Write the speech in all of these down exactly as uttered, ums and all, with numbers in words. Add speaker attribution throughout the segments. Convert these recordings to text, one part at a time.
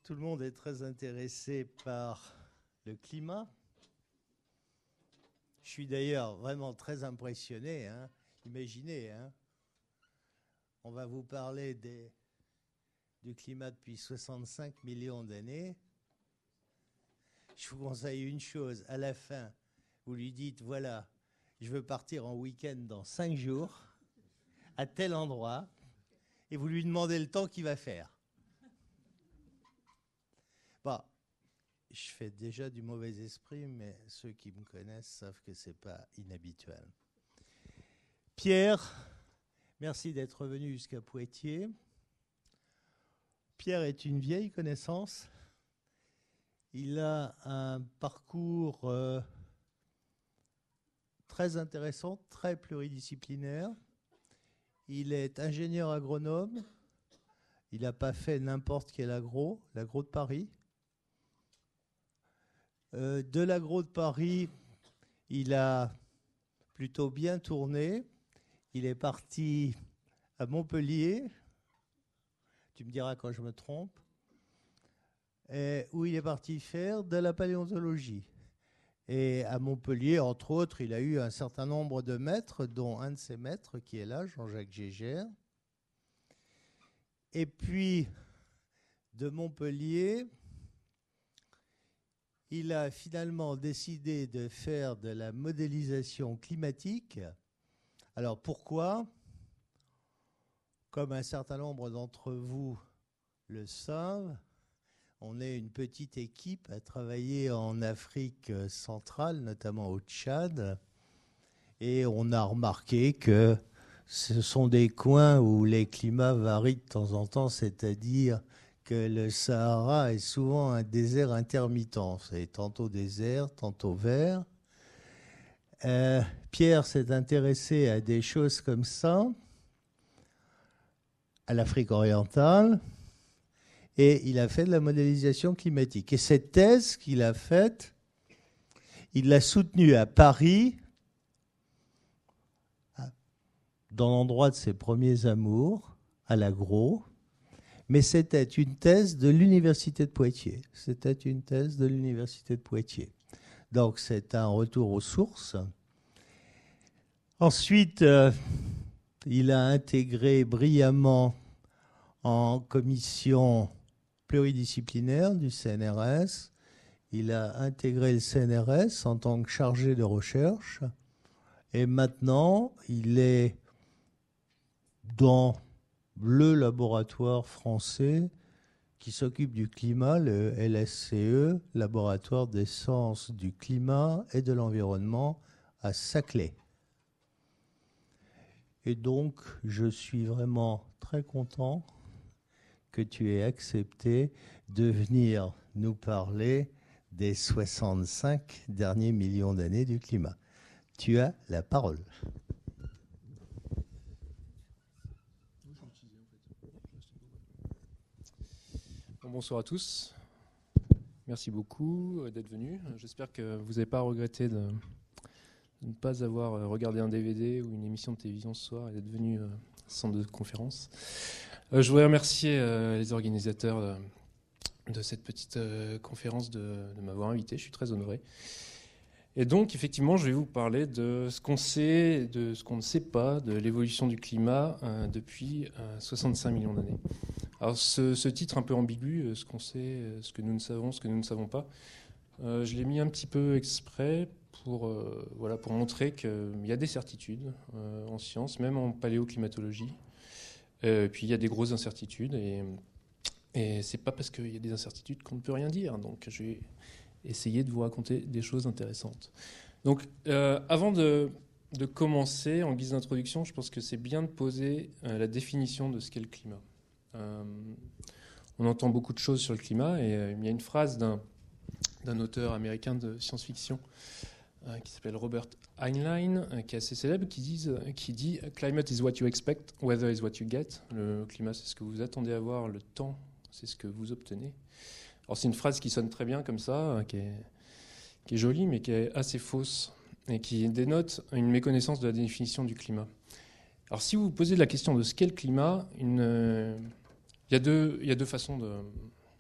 Speaker 1: Tout le monde est très intéressé par le climat. Je suis d'ailleurs vraiment très impressionné. Hein. Imaginez, hein, on va vous parler des, du climat depuis soixante-cinq millions d'années. Je vous conseille une chose, à la fin, vous lui dites, voilà, je veux partir en week-end dans cinq jours, à tel endroit, et vous lui demandez le temps qu'il va faire. Bon, je fais déjà du mauvais esprit, mais ceux qui me connaissent savent que ce n'est pas inhabituel. Pierre, merci d'être venu jusqu'à Poitiers. Pierre est une vieille connaissance. Il a un parcours euh, très intéressant, très pluridisciplinaire. Il est ingénieur agronome. Il n'a pas fait n'importe quel agro, l'agro de Paris. Euh, de l'agro de Paris, il a plutôt bien tourné. Il est parti à Montpellier. Tu me diras quand je me trompe. Et où il est parti faire de la paléontologie. Et à Montpellier, entre autres, il a eu un certain nombre de maîtres, dont un de ses maîtres qui est là, Jean-Jacques Gégère. Et puis, de Montpellier, il a finalement décidé de faire de la modélisation climatique. Alors pourquoi ? Comme un certain nombre d'entre vous le savent, on est une petite équipe à travailler en Afrique centrale, notamment au Tchad, et on a remarqué que ce sont des coins où les climats varient de temps en temps, c'est-à-dire que le Sahara est souvent un désert intermittent. C'est tantôt désert, tantôt vert. Euh, Pierre s'est intéressé à des choses comme ça, à l'Afrique orientale, et il a fait de la modélisation climatique. Et cette thèse qu'il a faite, il l'a soutenue à Paris, dans l'endroit de ses premiers amours, à l'agro. Mais c'était une thèse de l'Université de Poitiers. C'était une thèse de l'Université de Poitiers. Donc, c'est un retour aux sources. Ensuite, euh, il a intégré brillamment en commission pluridisciplinaire du C N R S. Il a intégré le C N R S en tant que chargé de recherche. Et maintenant, il est dans le laboratoire français qui s'occupe du climat, le L S C E, Laboratoire des sciences du climat et de l'environnement à Saclay. Et donc, je suis vraiment très content que tu aies accepté de venir nous parler des soixante-cinq derniers millions d'années du climat. Tu as la parole.
Speaker 2: Bonsoir à tous. Merci beaucoup d'être venus. J'espère que vous n'avez pas regretté de, de ne pas avoir regardé un D V D ou une émission de télévision ce soir et d'être venu à ce centre de conférence. Euh, je voudrais remercier euh, les organisateurs de, de cette petite euh, conférence de, de m'avoir invité. Je suis très honoré. Et donc, effectivement, je vais vous parler de ce qu'on sait, de ce qu'on ne sait pas de l'évolution du climat euh, depuis euh, soixante-cinq millions d'années. Alors, ce, ce titre un peu ambigu, ce qu'on sait, ce que nous ne savons, ce que nous ne savons pas, euh, je l'ai mis un petit peu exprès pour, euh, voilà, pour montrer qu'il y a des certitudes euh, en science, même en paléoclimatologie. Euh, et puis, il y a des grosses incertitudes. Et, et c'est pas parce qu'il y a des incertitudes qu'on ne peut rien dire. Donc, je vais essayer de vous raconter des choses intéressantes. Donc, euh, avant de, de commencer, en guise d'introduction, je pense que c'est bien de poser euh, la définition de ce qu'est le climat. Euh, on entend beaucoup de choses sur le climat, et euh, il y a une phrase d'un, d'un auteur américain de science-fiction euh, qui s'appelle Robert Heinlein, euh, qui est assez célèbre, qui, dise, qui dit « Climate is what you expect, weather is what you get ». Le climat, c'est ce que vous attendez à voir, le temps, c'est ce que vous obtenez. Alors, c'est une phrase qui sonne très bien comme ça, qui est, qui est jolie, mais qui est assez fausse, et qui dénote une méconnaissance de la définition du climat. Alors, si vous vous posez la question de ce qu'est le climat, une, euh, il, y a deux, il y a deux façons de,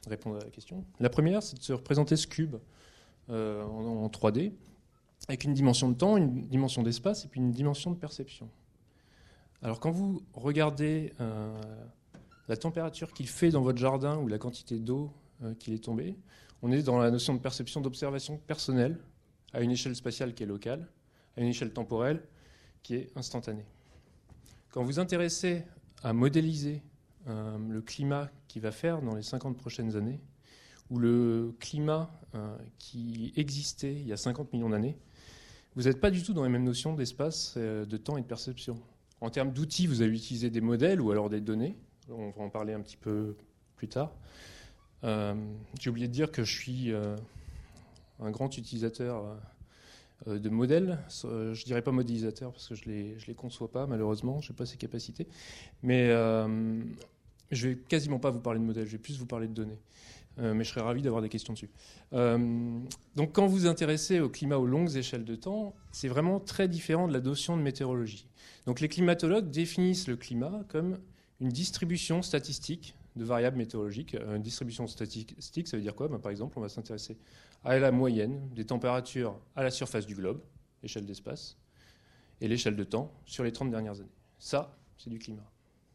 Speaker 2: répondre à la question. La première, c'est de se représenter ce cube euh, en, en trois D, avec une dimension de temps, une dimension d'espace et puis une dimension de perception. Alors quand vous regardez euh, la température qu'il fait dans votre jardin ou la quantité d'eau euh, qu'il est tombée, on est dans la notion de perception d'observation personnelle à une échelle spatiale qui est locale, à une échelle temporelle qui est instantanée. Quand vous vous intéressez à modéliser euh, le climat qui va faire dans les cinquante prochaines années, ou le climat euh, qui existait il y a cinquante millions d'années, vous n'êtes pas du tout dans les mêmes notions d'espace, euh, de temps et de perception. En termes d'outils, vous allez utiliser des modèles ou alors des données. On va en parler un petit peu plus tard. Euh, j'ai oublié de dire que je suis euh, un grand utilisateur euh, de modèles. Je ne dirais pas modélisateur parce que je ne les, je les conçois pas, malheureusement. Je n'ai pas ces capacités. Mais euh, je ne vais quasiment pas vous parler de modèles. Je vais plus vous parler de données. Euh, mais je serais ravi d'avoir des questions dessus. Euh, donc quand vous vous intéressez au climat aux longues échelles de temps, c'est vraiment très différent de la notion de météorologie. Donc les climatologues définissent le climat comme une distribution statistique de variables météorologiques. Une distribution statistique, ça veut dire quoi ? Ben, par exemple, on va s'intéresser à la moyenne des températures à la surface du globe, l'échelle d'espace, et l'échelle de temps sur les trente dernières années. Ça, c'est du climat.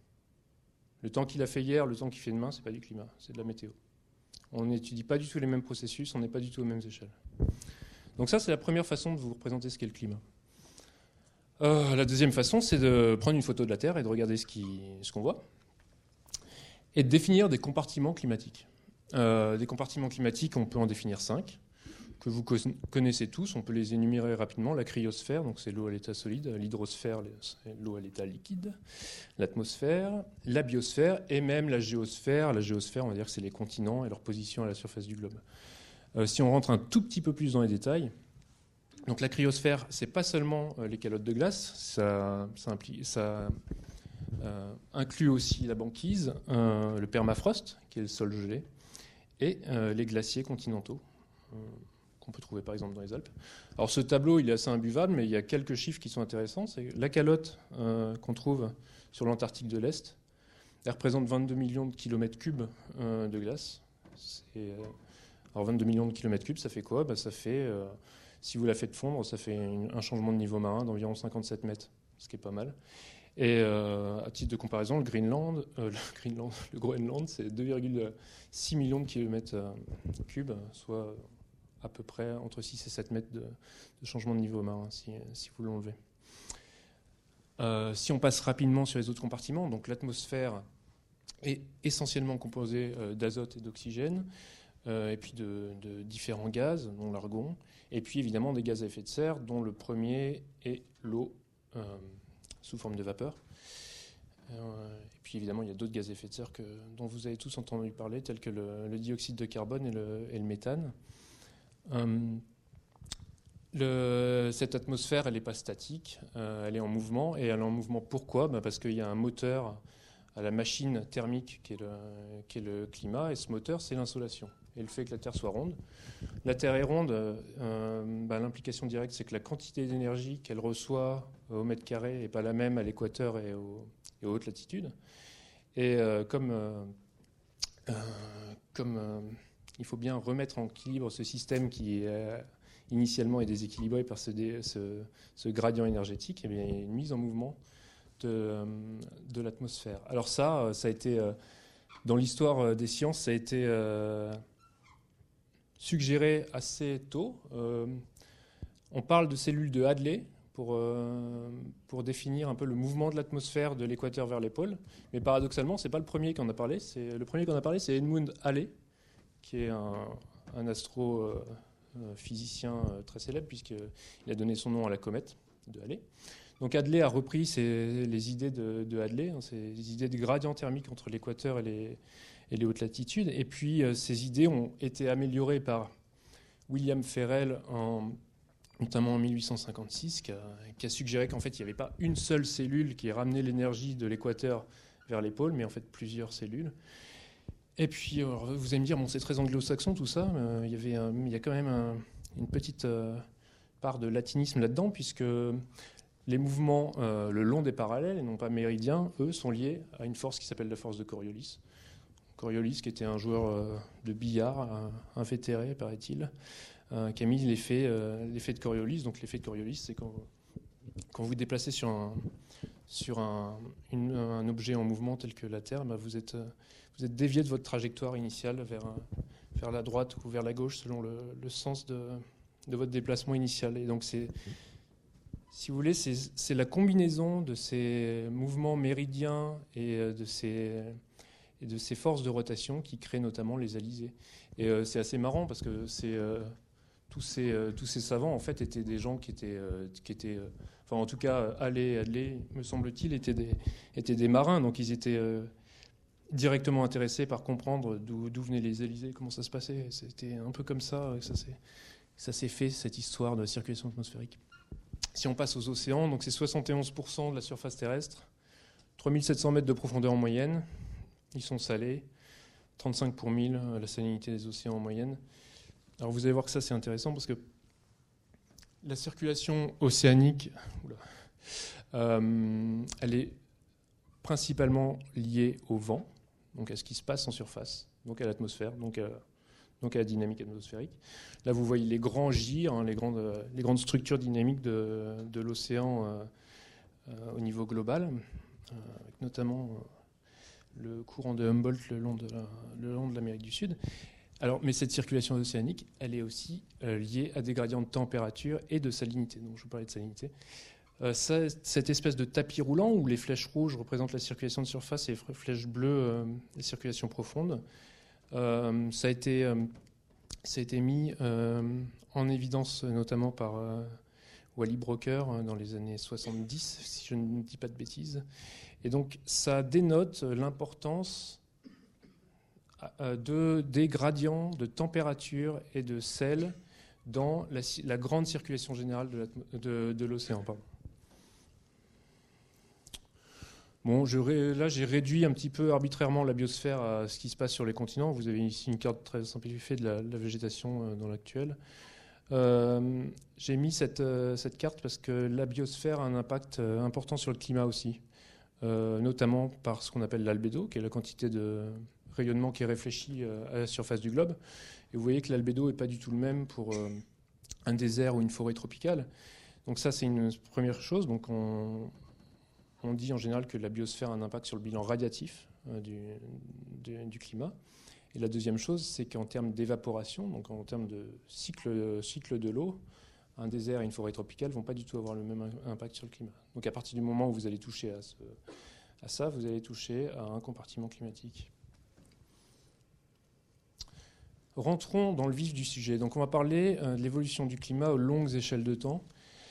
Speaker 2: Le temps qu'il a fait hier, le temps qu'il fait demain, c'est pas du climat, c'est de la météo. On n'étudie pas du tout les mêmes processus, on n'est pas du tout aux mêmes échelles. Donc ça, c'est la première façon de vous représenter ce qu'est le climat. Euh, la deuxième façon, c'est de prendre une photo de la Terre et de regarder ce, qui, ce qu'on voit, et de définir des compartiments climatiques. Euh, des compartiments climatiques, on peut en définir cinq, que vous connaissez tous, on peut les énumérer rapidement. La cryosphère, donc c'est l'eau à l'état solide, l'hydrosphère, c'est l'eau à l'état liquide, l'atmosphère, la biosphère et même la géosphère. La géosphère, on va dire que c'est les continents et leur position à la surface du globe. Euh, si on rentre un tout petit peu plus dans les détails, donc la cryosphère, c'est pas seulement euh, les calottes de glace, ça, ça, implique, ça euh, inclut aussi la banquise, euh, le permafrost, qui est le sol gelé, et euh, les glaciers continentaux, euh, qu'on peut trouver par exemple dans les Alpes. Alors ce tableau, il est assez imbuvable, mais il y a quelques chiffres qui sont intéressants. C'est la calotte euh, qu'on trouve sur l'Antarctique de l'Est, elle représente vingt-deux millions de kilomètres cubes euh, de glace. C'est, euh, alors vingt-deux millions de kilomètres cubes, ça fait quoi ? Ben, ça fait, euh, si vous la faites fondre, ça fait une, un changement de niveau marin d'environ cinquante-sept mètres, ce qui est pas mal. Et euh, à titre de comparaison, le Greenland, euh, le, Greenland, le Groenland, c'est deux virgule six millions de kilomètres euh, cubes, soit à peu près entre six et sept mètres de, de changement de niveau marin, si, si vous l'enlevez. Euh, si on passe rapidement sur les autres compartiments, donc l'atmosphère est essentiellement composée euh, d'azote et d'oxygène, euh, et puis de, de différents gaz, dont l'argon, et puis évidemment des gaz à effet de serre, dont le premier est l'eau euh, sous forme de vapeur. Euh, et puis évidemment, il y a d'autres gaz à effet de serre que, dont vous avez tous entendu parler, tels que le, le dioxyde de carbone et le, et le méthane. Euh, le, cette atmosphère, elle n'est pas statique, euh, elle est en mouvement. Et elle est en mouvement pourquoi ? Ben parce qu'il y a un moteur à la machine thermique qui est, le, qui est le climat, et ce moteur, c'est l'insolation. Et le fait que la Terre soit ronde. La Terre est ronde, euh, ben l'implication directe, c'est que la quantité d'énergie qu'elle reçoit au mètre carré n'est pas la même à l'équateur et, au, et aux hautes latitudes. Et euh, comme... Euh, euh, comme euh, il faut bien remettre en équilibre ce système qui euh, initialement est déséquilibré par ce, dé, ce, ce gradient énergétique, et bien, il y a une mise en mouvement de, euh, de l'atmosphère. Alors ça, ça a été, euh, dans l'histoire des sciences, ça a été euh, suggéré assez tôt. Euh, on parle de cellules de Hadley pour, euh, pour définir un peu le mouvement de l'atmosphère de l'équateur vers les pôles. Mais paradoxalement, ce n'est pas le premier qui en a parlé. C'est, le premier qui en a parlé, c'est Edmund Halley, qui est un, un astrophysicien euh, très célèbre, puisqu'il a donné son nom à la comète de Halley. Donc Hadley a repris ces, les idées de, de Hadley, hein, ces idées de gradient thermique entre l'équateur et les, et les hautes latitudes. Et puis euh, ces idées ont été améliorées par William Ferrel, en, notamment en mille huit cent cinquante-six, qui a, qui a suggéré qu'en fait il n'y avait pas une seule cellule qui ramenait l'énergie de l'équateur vers les pôles, mais en fait plusieurs cellules. Et puis, alors, vous allez me dire, bon, c'est très anglo-saxon tout ça, mais il y avait un, il y a quand même un, une petite euh, part de latinisme là-dedans, puisque les mouvements euh, le long des parallèles, et non pas méridiens, eux, sont liés à une force qui s'appelle la force de Coriolis. Coriolis, qui était un joueur euh, de billard, un invétéré, paraît-il, euh, qui a mis l'effet, euh, l'effet de Coriolis. Donc l'effet de Coriolis, c'est quand, quand vous vous déplacez sur un, sur un, une, un objet en mouvement tel que la Terre, bah vous, êtes, vous êtes dévié de votre trajectoire initiale vers, vers la droite ou vers la gauche selon le, le sens de, de votre déplacement initial. Et donc c'est... Si vous voulez, c'est, c'est la combinaison de ces mouvements méridiens et de ces, et de ces forces de rotation qui créent notamment les alizés. Et euh, c'est assez marrant parce que c'est, euh, tous, ces, euh, tous ces savants, en fait, étaient des gens qui étaient, euh, qui étaient euh, enfin, en tout cas, Halley, Hadley, me semble-t-il, étaient des, étaient des marins. Donc, ils étaient euh, directement intéressés par comprendre d'où, d'où venaient les alizés, comment ça se passait. C'était un peu comme ça que ça s'est, ça s'est fait, cette histoire de circulation atmosphérique. Si on passe aux océans, donc c'est soixante et onze pour cent de la surface terrestre, trois mille sept cents mètres de profondeur en moyenne, ils sont salés, trente-cinq pour mille la salinité des océans en moyenne. Alors vous allez voir que ça c'est intéressant parce que la circulation océanique, oula, euh, elle est principalement liée au vent, donc à ce qui se passe en surface, donc à l'atmosphère, donc à donc à la dynamique atmosphérique. Là, vous voyez les grands gyres, hein, les, grandes, les grandes structures dynamiques de, de l'océan euh, euh, au niveau global, euh, avec notamment euh, le courant de Humboldt le long de, la, le long de l'Amérique du Sud. Alors, mais cette circulation océanique, elle est aussi euh, liée à des gradients de température et de salinité. Donc, je vous parlais de salinité. Euh, ça, cette espèce de tapis roulant où les flèches rouges représentent la circulation de surface et les flèches bleues euh, la circulation profonde, Euh, ça, a été, euh, ça a été mis euh, en évidence notamment par euh, Wally Brocker euh, dans les années soixante-dix, si je ne dis pas de bêtises. Et donc ça dénote l'importance euh, de, des gradients de température et de sel dans la, la grande circulation générale de, de, de l'océan. Pardon. Bon, je ré, là, j'ai réduit un petit peu arbitrairement la biosphère à ce qui se passe sur les continents. Vous avez ici une carte très simplifiée de la, de la végétation euh, dans l'actuel. Euh, j'ai mis cette, euh, cette carte parce que la biosphère a un impact euh, important sur le climat aussi, euh, notamment par ce qu'on appelle l'albédo, qui est la quantité de rayonnement qui est réfléchie euh, à la surface du globe. Et vous voyez que l'albédo n'est pas du tout le même pour euh, un désert ou une forêt tropicale. Donc ça, c'est une première chose. Donc on... On dit en général que la biosphère a un impact sur le bilan radiatif euh, du, du, du climat. Et la deuxième chose, c'est qu'en termes d'évaporation, donc en termes de cycle, cycle de l'eau, un désert et une forêt tropicale ne vont pas du tout avoir le même impact sur le climat. Donc à partir du moment où vous allez toucher à, ce, à ça, vous allez toucher à un compartiment climatique. Rentrons dans le vif du sujet. Donc on va parler euh, de l'évolution du climat aux longues échelles de temps.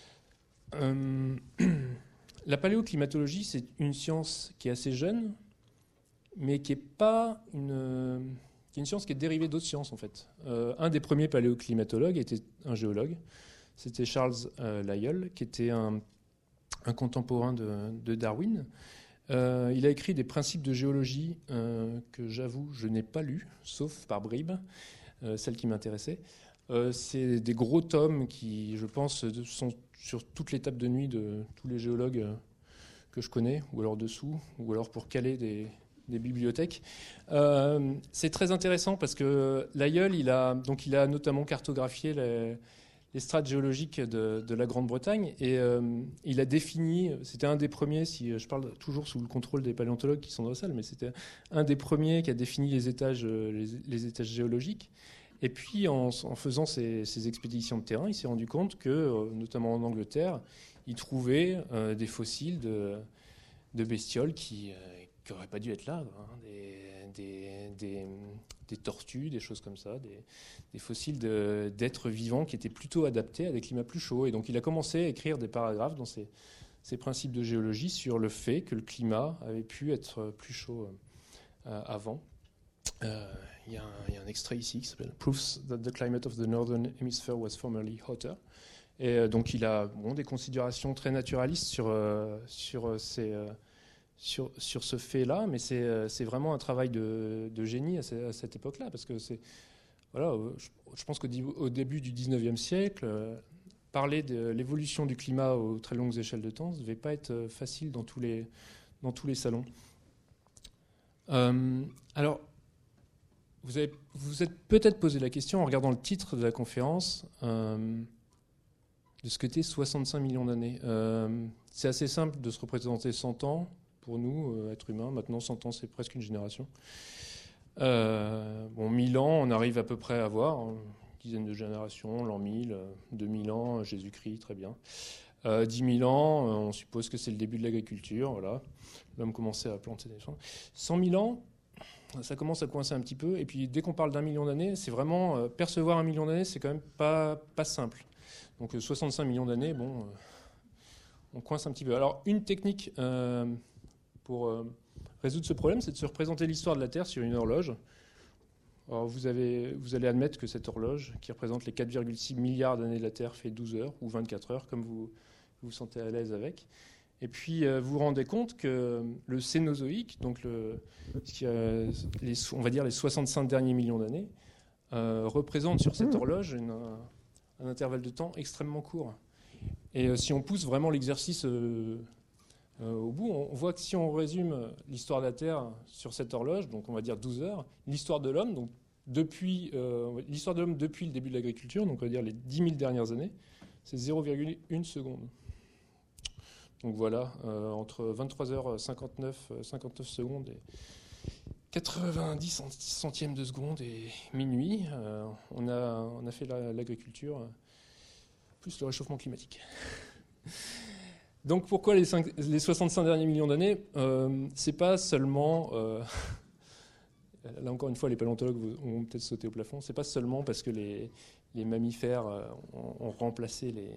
Speaker 2: Euh, La paléoclimatologie, c'est une science qui est assez jeune, mais qui est pas une, qui est une science qui est dérivée d'autres sciences en fait. Euh, un des premiers paléoclimatologues était un géologue, c'était Charles euh, Lyell, qui était un, un contemporain de, de Darwin. Euh, il a écrit des principes de géologie euh, que j'avoue je n'ai pas lus, sauf par bribes, euh, celles qui m'intéressaient. Euh, c'est des gros tomes qui, je pense, sont sur toutes les tables de nuit de tous les géologues que je connais, ou alors dessous, ou alors pour caler des, des bibliothèques. Euh, c'est très intéressant parce que Lyell, il a, donc il a notamment cartographié les, les strates géologiques de, de la Grande-Bretagne et euh, il a défini, c'était un des premiers, si je parle toujours sous le contrôle des paléontologues qui sont dans la salle, mais c'était un des premiers qui a défini les étages, les, les étages géologiques. Et puis, en, en faisant ces, ces expéditions de terrain, il s'est rendu compte que, euh, notamment en Angleterre, il trouvait euh, des fossiles de, de bestioles qui n'auraient pas dû être là, hein, des, des, des, des tortues, des choses comme ça, des, des fossiles de, d'êtres vivants qui étaient plutôt adaptés à des climats plus chauds. Et donc, il a commencé à écrire des paragraphes dans ses, ses principes de géologie sur le fait que le climat avait pu être plus chaud euh, avant. Euh, Il y, y a un extrait ici qui s'appelle Proofs that the climate of the northern hemisphere was formerly hotter. Et euh, donc il a bon, des considérations très naturalistes sur, euh, sur, ces, euh, sur, sur ce fait-là, mais c'est, euh, c'est vraiment un travail de, de génie à, ce, à cette époque-là, parce que c'est, voilà, je, je pense qu'au au début du dix-neuvième siècle, euh, parler de l'évolution du climat aux très longues échelles de temps ne devait pas être facile dans tous les, dans tous les salons. Euh, alors, vous avez vous êtes peut-être posé la question en regardant le titre de la conférence euh, de ce qu'était soixante-cinq millions d'années. Euh, c'est assez simple de se représenter cent ans pour nous, euh, êtres humains. Maintenant, cent ans, c'est presque une génération. Euh, bon, mille ans, on arrive à peu près à voir, hein, une dizaine de générations, l'an mille, deux mille ans, Jésus-Christ, très bien. Euh, dix mille ans, euh, on suppose que c'est le début de l'agriculture, voilà. L'homme commençait à planter des champs. cent mille ans, ça commence à coincer un petit peu. Et puis, dès qu'on parle d'un million d'années, c'est vraiment... Euh, percevoir un million d'années, c'est quand même pas, pas simple. Donc, euh, soixante-cinq millions d'années, bon, euh, on coince un petit peu. Alors, une technique euh, pour euh, résoudre ce problème, c'est de se représenter l'histoire de la Terre sur une horloge. Alors, vous, avez, vous allez admettre que cette horloge, qui représente les quatre virgule six milliards d'années de la Terre, fait douze heures ou vingt-quatre heures, comme vous vous, vous sentez à l'aise avec. Et puis, euh, vous vous rendez compte que le Cénozoïque, donc le, qui a les, on va dire les soixante-cinq derniers millions d'années, euh, représente sur cette horloge une, un, un intervalle de temps extrêmement court. Et euh, si on pousse vraiment l'exercice euh, euh, au bout, on, on voit que si on résume l'histoire de la Terre sur cette horloge, donc on va dire douze heures, l'histoire de l'homme, donc depuis euh, l'histoire de l'homme depuis le début de l'agriculture, donc on va dire les dix mille dernières années, c'est zéro virgule un seconde. Donc voilà, euh, entre vingt-trois heures cinquante-neuf, cinquante-neuf secondes et quatre-vingt-dix centièmes de seconde et minuit, euh, on, a, on a fait la, l'agriculture, euh, plus le réchauffement climatique. Donc pourquoi les, cinq, les soixante-cinq derniers millions d'années euh, c'est pas seulement... Euh, là encore une fois, les paléontologues vont peut-être sauter au plafond. C'est pas seulement parce que les, les mammifères euh, ont, ont remplacé les...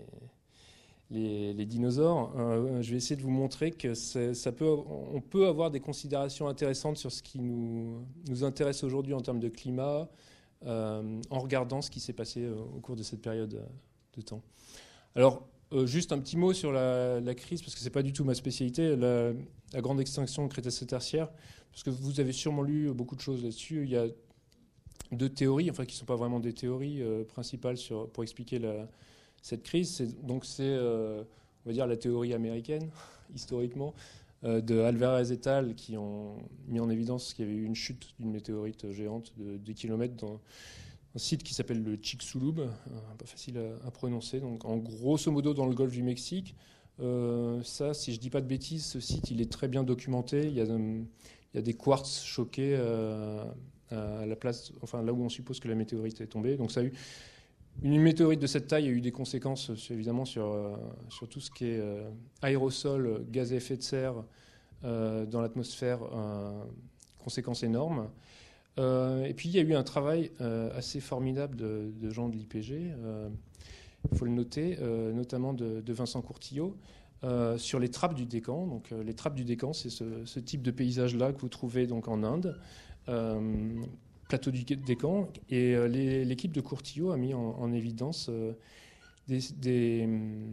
Speaker 2: Les, les dinosaures. Euh, je vais essayer de vous montrer que ça peut, on peut avoir des considérations intéressantes sur ce qui nous, nous intéresse aujourd'hui en termes de climat, euh, en regardant ce qui s'est passé au cours de cette période de temps. Alors, euh, juste un petit mot sur la, la crise, parce que c'est pas du tout ma spécialité, la, la grande extinction Crétacé-Tertiaire, parce que vous avez sûrement lu beaucoup de choses là-dessus. Il y a deux théories, enfin qui ne sont pas vraiment des théories euh, principales sur, pour expliquer la cette crise. C'est, donc c'est, euh, on va dire, la théorie américaine, historiquement, euh, de Alvarez et al., qui ont mis en évidence qu'il y avait eu une chute d'une météorite géante de dix kilomètres dans un site qui s'appelle le Chicxulub, euh, pas facile à, à prononcer, donc en grosso modo dans le golfe du Mexique. Euh, ça, si je ne dis pas de bêtises, ce site, il est très bien documenté. Il y a, il y a des quartz choqués euh, à la place, enfin là où on suppose que la météorite est tombée. Donc ça a eu... Une météorite de cette taille a eu des conséquences évidemment sur, euh, sur tout ce qui est euh, aérosol, gaz à effet de serre euh, dans l'atmosphère, euh, conséquences énormes. Euh, et puis il y a eu un travail euh, assez formidable de, de gens de l'I P G, euh, il faut le noter, euh, notamment de, de Vincent Courtillot, euh, sur les trappes du Décan. Donc euh, les trappes du Décan, c'est ce, ce type de paysage-là que vous trouvez donc en Inde. Euh, plateau du Décan, et euh, les, l'équipe de Courtillot a mis en, en évidence euh, des, des,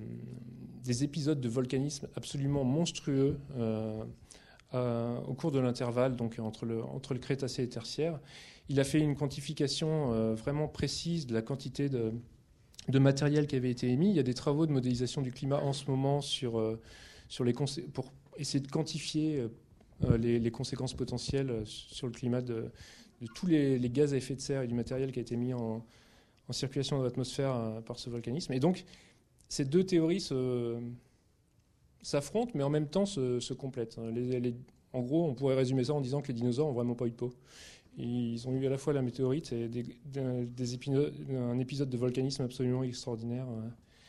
Speaker 2: des épisodes de volcanisme absolument monstrueux euh, euh, au cours de l'intervalle donc entre le, entre le Crétacé et le Tertiaire. Il a fait une quantification euh, vraiment précise de la quantité de, de matériel qui avait été émis. Il y a des travaux de modélisation du climat en ce moment sur, euh, sur les consé- pour essayer de quantifier euh, les, les conséquences potentielles sur le climat de de tous les, les gaz à effet de serre et du matériel qui a été mis en, en circulation dans l'atmosphère euh, par ce volcanisme. Et donc, ces deux théories se, s'affrontent, mais en même temps se, se complètent. Les, les, en gros, on pourrait résumer ça en disant que les dinosaures n'ont vraiment pas eu de peau. Ils ont eu à la fois la météorite et des, des, des épisodes, un épisode de volcanisme absolument extraordinaire. Euh,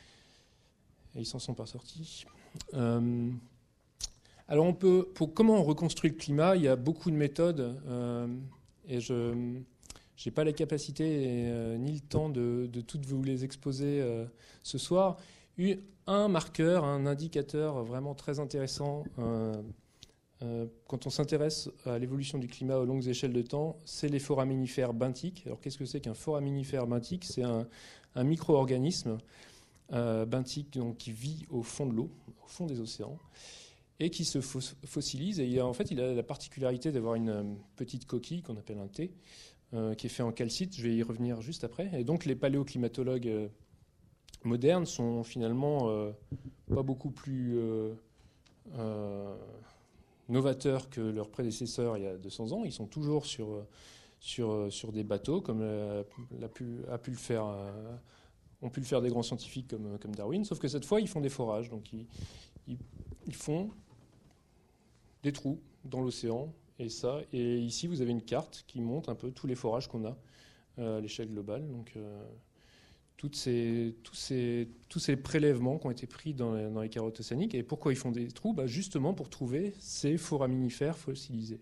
Speaker 2: et ils s'en sont pas sortis. Euh, alors, on peut, pour comment on reconstruit le climat, il y a beaucoup de méthodes. Euh, Et je n'ai pas la capacité et, euh, ni le temps de, de toutes vous les exposer euh, ce soir. Eu, un marqueur, un indicateur vraiment très intéressant euh, euh, quand on s'intéresse à l'évolution du climat aux longues échelles de temps, c'est les foraminifères benthiques. Alors qu'est-ce que c'est qu'un foraminifère benthique ? C'est un, un micro-organisme euh, benthique donc, qui vit au fond de l'eau, au fond des océans, et qui se fossilise. Et il a, en fait, il a la particularité d'avoir une petite coquille qu'on appelle un T, euh, qui est fait en calcite. Je vais y revenir juste après. Et donc, les paléoclimatologues euh, modernes sont finalement euh, pas beaucoup plus euh, euh, novateurs que leurs prédécesseurs il y a deux cents ans. Ils sont toujours sur, sur, sur des bateaux, comme l'a, l'a pu, a pu le faire, euh, ont pu le faire des grands scientifiques comme, comme Darwin, sauf que cette fois, ils font des forages. Donc, ils, ils, ils font des trous dans l'océan, et ça. Et ici, vous avez une carte qui montre un peu tous les forages qu'on a euh, à l'échelle globale. Donc, euh, toutes ces, tous, ces, tous ces prélèvements qui ont été pris dans les, dans les carottes océaniques. Et pourquoi ils font des trous? Bah, justement pour trouver ces foraminifères fossilisés.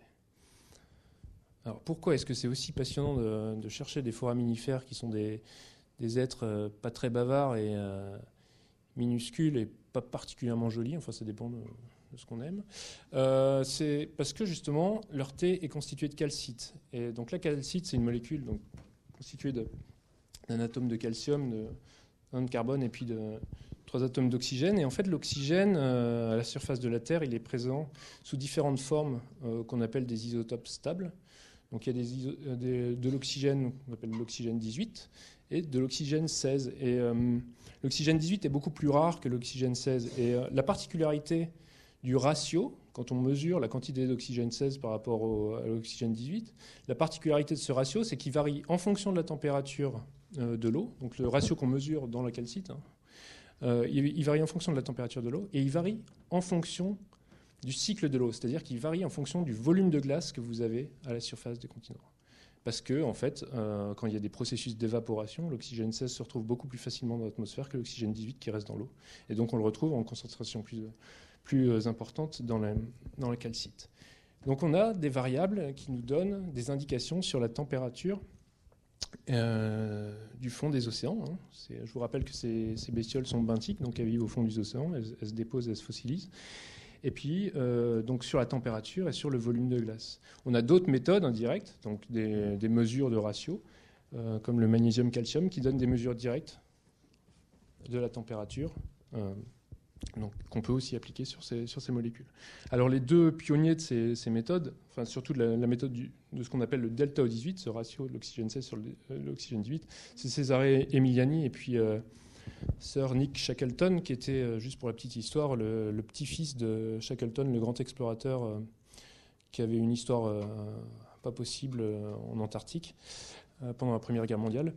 Speaker 2: Alors, pourquoi est-ce que c'est aussi passionnant de, de chercher des foraminifères qui sont des, des êtres euh, pas très bavards et euh, minuscules et pas particulièrement jolis? Enfin, ça dépend de, de ce qu'on aime. Euh, c'est parce que, justement, leur thé est constitué de calcite. Et donc, la calcite, c'est une molécule donc, constituée de, d'un atome de calcium, de, d'un de carbone et puis de trois atomes d'oxygène. Et en fait, l'oxygène, euh, à la surface de la Terre, il est présent sous différentes formes euh, qu'on appelle des isotopes stables. Donc il y a des iso- des, de l'oxygène, qu'on appelle l'oxygène dix-huit, et de l'oxygène seize. Et euh, l'oxygène dix-huit est beaucoup plus rare que l'oxygène seize. Et euh, la particularité du ratio, quand on mesure la quantité d'oxygène seize par rapport au, à l'oxygène dix-huit, la particularité de ce ratio, c'est qu'il varie en fonction de la température euh, de l'eau. Donc le ratio qu'on mesure dans la calcite, hein, euh, il, il varie en fonction de la température de l'eau, et il varie en fonction du cycle de l'eau, c'est-à-dire qu'il varie en fonction du volume de glace que vous avez à la surface des continents. Parce que, en fait, euh, quand il y a des processus d'évaporation, l'oxygène seize se retrouve beaucoup plus facilement dans l'atmosphère que l'oxygène dix-huit qui reste dans l'eau. Et donc on le retrouve en concentration plus, plus importante dans la, dans la calcite. Donc on a des variables qui nous donnent des indications sur la température euh, du fond des océans. Hein. C'est, je vous rappelle que ces, ces bestioles sont benthiques, donc elles vivent au fond des océans, elles, elles se déposent, elles se fossilisent. Et puis, euh, donc sur la température et sur le volume de glace. On a d'autres méthodes indirectes, donc des, des mesures de ratio, euh, comme le magnésium-calcium, qui donnent des mesures directes de la température, euh, donc, qu'on peut aussi appliquer sur ces, sur ces molécules. Alors, les deux pionniers de ces, ces méthodes, enfin surtout de la, la méthode du, de ce qu'on appelle le delta O dix-huit, ce ratio de l'oxygène seize sur le, l'oxygène dix-huit, c'est Cesare Emiliani et puis euh, Sir Nick Shackleton, qui était, juste pour la petite histoire, le, le petit-fils de Shackleton, le grand explorateur euh, qui avait une histoire euh, pas possible euh, en Antarctique euh, pendant la Première Guerre mondiale.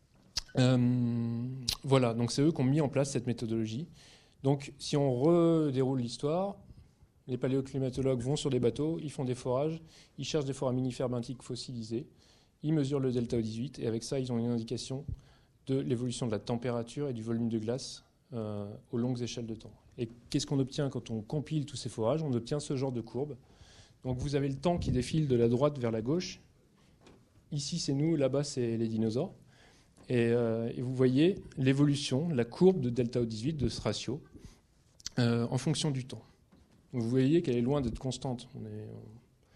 Speaker 2: Euh, voilà, donc c'est eux qui ont mis en place cette méthodologie. Donc si on redéroule l'histoire, les paléoclimatologues vont sur des bateaux, ils font des forages, ils cherchent des foraminifères benthiques fossilisés, ils mesurent le delta O dix-huit, et avec ça, ils ont une indication de l'évolution de la température et du volume de glace euh, aux longues échelles de temps. Et qu'est-ce qu'on obtient quand on compile tous ces forages? On obtient ce genre de courbe. Donc vous avez le temps qui défile de la droite vers la gauche. Ici, c'est nous, là-bas, c'est les dinosaures. Et, euh, et vous voyez l'évolution, la courbe de delta O dix-huit, de ce ratio, euh, en fonction du temps. Donc vous voyez qu'elle est loin d'être constante. On est, on...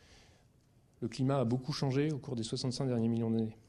Speaker 2: Le climat a beaucoup changé au cours des soixante-cinq derniers millions d'années.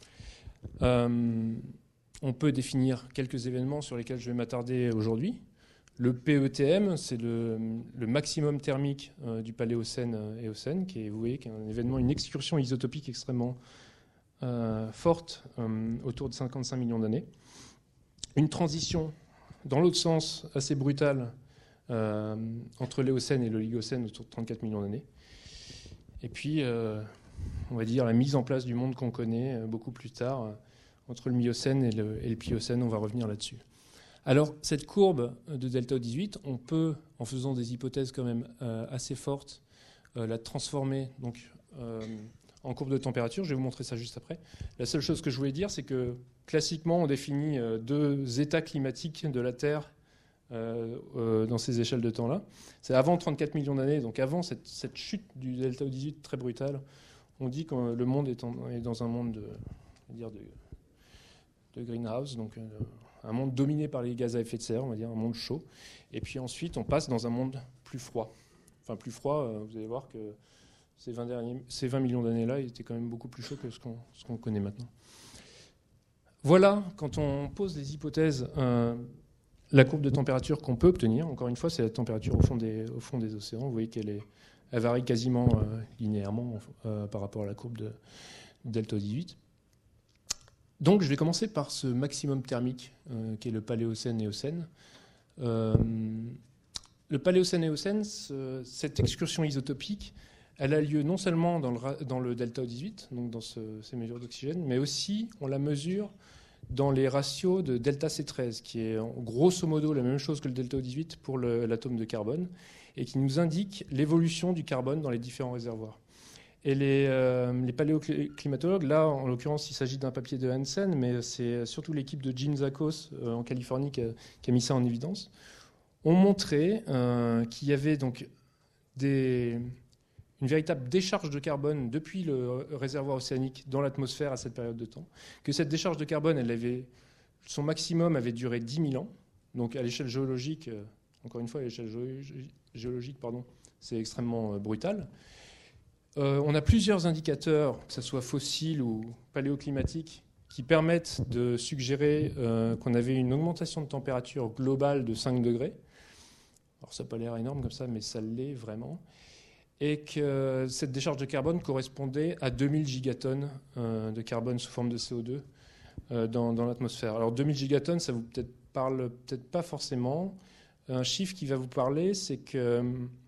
Speaker 2: Euh, On peut définir quelques événements sur lesquels je vais m'attarder aujourd'hui. Le P E T M, c'est le, le maximum thermique euh, du Paléocène et Éocène, qui est, vous voyez, qui est un événement, une excursion isotopique extrêmement euh, forte euh, autour de cinquante-cinq millions d'années. Une transition dans l'autre sens assez brutale euh, entre l'Éocène et l'Oligocène autour de trente-quatre millions d'années. Et puis, euh, on va dire, la mise en place du monde qu'on connaît euh, beaucoup plus tard, euh, entre le Miocène et le, et le Pliocène, on va revenir là-dessus. Alors, cette courbe de delta O dix-huit, on peut, en faisant des hypothèses quand même euh, assez fortes, euh, la transformer donc, euh, en courbe de température. Je vais vous montrer ça juste après. La seule chose que je voulais dire, c'est que classiquement, on définit euh, deux états climatiques de la Terre euh, euh, dans ces échelles de temps-là. C'est avant trente-quatre millions d'années, donc avant cette, cette chute du delta O dix-huit très brutale. On dit que le monde est, en, est dans un monde de, on va dire de de greenhouse, donc euh, un monde dominé par les gaz à effet de serre, on va dire un monde chaud. Et puis ensuite, on passe dans un monde plus froid. Enfin, plus froid, euh, vous allez voir que ces vingt, derniers, ces vingt millions d'années-là, il était quand même beaucoup plus chaud que ce qu'on, ce qu'on connaît maintenant. Voilà, quand on pose les hypothèses, euh, la courbe de température qu'on peut obtenir, encore une fois, c'est la température au fond des, au fond des océans. Vous voyez qu'elle est, elle varie quasiment euh, linéairement euh, par rapport à la courbe de delta O dix-huit. Donc, je vais commencer par ce maximum thermique, euh, qui est le Paléocène-Éocène. Euh, le Paléocène-Éocène, ce, cette excursion isotopique, Elle a lieu non seulement dans le, dans le delta O dix-huit, donc dans ce, ces mesures d'oxygène, mais aussi on la mesure dans les ratios de delta C treize, qui est grosso modo la même chose que le delta O dix-huit pour le, l'atome de carbone, et qui nous indique l'évolution du carbone dans les différents réservoirs. Et les, euh, les paléoclimatologues, là en l'occurrence il s'agit d'un papier de Hansen, mais c'est surtout l'équipe de Jim Zakos euh, en Californie qui a, qui a mis ça en évidence, ont montré euh, qu'il y avait donc des... une véritable décharge de carbone depuis le réservoir océanique dans l'atmosphère à cette période de temps, que cette décharge de carbone, elle avait, son maximum avait duré dix mille ans, donc à l'échelle géologique, euh, encore une fois, à l'échelle géologique, pardon, c'est extrêmement euh, brutal. Euh, on a plusieurs indicateurs, que ce soit fossiles ou paléoclimatiques, qui permettent de suggérer euh, qu'on avait une augmentation de température globale de cinq degrés. Alors ça n'a pas l'air énorme comme ça, mais ça l'est vraiment. Et que cette décharge de carbone correspondait à deux mille gigatonnes euh, de carbone sous forme de C O deux euh, dans, dans l'atmosphère. Alors deux mille gigatonnes, ça vous peut-être parle peut-être pas forcément. Un chiffre qui va vous parler, c'est que euh,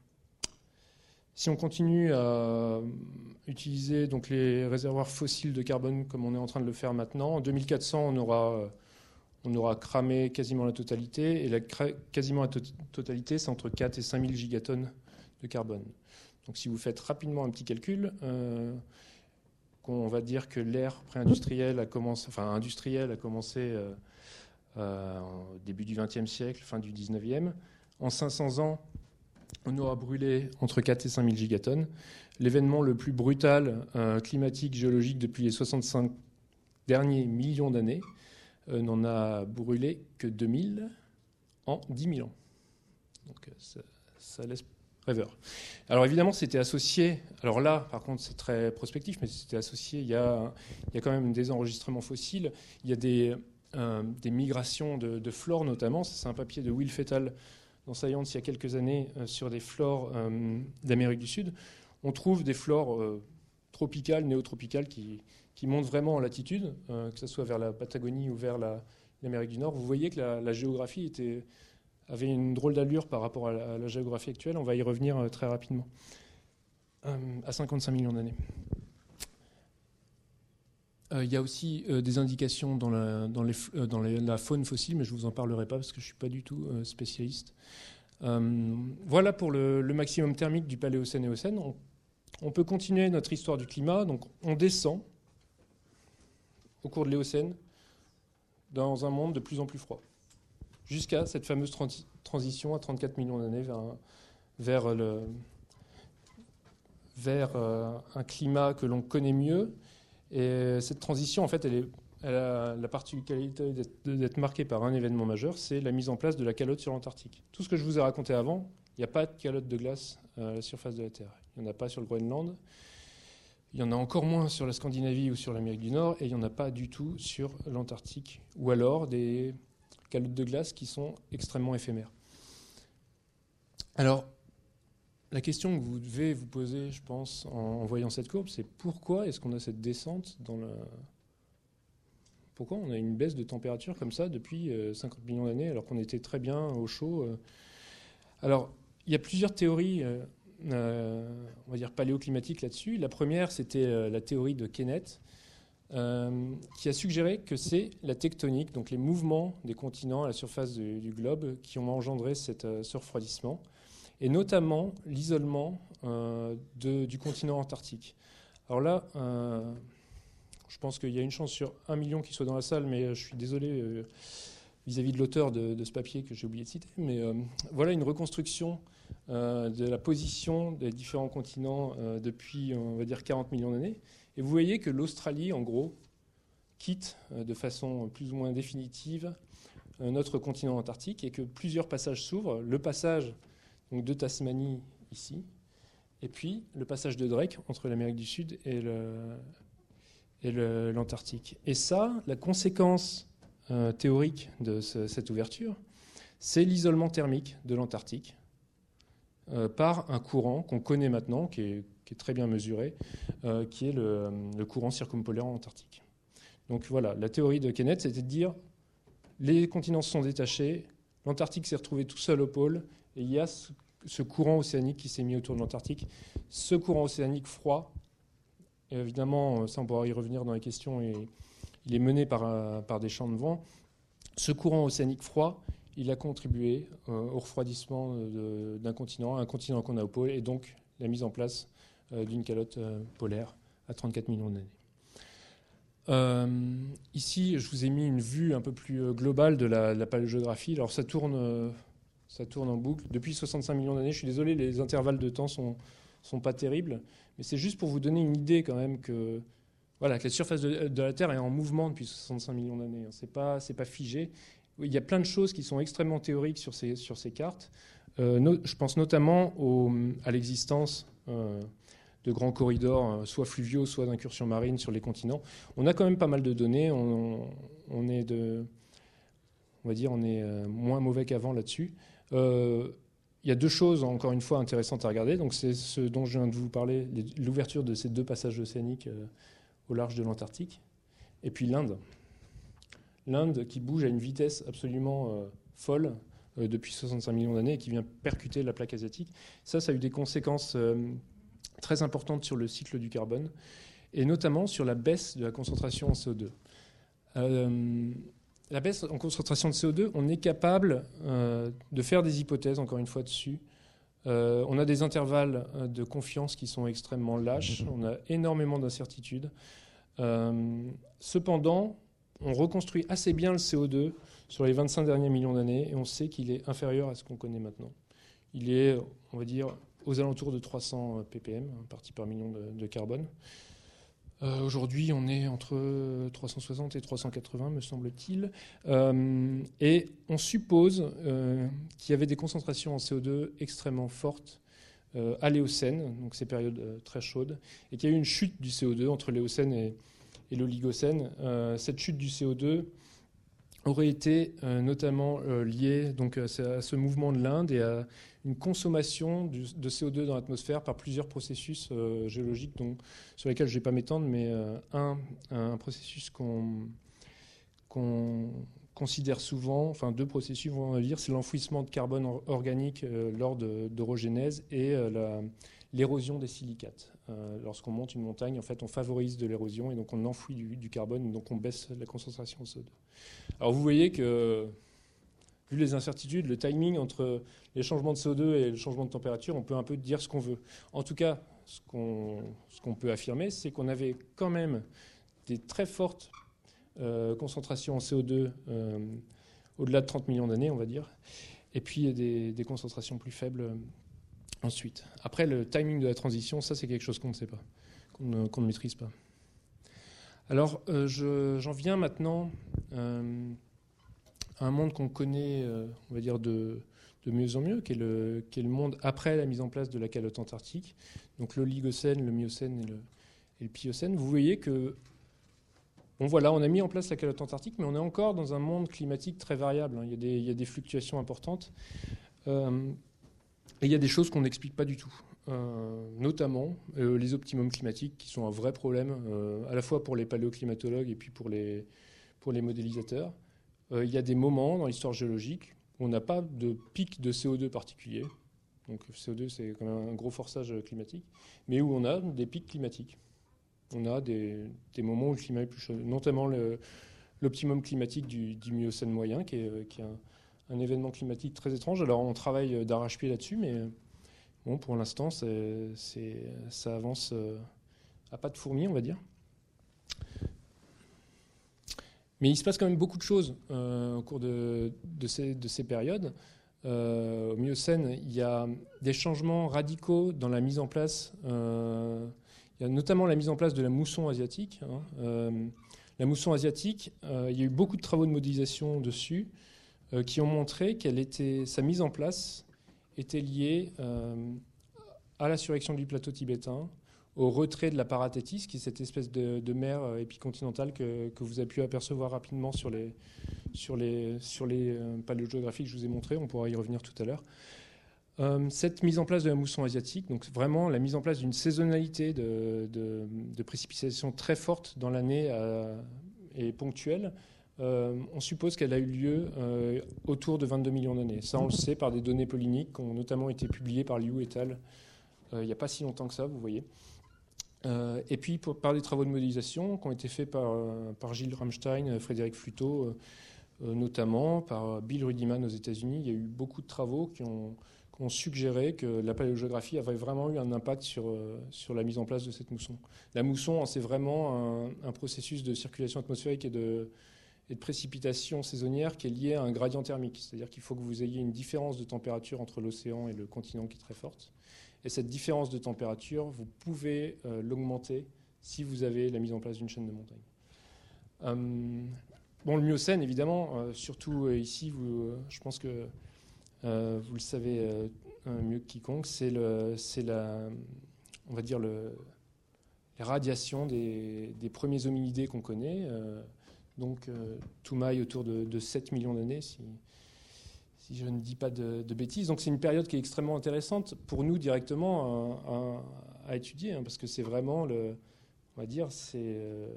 Speaker 2: si on continue à utiliser donc les réservoirs fossiles de carbone comme on est en train de le faire maintenant, en deux mille quatre cents, on aura, on aura cramé quasiment la totalité. Et la, quasiment la to- totalité, c'est entre quatre et cinq mille gigatonnes de carbone. Donc si vous faites rapidement un petit calcul, euh, on va dire que l'ère pré-industrielle a commencé, enfin industrielle a commencé euh, euh, au début du vingtième siècle, fin du dix-neuvième. En cinq cents ans, on aura brûlé entre quatre et cinq mille gigatonnes. L'événement le plus brutal, euh, climatique, géologique depuis les soixante-cinq derniers millions d'années, euh, n'en a brûlé que deux mille en dix mille ans. Donc ça, ça laisse rêveur. Alors évidemment, c'était associé, alors là, par contre, c'est très prospectif, mais c'était associé, il y a, il y a quand même des enregistrements fossiles, il y a des, euh, des migrations de, de flore notamment, c'est un papier de Will Fettal dans Science il y a quelques années euh, sur des flores euh, d'Amérique du Sud. On trouve des flores euh, tropicales, néotropicales, qui, qui montent vraiment en latitude, euh, que ce soit vers la Patagonie ou vers la, l'Amérique du Nord. Vous voyez que la, la géographie était... avait une drôle d'allure par rapport à la, à la géographie actuelle. On va y revenir euh, très rapidement. Euh, à cinquante-cinq millions d'années. Euh, il y a aussi euh, des indications dans, la, dans, les, euh, dans les, la faune fossile, mais je ne vous en parlerai pas parce que je ne suis pas du tout euh, spécialiste. Euh, voilà pour le, le maximum thermique du Paléocène-Éocène. On, on peut continuer notre histoire du climat. Donc on descend au cours de l'Éocène dans un monde de plus en plus froid, jusqu'à cette fameuse transi- transition à trente-quatre millions d'années vers, un, vers, le, vers euh, un climat que l'on connaît mieux. Et cette transition, en fait, elle, est, elle a la particularité d'être, d'être marquée par un événement majeur, c'est la mise en place de la calotte sur l'Antarctique. Tout ce que je vous ai raconté avant, il n'y a pas de calotte de glace à la surface de la Terre. Il n'y en a pas sur le Groenland, il y en a encore moins sur la Scandinavie ou sur l'Amérique du Nord, et il n'y en a pas du tout sur l'Antarctique, ou alors des calottes de glace qui sont extrêmement éphémères. Alors, la question que vous devez vous poser, je pense, en, en voyant cette courbe, c'est pourquoi est-ce qu'on a cette descente dans la... Pourquoi on a une baisse de température comme ça depuis euh, cinquante millions d'années, alors qu'on était très bien au chaud euh. Alors, il y a plusieurs théories, euh, euh, on va dire paléoclimatiques là-dessus. La première, c'était euh, la théorie de Kenneth, Euh, qui a suggéré que c'est la tectonique, donc les mouvements des continents à la surface du, du globe, qui ont engendré cet, euh, ce refroidissement, et notamment l'isolement euh, de, du continent antarctique. Alors là, euh, je pense qu'il y a une chance sur un million qui soit dans la salle, mais je suis désolé euh, vis-à-vis de l'auteur de, de ce papier que j'ai oublié de citer, mais euh, voilà une reconstruction euh, de la position des différents continents euh, depuis, on va dire, quarante millions d'années. Et vous voyez que l'Australie, en gros, quitte euh, de façon plus ou moins définitive euh, notre continent antarctique et que plusieurs passages s'ouvrent. Le passage donc, de Tasmanie ici, et puis le passage de Drake entre l'Amérique du Sud et, le, et le, l'Antarctique. Et ça, la conséquence euh, théorique de ce, cette ouverture, c'est l'isolement thermique de l'Antarctique euh, par un courant qu'on connaît maintenant, qui est qui est très bien mesuré, euh, qui est le, le courant circumpolaire antarctique. Donc voilà, la théorie de Kenneth, c'était de dire les continents se sont détachés, l'Antarctique s'est retrouvé tout seul au pôle, et il y a ce ce courant océanique qui s'est mis autour de l'Antarctique. Ce courant océanique froid, évidemment, ça on pourra y revenir dans les questions, et il est mené par, euh, par des champs de vent. Ce courant océanique froid, il a contribué euh, au refroidissement de, d'un continent, un continent qu'on a au pôle, et donc la mise en place euh, d'une calotte euh, polaire à trente-quatre millions d'années. Euh, ici, je vous ai mis une vue un peu plus globale de la, de la paléogéographie. Alors ça tourne, euh, ça tourne en boucle depuis soixante-cinq millions d'années. Je suis désolé, les intervalles de temps sont, sont pas terribles, mais c'est juste pour vous donner une idée quand même que, voilà, que la surface de, de la Terre est en mouvement depuis soixante-cinq millions d'années. C'est pas, c'est pas figé. Il y a plein de choses qui sont extrêmement théoriques sur ces, sur ces cartes. Euh, no, je pense notamment au, à l'existence euh, de grands corridors, soit fluviaux, soit d'incursions marines sur les continents. On a quand même pas mal de données. On, on est de, on va dire, on est moins mauvais qu'avant là-dessus. Euh, il y a deux choses, encore une fois, intéressantes à regarder. Donc, c'est ce dont je viens de vous parler, l'ouverture de ces deux passages océaniques euh, au large de l'Antarctique. Et puis l'Inde. L'Inde qui bouge à une vitesse absolument euh, folle euh, depuis soixante-cinq millions d'années et qui vient percuter la plaque asiatique. Ça, ça a eu des conséquences euh, très importante sur le cycle du carbone, et notamment sur la baisse de la concentration en C O deux. Euh, la baisse en concentration de C O deux, on est capable euh, de faire des hypothèses, encore une fois, dessus. Euh, on a des intervalles de confiance qui sont extrêmement lâches, on a énormément d'incertitudes. Euh, cependant, on reconstruit assez bien le C O deux sur les vingt-cinq derniers millions d'années, et on sait qu'il est inférieur à ce qu'on connaît maintenant. Il est, on va dire, aux alentours de trois cents ppm, parties par million de, de carbone. Euh, aujourd'hui, on est entre trois cent soixante et trois cent quatre-vingts, me semble-t-il. Euh, et on suppose euh, qu'il y avait des concentrations en C O deux extrêmement fortes euh, à l'Éocène, donc ces périodes euh, très chaudes, et qu'il y a eu une chute du C O deux entre l'Éocène et, et l'Oligocène. Euh, cette chute du C O deux aurait été euh, notamment euh, liée donc, à ce mouvement de l'Inde et à une consommation du, de C O deux dans l'atmosphère par plusieurs processus euh, géologiques dont, sur lesquels je ne vais pas m'étendre, mais euh, un, un processus qu'on qu'on considère souvent, enfin deux processus, on va dire, c'est l'enfouissement de carbone or, organique euh, lors de, d'orogénèse et euh, la, l'érosion des silicates. Euh, lorsqu'on monte une montagne, en fait, on favorise de l'érosion et donc on enfouit du, du carbone, et donc on baisse la concentration de C O deux. Alors vous voyez que, vu les incertitudes, le timing entre les changements de C O deux et le changement de température, on peut un peu dire ce qu'on veut. En tout cas, ce qu'on, ce qu'on peut affirmer, c'est qu'on avait quand même des très fortes euh, concentrations en C O deux euh, au-delà de trente millions d'années, on va dire, et puis des, des concentrations plus faibles euh, ensuite. Après, le timing de la transition, ça c'est quelque chose qu'on ne sait pas, qu'on ne, qu'on ne maîtrise pas. Alors, euh, je, j'en viens maintenant euh, à un monde qu'on connaît, euh, on va dire, de, de mieux en mieux, qui est, le, qui est le monde après la mise en place de la calotte antarctique, donc l'Oligocène, le Miocène et le, et le Pliocène. Vous voyez que, bon voilà, on a mis en place la calotte antarctique, mais on est encore dans un monde climatique très variable, hein. Il y a des, il y a des fluctuations importantes, euh, et il y a des choses qu'on n'explique pas du tout. Euh, notamment euh, les optimums climatiques qui sont un vrai problème euh, à la fois pour les paléoclimatologues et puis pour les, pour les modélisateurs. Euh, il y a des moments dans l'histoire géologique où on n'a pas de pic de C O deux particulier, donc C O deux c'est quand même un gros forçage climatique, mais où on a des pics climatiques. On a des, des moments où le climat est plus chaud, notamment le, l'optimum climatique du, du Miocène moyen qui est, qui est un, un événement climatique très étrange. Alors on travaille d'arrache-pied là-dessus, mais bon, pour l'instant, c'est, c'est, ça avance euh, à pas de fourmi, on va dire. Mais il se passe quand même beaucoup de choses euh, au cours de, de, ces, de ces périodes. Euh, au Miocène, il y a des changements radicaux dans la mise en place. Euh, il y a notamment la mise en place de la mousson asiatique. Hein. Euh, la mousson asiatique, euh, il y a eu beaucoup de travaux de modélisation dessus euh, qui ont montré qu'elle était, sa mise en place était lié euh, à la surrection du plateau tibétain, au retrait de la Paratétis, qui est cette espèce de, de mer euh, épicontinentale que, que vous avez pu apercevoir rapidement sur les, sur les, sur les euh, paléogéographies que je vous ai montrées. On pourra y revenir tout à l'heure. Euh, cette mise en place de la mousson asiatique, donc vraiment la mise en place d'une saisonnalité de, de, de précipitations très forte dans l'année euh, et ponctuelle, euh, on suppose qu'elle a eu lieu euh, autour de vingt-deux millions d'années. Ça, on le sait par des données polyniques qui ont notamment été publiées par Liu et al. Euh, il n'y a pas si longtemps que ça, vous voyez. Euh, et puis pour, par des travaux de modélisation qui ont été faits par, euh, par Gilles Ramstein, Frédéric Fluteau, euh, euh, notamment par Bill Rudiman aux États-Unis. Il y a eu beaucoup de travaux qui ont, qui ont suggéré que la paléogéographie avait vraiment eu un impact sur, euh, sur la mise en place de cette mousson. La mousson, c'est vraiment un, un processus de circulation atmosphérique et de, et de précipitation saisonnière qui est lié à un gradient thermique. C'est-à-dire qu'il faut que vous ayez une différence de température entre l'océan et le continent qui est très forte. Et cette différence de température, vous pouvez euh, l'augmenter si vous avez la mise en place d'une chaîne de montagnes. Euh, bon, le Miocène, évidemment, euh, surtout euh, ici, vous, euh, je pense que euh, vous le savez euh, mieux que quiconque, c'est, le, c'est la, on va dire le, les radiations des, des premiers hominidés qu'on connaît. Euh, donc, euh, Toumaï autour de, de sept millions d'années, si, si je ne dis pas de, de bêtises. Donc c'est une période qui est extrêmement intéressante pour nous directement à, à, à étudier, hein, parce que c'est vraiment, le, on va dire, c'est, euh,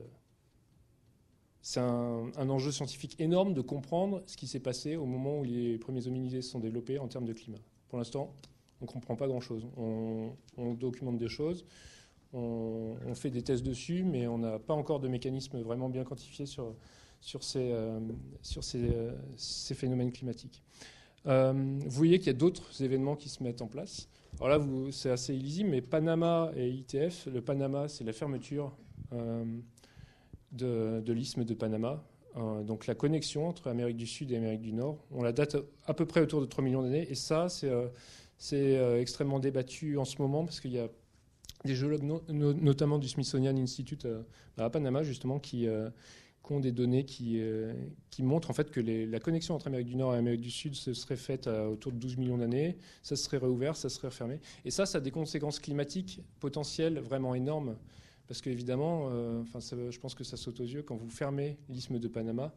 Speaker 2: c'est un, un enjeu scientifique énorme de comprendre ce qui s'est passé au moment où les premiers hominidés se sont développés en termes de climat. Pour l'instant, on ne comprend pas grand-chose. On, on documente des choses, on, on fait des tests dessus, mais on n'a pas encore de mécanisme vraiment bien quantifié sur, sur, ces, euh, sur ces, euh, ces phénomènes climatiques. Euh, vous voyez qu'il y a d'autres événements qui se mettent en place. Alors là, vous, c'est assez illisible, mais Panama et I T F. Le Panama, c'est la fermeture euh, de, de l'isthme de Panama. Euh, donc la connexion entre Amérique du Sud et Amérique du Nord. On la date à peu près autour de trois millions d'années. Et ça, c'est, euh, c'est euh, extrêmement débattu en ce moment parce qu'il y a des géologues, no, no, notamment du Smithsonian Institute euh, à Panama, justement, qui... Euh, qui ont des données qui, euh, qui montrent en fait que les, la connexion entre Amérique du Nord et Amérique du Sud se serait faite à autour de douze millions d'années, ça se serait réouvert, ça serait refermé. Et ça, ça a des conséquences climatiques potentielles vraiment énormes, parce qu'évidemment, euh, enfin, ça, je pense que ça saute aux yeux, quand vous fermez l'isthme de Panama,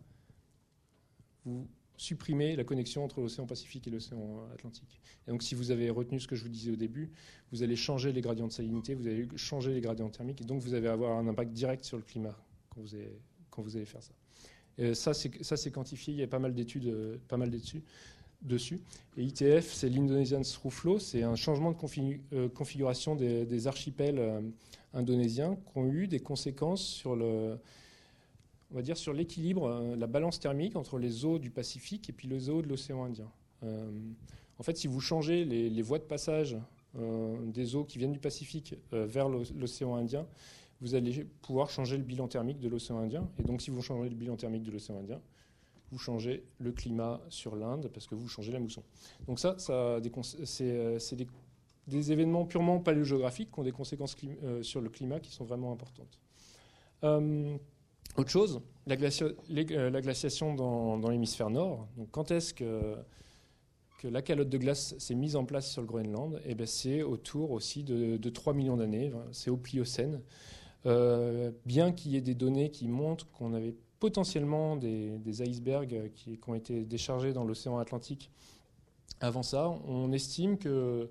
Speaker 2: vous supprimez la connexion entre l'océan Pacifique et l'océan Atlantique. Et donc si vous avez retenu ce que je vous disais au début, vous allez changer les gradients de salinité, vous allez changer les gradients thermiques, et donc vous allez avoir un impact direct sur le climat quand vous avez quand vous allez faire ça. Et ça, c'est, ça, c'est quantifié, il y a pas mal d'études, euh, pas mal d'études dessus. Et I T F, c'est l'Indonesian Through Flow, c'est un changement de config- euh, configuration des, des archipels euh, indonésiens qui ont eu des conséquences sur, le, on va dire, sur l'équilibre, euh, la balance thermique entre les eaux du Pacifique et puis les eaux de l'océan Indien. Euh, en fait, si vous changez les, les voies de passage euh, des eaux qui viennent du Pacifique euh, vers l'océan Indien, vous allez pouvoir changer le bilan thermique de l'océan Indien. Et donc, si vous changez le bilan thermique de l'océan Indien, vous changez le climat sur l'Inde parce que vous changez la mousson. Donc ça, ça des, c'est, c'est des, des événements purement paléogéographiques qui ont des conséquences clim, euh, sur le climat qui sont vraiment importantes. Euh, autre chose, la, glacia, les, euh, la glaciation dans, dans l'hémisphère nord. Donc, quand est-ce que, que la calotte de glace s'est mise en place sur le Groenland? Eh bien, c'est autour aussi de, de trois millions d'années. C'est au Pliocène. Euh, bien qu'il y ait des données qui montrent qu'on avait potentiellement des, des icebergs qui, qui ont été déchargés dans l'océan Atlantique avant ça, on estime que,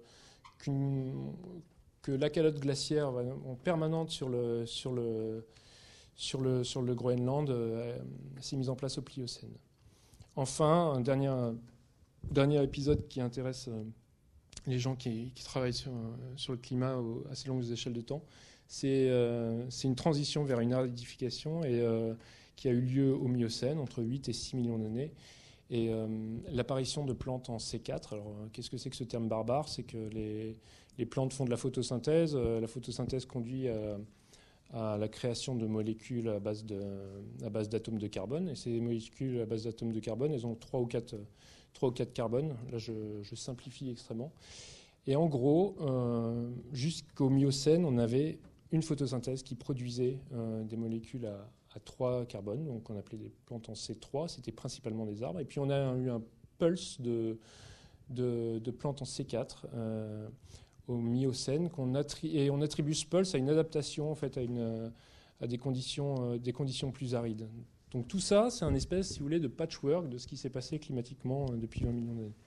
Speaker 2: que la calotte glaciaire en permanente sur le, sur le, sur le, sur le Groenland euh, s'est mise en place au Pliocène. Enfin, un dernier, un dernier épisode qui intéresse euh, les gens qui, qui travaillent sur, sur le climat aux assez longues échelles de temps, C'est, euh, c'est une transition vers une aridification et, euh, qui a eu lieu au Miocène, entre huit et six millions d'années. Et euh, l'apparition de plantes en C quatre, alors euh, qu'est-ce que c'est que ce terme barbare? C'est que les, les plantes font de la photosynthèse. Euh, la photosynthèse conduit à, à la création de molécules à base, de, à base d'atomes de carbone. Et ces molécules à base d'atomes de carbone, elles ont trois ou quatre, trois ou quatre carbones. Là, je, je simplifie extrêmement. Et en gros, euh, jusqu'au Miocène, on avait une photosynthèse qui produisait euh, des molécules à, à trois carbones, donc on appelait des plantes en C trois, c'était principalement des arbres. Et puis on a eu un pulse de, de, de plantes en C quatre euh, au Miocène, qu'on attri- et on attribue ce pulse à une adaptation en fait, à, une, à des, conditions, euh, des conditions plus arides. Donc tout ça, c'est un espèce, si vous voulez, de patchwork de ce qui s'est passé climatiquement euh, depuis vingt millions d'années.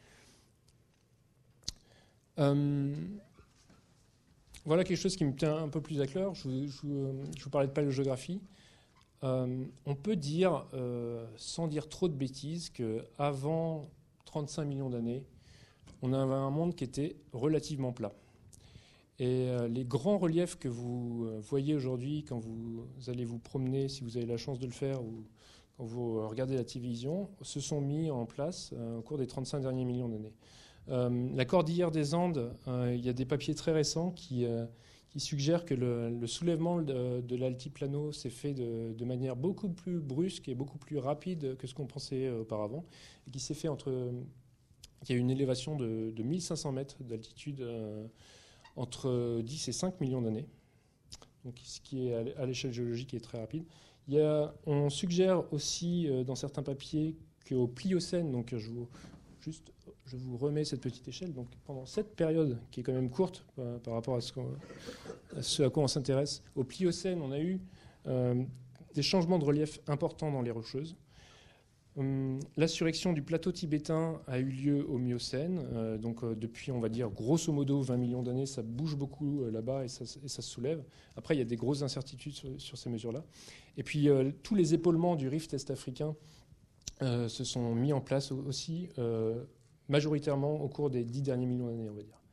Speaker 2: Euh, Voilà quelque chose qui me tient un peu plus à cœur. Je, je, je vous parlais de paléogéographie. Euh, on peut dire, euh, sans dire trop de bêtises, qu'avant trente-cinq millions d'années, on avait un monde qui était relativement plat. Et euh, les grands reliefs que vous euh, voyez aujourd'hui quand vous allez vous promener, si vous avez la chance de le faire, ou quand vous euh, regardez la télévision, se sont mis en place euh, au cours des trente-cinq derniers millions d'années. Euh, la cordillère des Andes, euh, il y a des papiers très récents qui, euh, qui suggèrent que le, le soulèvement de, de l'altiplano s'est fait de, de manière beaucoup plus brusque et beaucoup plus rapide que ce qu'on pensait auparavant, et qui s'est fait entre... Il y a une élévation de, de mille cinq cents mètres d'altitude euh, entre dix et cinq millions d'années, donc ce qui est à l'échelle géologique est très rapide. Il y a, on suggère aussi euh, dans certains papiers qu'au Pliocène, donc je vous, juste, je vous remets cette petite échelle, donc pendant cette période qui est quand même courte euh, par rapport à ce, à ce à quoi on s'intéresse, au Pliocène, on a eu euh, des changements de relief importants dans les Rocheuses. Hum, la surrection du plateau tibétain a eu lieu au Miocène, euh, donc euh, depuis, on va dire, grosso modo vingt millions d'années, ça bouge beaucoup euh, là-bas et ça, et ça se soulève. Après, il y a des grosses incertitudes sur, sur ces mesures-là. Et puis, euh, tous les épaulements du rift est-africain euh, se sont mis en place aussi, euh, majoritairement au cours des dix derniers millions d'années, on va dire.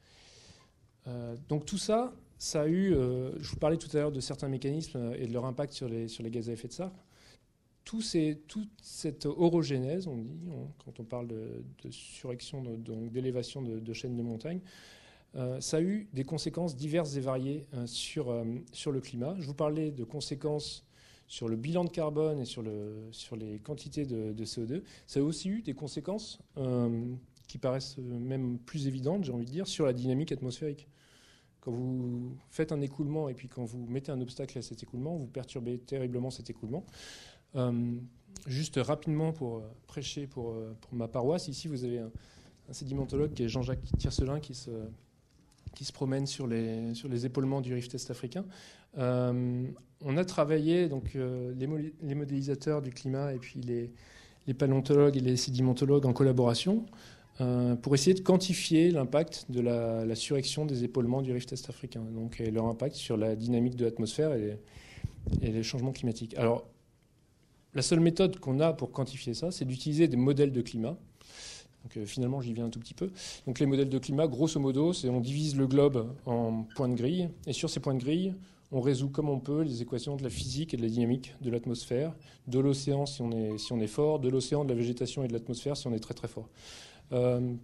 Speaker 2: Euh, donc tout ça, ça a eu, euh, je vous parlais tout à l'heure de certains mécanismes et de leur impact sur les, sur les gaz à effet de serre. Tout ces, toute cette orogénèse, on dit, on, quand on parle de, de surrection, de, donc d'élévation de, de chaînes de montagnes, euh, ça a eu des conséquences diverses et variées euh, sur, euh, sur le climat. Je vous parlais de conséquences sur le bilan de carbone et sur, le, sur les quantités de, de C O deux. Ça a aussi eu des conséquences euh, qui paraissent même plus évidentes, j'ai envie de dire, sur la dynamique atmosphérique. Quand vous faites un écoulement et puis quand vous mettez un obstacle à cet écoulement, vous perturbez terriblement cet écoulement. Euh, juste rapidement pour euh, prêcher pour, euh, pour ma paroisse, ici vous avez un, un sédimentologue qui est Jean-Jacques Tiercelin qui se, qui se promène sur les, sur les épaulements du rift est-africain. Euh, on a travaillé, donc, euh, les, mo les modélisateurs du climat et puis les, les paléontologues et les sédimentologues en collaboration euh, pour essayer de quantifier l'impact de la, la surrection des épaulements du rift est-africain, donc, et leur impact sur la dynamique de l'atmosphère et, et les changements climatiques. Alors, la seule méthode qu'on a pour quantifier ça, c'est d'utiliser des modèles de climat. Donc, euh, finalement, j'y viens un tout petit peu. Donc, les modèles de climat, grosso modo, c'est on divise le globe en points de grille. Et sur ces points de grille, on résout comme on peut les équations de la physique et de la dynamique de l'atmosphère, de l'océan si on est, si on est fort, de l'océan, de la végétation et de l'atmosphère si on est très très fort. Euh,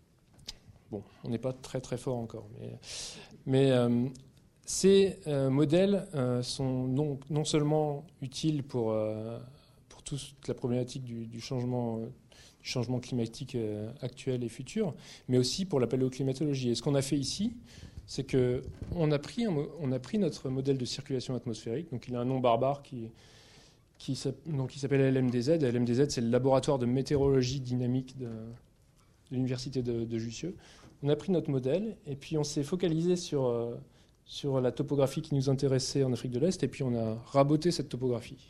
Speaker 2: bon, on n'est pas très très fort encore. Mais, mais euh, ces euh, modèles euh, sont non, non seulement utiles pour... Euh, toute la problématique du, du, changement, du changement climatique euh, actuel et futur, mais aussi pour la paléoclimatologie. Et ce qu'on a fait ici, c'est qu'on a pris, un, on a pris notre modèle de circulation atmosphérique, donc il a un nom barbare qui, qui s'appelle L M D Z. L M D Z, c'est le laboratoire de météorologie dynamique de, de l'université de, de Jussieu. On a pris notre modèle et puis on s'est focalisé sur, euh, sur la topographie qui nous intéressait en Afrique de l'Est, et puis on a raboté cette topographie.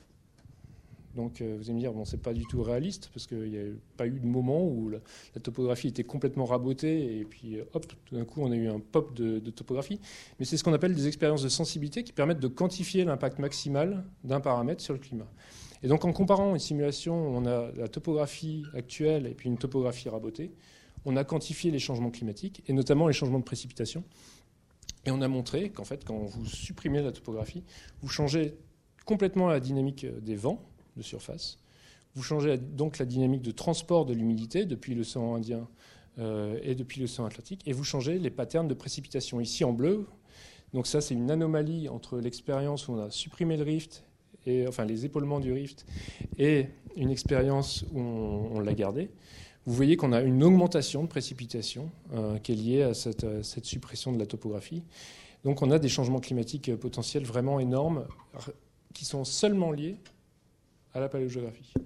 Speaker 2: Donc euh, vous allez me dire, bon, c'est pas du tout réaliste, parce qu'il n'y a pas eu de moment où la, la topographie était complètement rabotée, et puis hop, tout d'un coup, on a eu un pop de, de topographie. Mais c'est ce qu'on appelle des expériences de sensibilité qui permettent de quantifier l'impact maximal d'un paramètre sur le climat. Et donc en comparant une simulation où on a la topographie actuelle et puis une topographie rabotée, on a quantifié les changements climatiques, et notamment les changements de précipitation. Et on a montré qu'en fait, quand vous supprimez la topographie, vous changez complètement la dynamique des vents de surface. Vous changez donc la dynamique de transport de l'humidité depuis l'océan Indien euh, et depuis l'océan Atlantique, et vous changez les patterns de précipitation. Ici en bleu, donc ça c'est une anomalie entre l'expérience où on a supprimé le rift, et, enfin les épaulements du rift, et une expérience où on, on l'a gardé. Vous voyez qu'on a une augmentation de précipitation euh, qui est liée à cette, à cette suppression de la topographie. Donc on a des changements climatiques potentiels vraiment énormes qui sont seulement liés à la paléogéographie.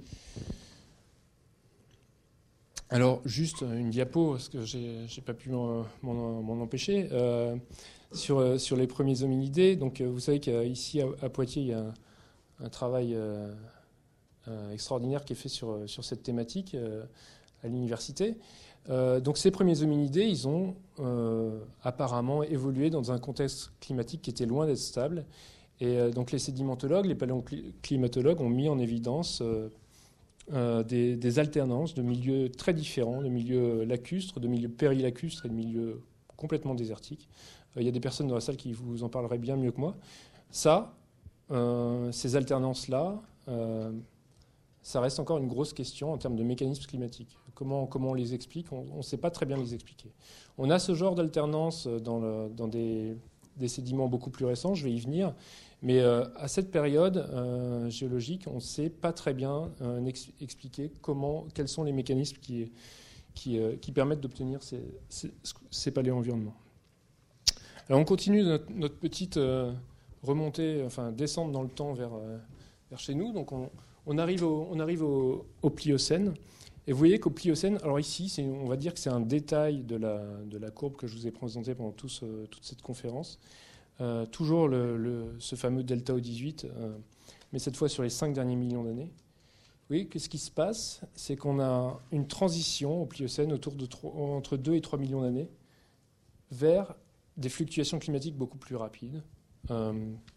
Speaker 2: Alors, juste une diapo, parce que je n'ai pas pu m'en empêcher, euh, sur, sur les premiers hominidés. Donc, vous savez qu'ici, à, à Poitiers, il y a un, un travail euh, euh, extraordinaire qui est fait sur, sur cette thématique euh, à l'université. Euh, donc, ces premiers hominidés, ils ont euh, apparemment évolué dans un contexte climatique qui était loin d'être stable. Et euh, donc les sédimentologues, les paléoclimatologues ont mis en évidence euh, euh, des, des alternances de milieux très différents, de milieux lacustres, de milieux périlacustres et de milieux complètement désertiques. Il euh, y a des personnes dans la salle qui vous en parleraient bien mieux que moi. Ça, euh, ces alternances-là, euh, ça reste encore une grosse question en termes de mécanismes climatiques. Comment, comment on les explique? On ne sait pas très bien les expliquer. On a ce genre d'alternance dans, le, dans des, des sédiments beaucoup plus récents, je vais y venir, mais euh, à cette période euh, géologique, on ne sait pas très bien euh, ex expliquer comment, quels sont les mécanismes qui, qui, euh, qui permettent d'obtenir ces, ces, ces paléo-environnements. Alors on continue notre, notre petite euh, remontée, enfin descente dans le temps vers, euh, vers chez nous. Donc on, on arrive au, on arrive au, au Pliocène. Et vous voyez qu'au Pliocène, alors ici, on va dire que c'est un détail de la, de la courbe que je vous ai présentée pendant tout ce, toute cette conférence. Euh, toujours le, le, ce fameux delta O dix-huit, euh, mais cette fois sur les cinq derniers millions d'années. Oui, qu'est-ce qui se passe? C'est qu'on a une transition au Pliocène autour de trois, entre deux et trois millions d'années vers des fluctuations climatiques beaucoup plus rapides. Euh,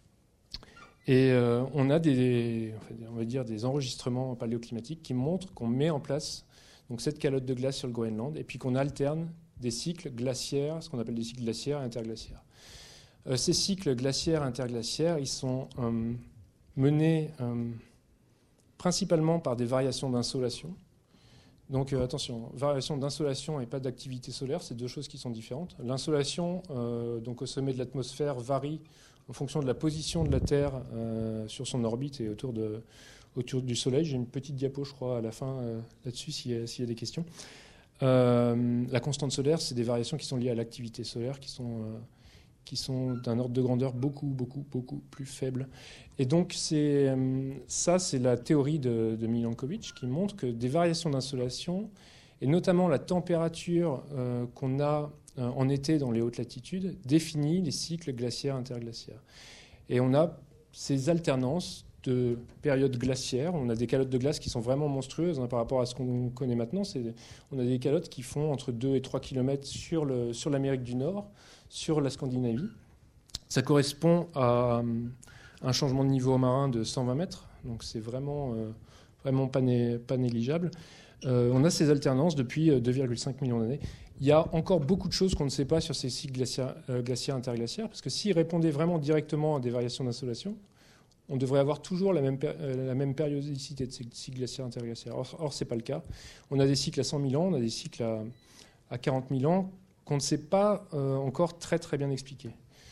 Speaker 2: et euh, on a des, on va dire des enregistrements paléoclimatiques qui montrent qu'on met en place donc, cette calotte de glace sur le Groenland et puis qu'on alterne des cycles glaciaires, ce qu'on appelle des cycles glaciaires et interglaciaires. Euh, ces cycles glaciaires et interglaciaires, ils sont euh, menés euh, principalement par des variations d'insolation. Donc euh, attention, variation d'insolation et pas d'activité solaire, c'est deux choses qui sont différentes. L'insolation, euh, donc au sommet de l'atmosphère, varie en fonction de la position de la Terre euh, sur son orbite et autour, de, autour du Soleil. J'ai une petite diapo, je crois, à la fin euh, là-dessus, s'il y, s'il y a des questions. Euh, la constante solaire, c'est des variations qui sont liées à l'activité solaire, qui sont... Euh, qui sont d'un ordre de grandeur beaucoup, beaucoup, beaucoup plus faible. Et donc, c'est, ça, c'est la théorie de, de Milankovitch qui montre que des variations d'insolation, et notamment la température euh, qu'on a euh, en été dans les hautes latitudes, définit les cycles glaciaires interglaciaires. Et on a ces alternances de périodes glaciaires. On a des calottes de glace qui sont vraiment monstrueuses hein, par rapport à ce qu'on connaît maintenant. C'est, on a des calottes qui font entre deux et trois kilomètres sur, le, sur l'Amérique du Nord, sur la Scandinavie. Ça correspond à un changement de niveau marin de cent vingt mètres, donc c'est vraiment, euh, vraiment pas, né, pas négligeable. Euh, on a ces alternances depuis deux virgule cinq millions d'années. Il y a encore beaucoup de choses qu'on ne sait pas sur ces cycles glaciaires, euh, glaciaires interglaciaires, parce que s'ils répondaient vraiment directement à des variations d'insolation, on devrait avoir toujours la même, euh, la même périodicité de ces cycles glaciaires interglaciaires. Or, or ce n'est pas le cas. On a des cycles à cent mille ans, on a des cycles à, à quarante mille ans, qu'on ne sait pas euh, encore très très bien expliquer.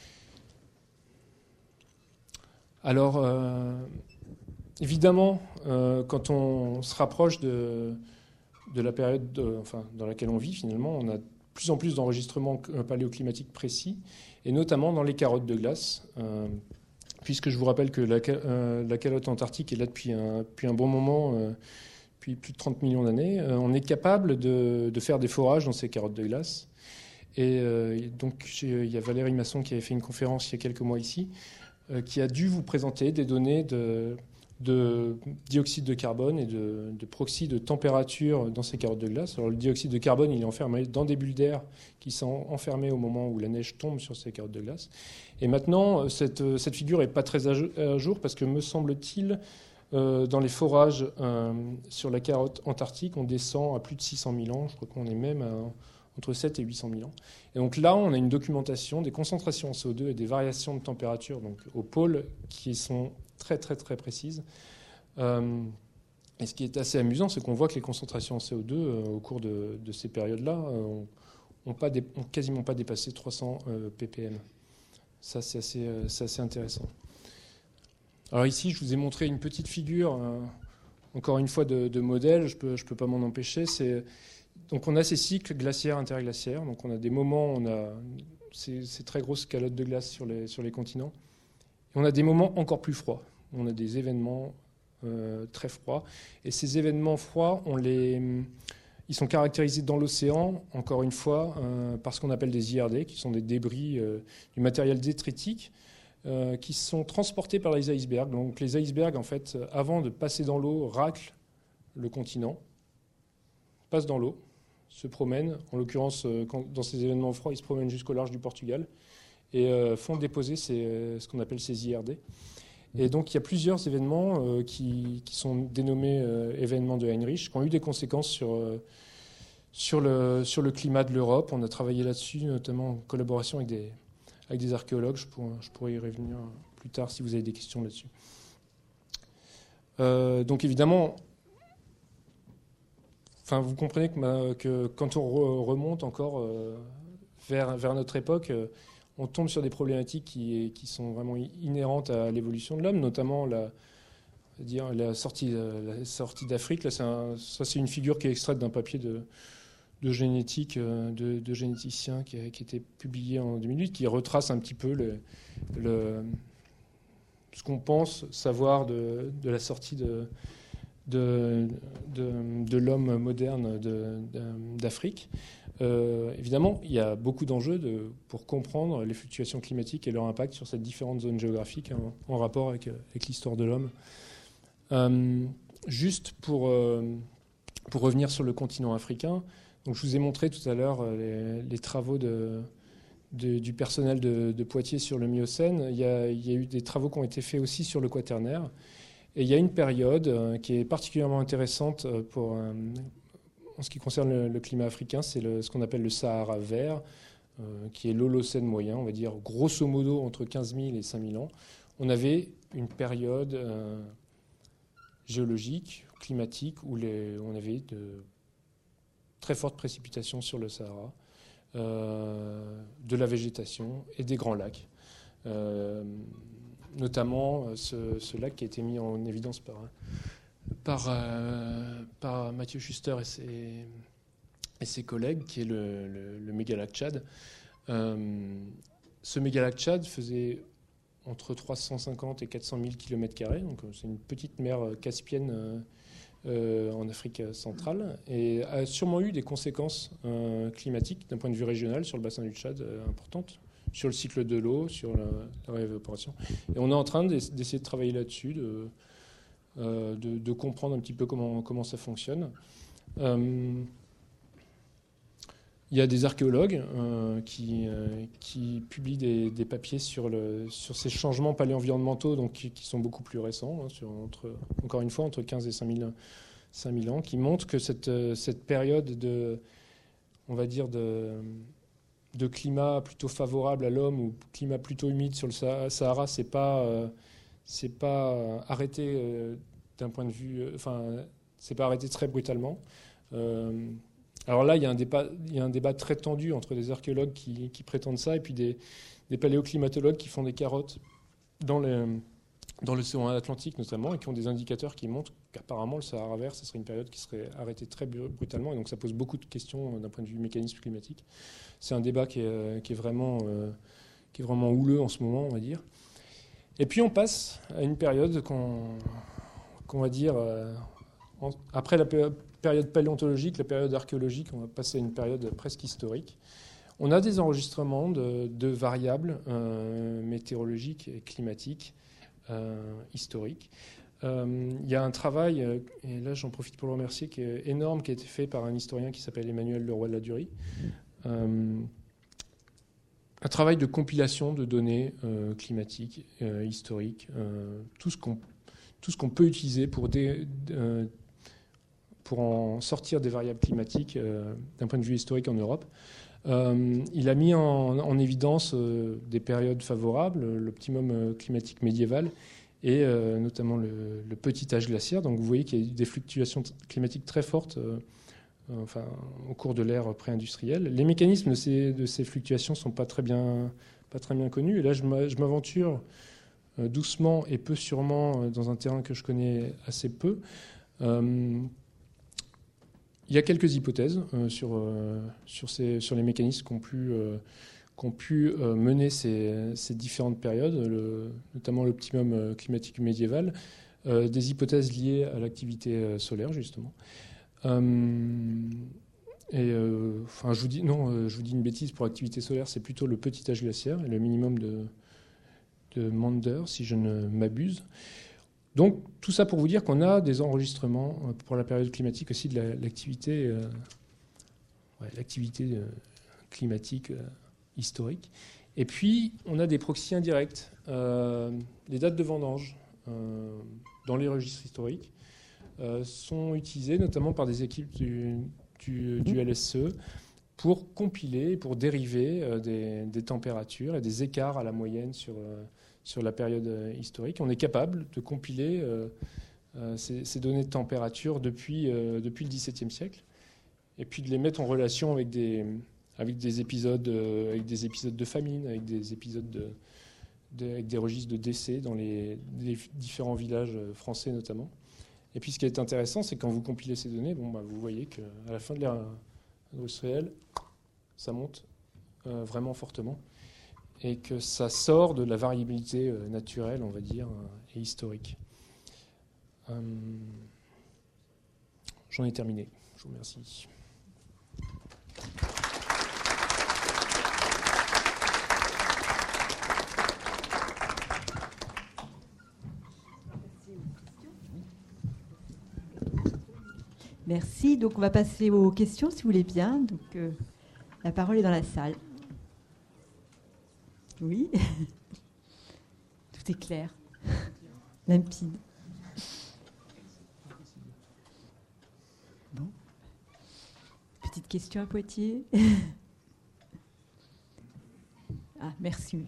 Speaker 2: Alors, euh, évidemment, euh, quand on se rapproche de, de la période de, enfin, dans laquelle on vit, finalement, on a de plus en plus d'enregistrements paléoclimatiques précis, et notamment dans les carottes de glace, euh, puisque je vous rappelle que la, euh, la calotte antarctique est là depuis un, depuis un bon moment, euh, depuis plus de trente millions d'années. Euh, on est capable de, de faire des forages dans ces carottes de glace. Et euh, donc, il y a Valérie Masson qui avait fait une conférence il y a quelques mois ici, euh, qui a dû vous présenter des données de, de dioxyde de carbone et de, de proxy de température dans ces carottes de glace. Alors, le dioxyde de carbone, il est enfermé dans des bulles d'air qui sont enfermées au moment où la neige tombe sur ces carottes de glace. Et maintenant, cette, cette figure n'est pas très à jour parce que, me semble-t-il, euh, dans les forages euh, sur la carotte antarctique, on descend à plus de six cent mille ans. Je crois qu'on est même à entre sept et huit cent mille ans. Et donc là, on a une documentation des concentrations en C O deux et des variations de température donc au pôle qui sont très, très, très précises. Euh, et ce qui est assez amusant, c'est qu'on voit que les concentrations en C O deux euh, au cours de, de ces périodes-là euh, ont, pas dé, ont quasiment pas dépassé trois cents euh, ppm. Ça, c'est assez, euh, c'est assez intéressant. Alors ici, je vous ai montré une petite figure, euh, encore une fois, de, de modèle. Je peux, je peux pas m'en empêcher. C'est... Donc on a ces cycles glaciaires interglaciaires, donc on a des moments où on a ces, ces très grosses calottes de glace sur les, sur les continents, et on a des moments encore plus froids, on a des événements euh, très froids, et ces événements froids, on les, ils sont caractérisés dans l'océan, encore une fois, euh, par ce qu'on appelle des I R D, qui sont des débris euh, du matériel détritique, euh, qui sont transportés par les icebergs. Donc les icebergs, en fait, avant de passer dans l'eau, raclent le continent, passent dans l'eau, se promènent, en l'occurrence, quand, dans ces événements froids, ils se promènent jusqu'au large du Portugal. et euh, font déposer ces, ce qu'on appelle ces I R D. Et donc il y a plusieurs événements euh, qui, qui sont dénommés euh, événements de Heinrich, qui ont eu des conséquences sur, euh, sur, le, sur le climat de l'Europe. On a travaillé là-dessus, notamment en collaboration avec des, avec des archéologues. Je pourrais, je pourrais y revenir plus tard si vous avez des questions là-dessus. Euh, donc évidemment, enfin, vous comprenez que, ma, que quand on re, remonte encore euh, vers, vers notre époque, euh, on tombe sur des problématiques qui, qui sont vraiment inhérentes à l'évolution de l'homme, notamment la, dire, la sortie, la sortie d'Afrique. Là, c'est un, ça, c'est une figure qui est extraite d'un papier de, de génétique, de, de généticien qui a, qui a été publié en deux mille huit, qui retrace un petit peu le, le, ce qu'on pense savoir de, de la sortie de, de, de, de l'homme moderne de, de, d'Afrique. Euh, évidemment, il y a beaucoup d'enjeux de, pour comprendre les fluctuations climatiques et leur impact sur ces différentes zones géographiques en, en rapport avec, avec l'histoire de l'homme. Euh, juste pour, euh, pour revenir sur le continent africain, donc je vous ai montré tout à l'heure les, les travaux de, de, du personnel de, de Poitiers sur le Miocène. Il y, a, il y a eu des travaux qui ont été faits aussi sur le Quaternaire. Et il y a une période euh, qui est particulièrement intéressante pour... Euh, En ce qui concerne le, le climat africain, c'est le, ce qu'on appelle le Sahara vert, euh, qui est l'Holocène moyen, on va dire grosso modo entre quinze mille et cinq mille ans. On avait une période euh, géologique, climatique, où les, on avait de très fortes précipitations sur le Sahara, euh, de la végétation et des grands lacs. Euh, notamment ce, ce lac qui a été mis en évidence par... Par, euh, par Mathieu Schuster et ses, et ses collègues, qui est le, le, le mégalac Tchad. Euh, ce mégalac Tchad faisait entre trois cent cinquante et quatre cent mille kilomètres carrés, donc c'est une petite mer caspienne euh, euh, en Afrique centrale, et a sûrement eu des conséquences euh, climatiques d'un point de vue régional sur le bassin du Tchad euh, importantes, sur le cycle de l'eau, sur la, la réévaporation. Et on est en train d'essayer de travailler là-dessus, de Euh, de, de comprendre un petit peu comment, comment ça fonctionne. Euh, il y a des archéologues euh, qui, euh, qui publient des, des papiers sur, le, sur ces changements paléo-environnementaux, donc qui, qui sont beaucoup plus récents, hein, sur entre, encore une fois entre quinze et cinq mille ans, qui montrent que cette, cette période de, on va dire de, de climat plutôt favorable à l'homme ou climat plutôt humide sur le Sahara, c'est pas euh, c'est pas arrêté euh, d'un point de vue, euh, enfin, c'est pas arrêté très brutalement. Euh, alors là, il y a un débat, il y a un débat très tendu entre des archéologues qui, qui prétendent ça et puis des, des paléoclimatologues qui font des carottes dans les, dans l'océan Atlantique notamment, et qui ont des indicateurs qui montrent qu'apparemment le Sahara vert, ce serait une période qui serait arrêtée très brutalement, et donc ça pose beaucoup de questions d'un point de vue mécanisme climatique. C'est un débat qui est, qui est vraiment, euh, qui est vraiment houleux en ce moment, on va dire. Et puis on passe à une période qu'on qu'on va dire, euh, en, après la période paléontologique, la période archéologique, on va passer à une période presque historique. On a des enregistrements de, de variables euh, météorologiques et climatiques euh, historiques. Euh, il y a un travail, euh, et là j'en profite pour le remercier, qui est énorme, qui a été fait par un historien qui s'appelle Emmanuel Leroy de la Durie. Euh, Un travail de compilation de données euh, climatiques, euh, historiques, euh, tout ce qu'on tout ce qu'on peut utiliser pour, dé, euh, pour en sortir des variables climatiques euh, d'un point de vue historique en Europe. Euh, il a mis en, en évidence euh, des périodes favorables, l'optimum climatique médiéval et euh, notamment le, le petit âge glaciaire. Donc vous voyez qu'il y a eu des fluctuations climatiques très fortes euh, Enfin, au cours de l'ère pré-industrielle. Les mécanismes de ces, de ces fluctuations ne sont pas très bien, pas très bien connus. Et là, je m'aventure euh, doucement et peu sûrement euh, dans un terrain que je connais assez peu. Euh, il y a quelques hypothèses euh, sur, euh, sur, ces, sur les mécanismes qui ont pu, euh, qui ont pu euh, mener ces, ces différentes périodes, le, notamment l'optimum climatique médiéval, euh, des hypothèses liées à l'activité solaire, justement. Euh, et euh, enfin, je vous dis non, euh, je vous dis une bêtise. Pour activité solaire, c'est plutôt le petit âge glaciaire et le minimum de, de Maunder, si je ne m'abuse. Donc tout ça pour vous dire qu'on a des enregistrements pour la période climatique aussi de l'activité, euh, ouais, l'activité euh, climatique euh, historique. Et puis, on a des proxys indirects. Euh, les dates de vendange euh, dans les registres historiques euh, sont utilisées notamment par des équipes du, du, du L S E pour compiler, pour dériver euh, des, des températures et des écarts à la moyenne sur, euh, sur la période euh, historique. On est capable de compiler euh, euh, ces, ces données de température depuis, euh, depuis le dix-septième siècle et puis de les mettre en relation avec des, avec des, épisodes, euh, avec des épisodes de famine, avec des épisodes de, de, avec des registres de décès dans les, les différents villages français notamment. Et puis ce qui est intéressant, c'est quand vous compilez ces données, bon, bah, vous voyez qu'à la fin de l'ère industrielle, ça monte euh, vraiment fortement et que ça sort de la variabilité euh, naturelle, on va dire, euh, et historique. Euh, J'en ai terminé. Je vous remercie.
Speaker 3: Merci. Donc, on va passer aux questions, si vous voulez bien. Donc, euh, la parole est dans la salle. Oui. Tout est clair, limpide. Bon. Petite question à Poitiers. Ah, merci.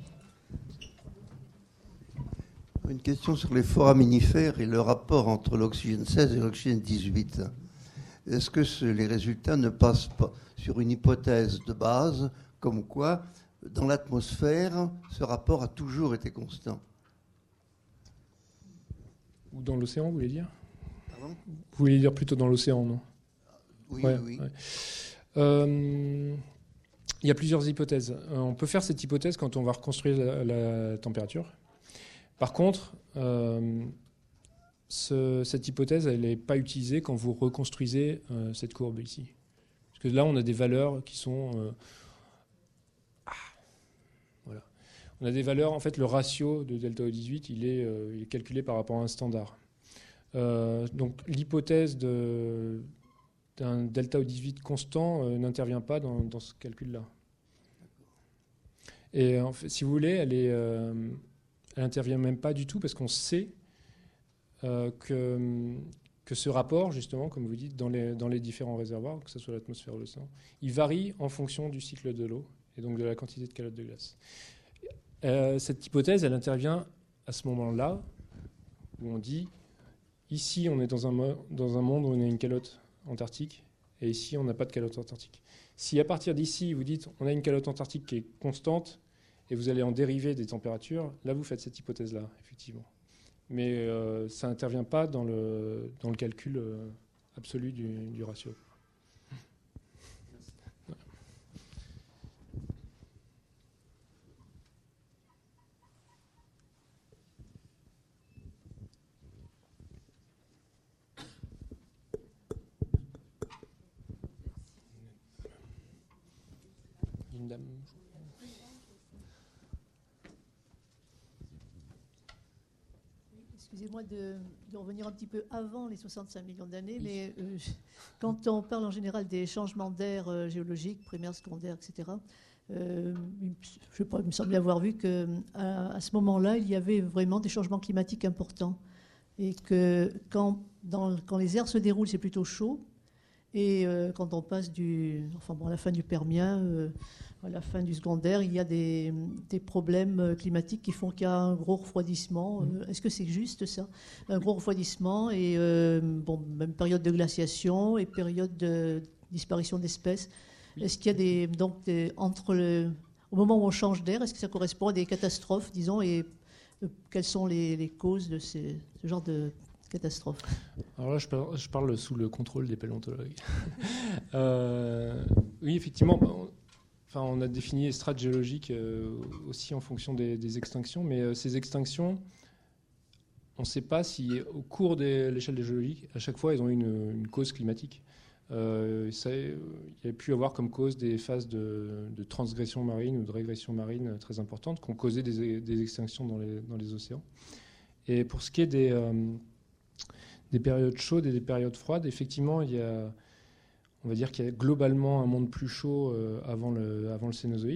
Speaker 4: Une question sur les foraminifères et le rapport entre l'oxygène seize et l'oxygène dix-huit. Est-ce que ce, les résultats ne passent pas sur une hypothèse de base, comme quoi, dans l'atmosphère, ce rapport a toujours été constant?
Speaker 2: Ou dans l'océan, vous voulez dire?
Speaker 4: Pardon?
Speaker 2: Vous voulez dire plutôt dans l'océan, non?
Speaker 4: Oui,
Speaker 2: ouais,
Speaker 4: oui.
Speaker 2: Ouais. Euh, il y a plusieurs hypothèses. On peut faire cette hypothèse quand on va reconstruire la, la température. Par contre, euh, ce, cette hypothèse, elle n'est pas utilisée quand vous reconstruisez euh, cette courbe ici. Parce que là, on a des valeurs qui sont... Euh, ah, voilà. On a des valeurs, en fait, le ratio de delta O dix-huit, il est, euh, il est calculé par rapport à un standard. Euh, donc, l'hypothèse de... d'un delta O dix-huit constant euh, n'intervient pas dans, dans ce calcul-là. Et en fait, si vous voulez, elle est, euh, elle n'intervient même pas du tout parce qu'on sait euh, que, que ce rapport, justement, comme vous dites, dans les, dans les différents réservoirs, que ce soit l'atmosphère ou l'océan, il varie en fonction du cycle de l'eau et donc de la quantité de calotte de glace. Euh, cette hypothèse, elle intervient à ce moment-là où on dit, ici, on est dans un, dans un monde où on a une calotte antarctique, et ici, on n'a pas de calotte antarctique. Si à partir d'ici, vous dites on a une calotte antarctique qui est constante, et vous allez en dériver des températures, là, vous faites cette hypothèse-là, effectivement. Mais euh, ça n'intervient pas dans le, dans le calcul euh, absolu du, du ratio. Une dame.
Speaker 5: Excusez-moi de, de revenir un petit peu avant les soixante-cinq millions d'années, mais euh, quand on parle en général des changements d'air euh, géologiques, primaires, secondaires, et cetera, euh, je sais pas, il me semblait avoir vu qu'à à ce moment-là, il y avait vraiment des changements climatiques importants. Et que quand, dans, quand les airs se déroulent, c'est plutôt chaud. Et euh, quand on passe du, enfin bon, à la fin du Permien, euh, à la fin du secondaire, il y a des, des problèmes climatiques qui font qu'il y a un gros refroidissement. Euh, est-ce que c'est juste ça? Un gros refroidissement et euh, bon, même période de glaciation et période de disparition d'espèces. Est-ce qu'il y a des, donc des, entre le, au moment où on change d'air, est-ce que ça correspond à des catastrophes, disons, et euh, quelles sont les, les causes de ces, ce genre de catastrophe?
Speaker 2: Alors là, je parle, je parle sous le contrôle des paléontologues. euh, oui, effectivement, on, enfin, on a défini les strates géologiques euh, aussi en fonction des, des extinctions, mais euh, ces extinctions, on ne sait pas si au cours de l'échelle des géologiques, à chaque fois, elles ont une, une cause climatique. Euh, ça, il y a pu avoir comme cause des phases de, de transgression marine ou de régression marine très importantes qui ont causé des, des extinctions dans les, dans les océans. Et pour ce qui est des... Euh, des périodes chaudes et des périodes froides, effectivement, il y a, on va dire qu'il y a globalement un monde plus chaud euh, avant, le, avant le Cénozoïque,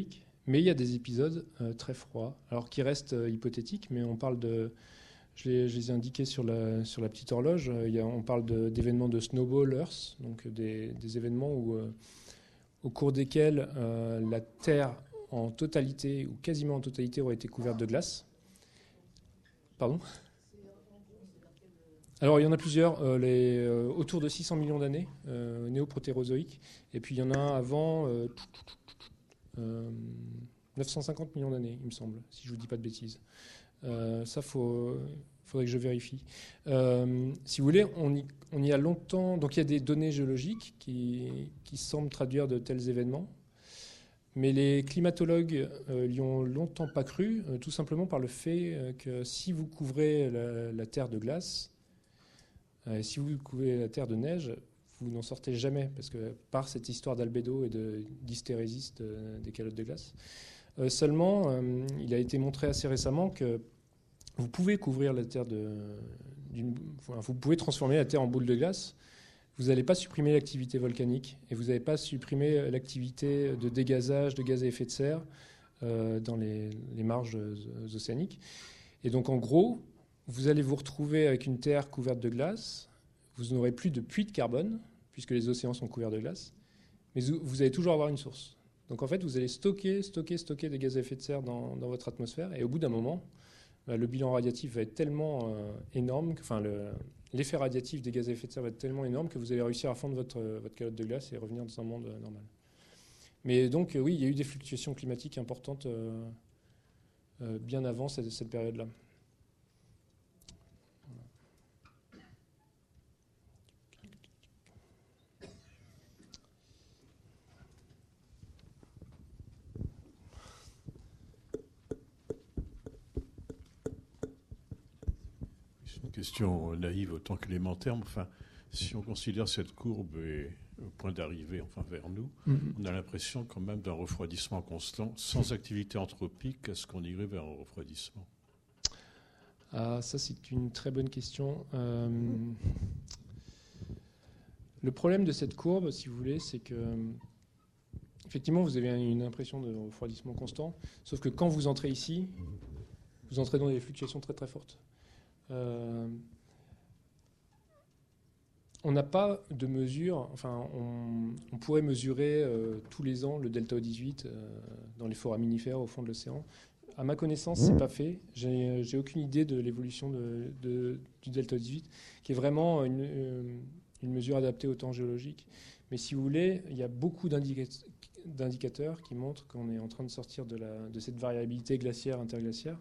Speaker 2: Mais il y a des épisodes euh, très froids, alors qui restent euh, hypothétiques, mais on parle de... Je les, je les ai indiqués sur la, sur la petite horloge. Il y a, on parle de, d'événements de snowball Earth, donc des, des événements où, euh, au cours desquels euh, la Terre en totalité, ou quasiment en totalité, aurait été couverte de glace. Pardon ? Alors, il y en a plusieurs, euh, les, euh, autour de six cents millions d'années, euh, néoprotérozoïques. Et puis, il y en a un avant euh, euh, neuf cent cinquante millions d'années, il me semble, si je ne vous dis pas de bêtises. Euh, ça, il faudrait que je vérifie. Euh, si vous voulez, on y, on y a longtemps... Donc, il y a des données géologiques qui, qui semblent traduire de tels événements. Mais les climatologues euh, n'y ont longtemps pas cru, euh, tout simplement par le fait euh, que si vous couvrez la, la Terre de glace, euh, si vous couvrez la Terre de neige, vous n'en sortez jamais, parce que par cette histoire d'albédo et de, d'hystérésis de, des calottes de glace. Euh, seulement, euh, il a été montré assez récemment que vous pouvez couvrir la Terre de... D'une, enfin, vous pouvez transformer la Terre en boule de glace. Vous n'allez pas supprimer l'activité volcanique et vous n'allez pas supprimer l'activité de dégazage de gaz à effet de serre euh, dans les, les marges océaniques. Et donc, en gros, vous allez vous retrouver avec une Terre couverte de glace. Vous n'aurez plus de puits de carbone, puisque les océans sont couverts de glace. Mais vous allez toujours avoir une source. Donc, en fait, vous allez stocker, stocker, stocker des gaz à effet de serre dans, dans votre atmosphère. Et au bout d'un moment, bah, le bilan radiatif va être tellement euh, énorme, que, enfin, le... l'effet radiatif des gaz à effet de serre va être tellement énorme que vous allez réussir à fondre votre, votre calotte de glace et revenir dans un monde euh, normal. Mais donc, euh, oui, il y a eu des fluctuations climatiques importantes euh, euh, bien avant cette, cette période-là.
Speaker 6: C'est une question naïve autant qu'élémentaire, mais enfin, si on considère cette courbe et au point d'arrivée, enfin vers nous, mm-hmm. on a l'impression quand même d'un refroidissement constant, sans activité anthropique. Est-ce qu'on irait vers un refroidissement ?
Speaker 2: Ah, ça c'est une très bonne question. Euh, le problème de cette courbe, si vous voulez, c'est que effectivement vous avez une impression de refroidissement constant, sauf que quand vous entrez ici, vous entrez dans des fluctuations très très fortes. Euh, On n'a pas de mesure, enfin, on, on pourrait mesurer euh, tous les ans le delta O dix-huit euh, dans les foraminifères au fond de l'océan. À ma connaissance, c'est pas fait. J'ai, j'ai aucune idée de l'évolution de, de, du delta O dix-huit, qui est vraiment une, une mesure adaptée au temps géologique. Mais si vous voulez, il y a beaucoup d'indica- d'indicateurs qui montrent qu'on est en train de sortir de, la, de cette variabilité glaciaire interglaciaire,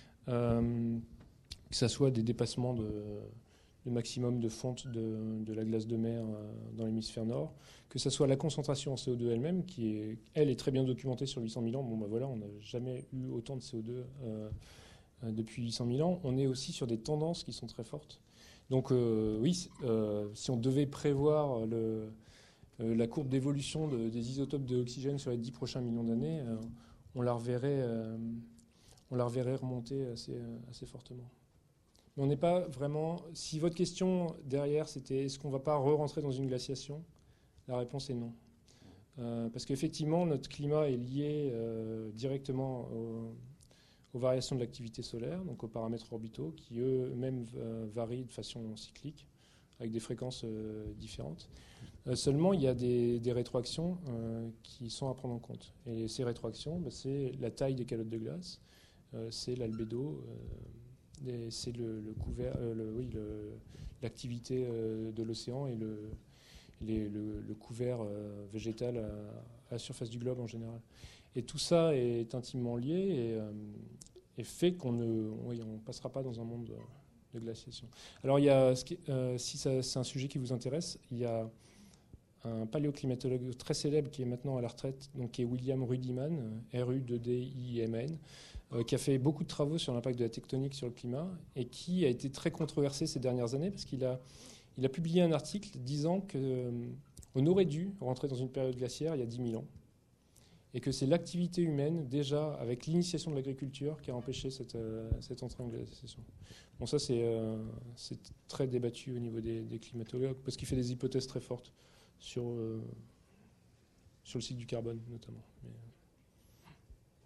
Speaker 2: euh, que ce soit des dépassements de le maximum de fonte de, de la glace de mer euh, dans l'hémisphère nord, que ce soit la concentration en C O deux elle-même, qui est, elle est très bien documentée sur huit cent mille ans. Bon, ben voilà, on n'a jamais eu autant de C O deux euh, euh, depuis huit cent mille ans. On est aussi sur des tendances qui sont très fortes. Donc euh, oui, euh, si on devait prévoir le, euh, la courbe d'évolution de, des isotopes d'oxygène sur les dix prochains millions d'années, euh, on la reverrait, euh, on la reverrait remonter assez, assez fortement. Mais on n'est pas vraiment... Si votre question derrière, c'était est-ce qu'on ne va pas re-rentrer dans une glaciation ? La réponse est non. Euh, parce qu'effectivement, notre climat est lié euh, directement au, aux variations de l'activité solaire, donc aux paramètres orbitaux, qui eux-mêmes euh, varient de façon cyclique, avec des fréquences euh, différentes. Euh, seulement, il y a des, des rétroactions euh, qui sont à prendre en compte. Et ces rétroactions, bah, c'est la taille des calottes de glace, euh, c'est l'albédo... Euh, Et c'est le, le couvert, euh, le, oui, le, l'activité euh, de l'océan et le, les, le, le couvert euh, végétal à, à la surface du globe en général. Et tout ça est intimement lié et, euh, et fait qu'on ne oui, on passera pas dans un monde de, de glaciation. Alors, il y a, ce qui, euh, si ça, c'est un sujet qui vous intéresse, il y a un paléoclimatologue très célèbre qui est maintenant à la retraite, donc qui est William Rudiman, R U D D I M A N, euh, qui a fait beaucoup de travaux sur l'impact de la tectonique sur le climat et qui a été très controversé ces dernières années parce qu'il a, il a publié un article disant qu'on euh, aurait dû rentrer dans une période glaciaire il y a dix mille ans et que c'est l'activité humaine, déjà avec l'initiation de l'agriculture, qui a empêché cette, euh, cette entrée en glaciation. Bon, ça c'est, euh, c'est très débattu au niveau des, des climatologues parce qu'il fait des hypothèses très fortes sur, euh, sur le cycle du carbone notamment. Mais,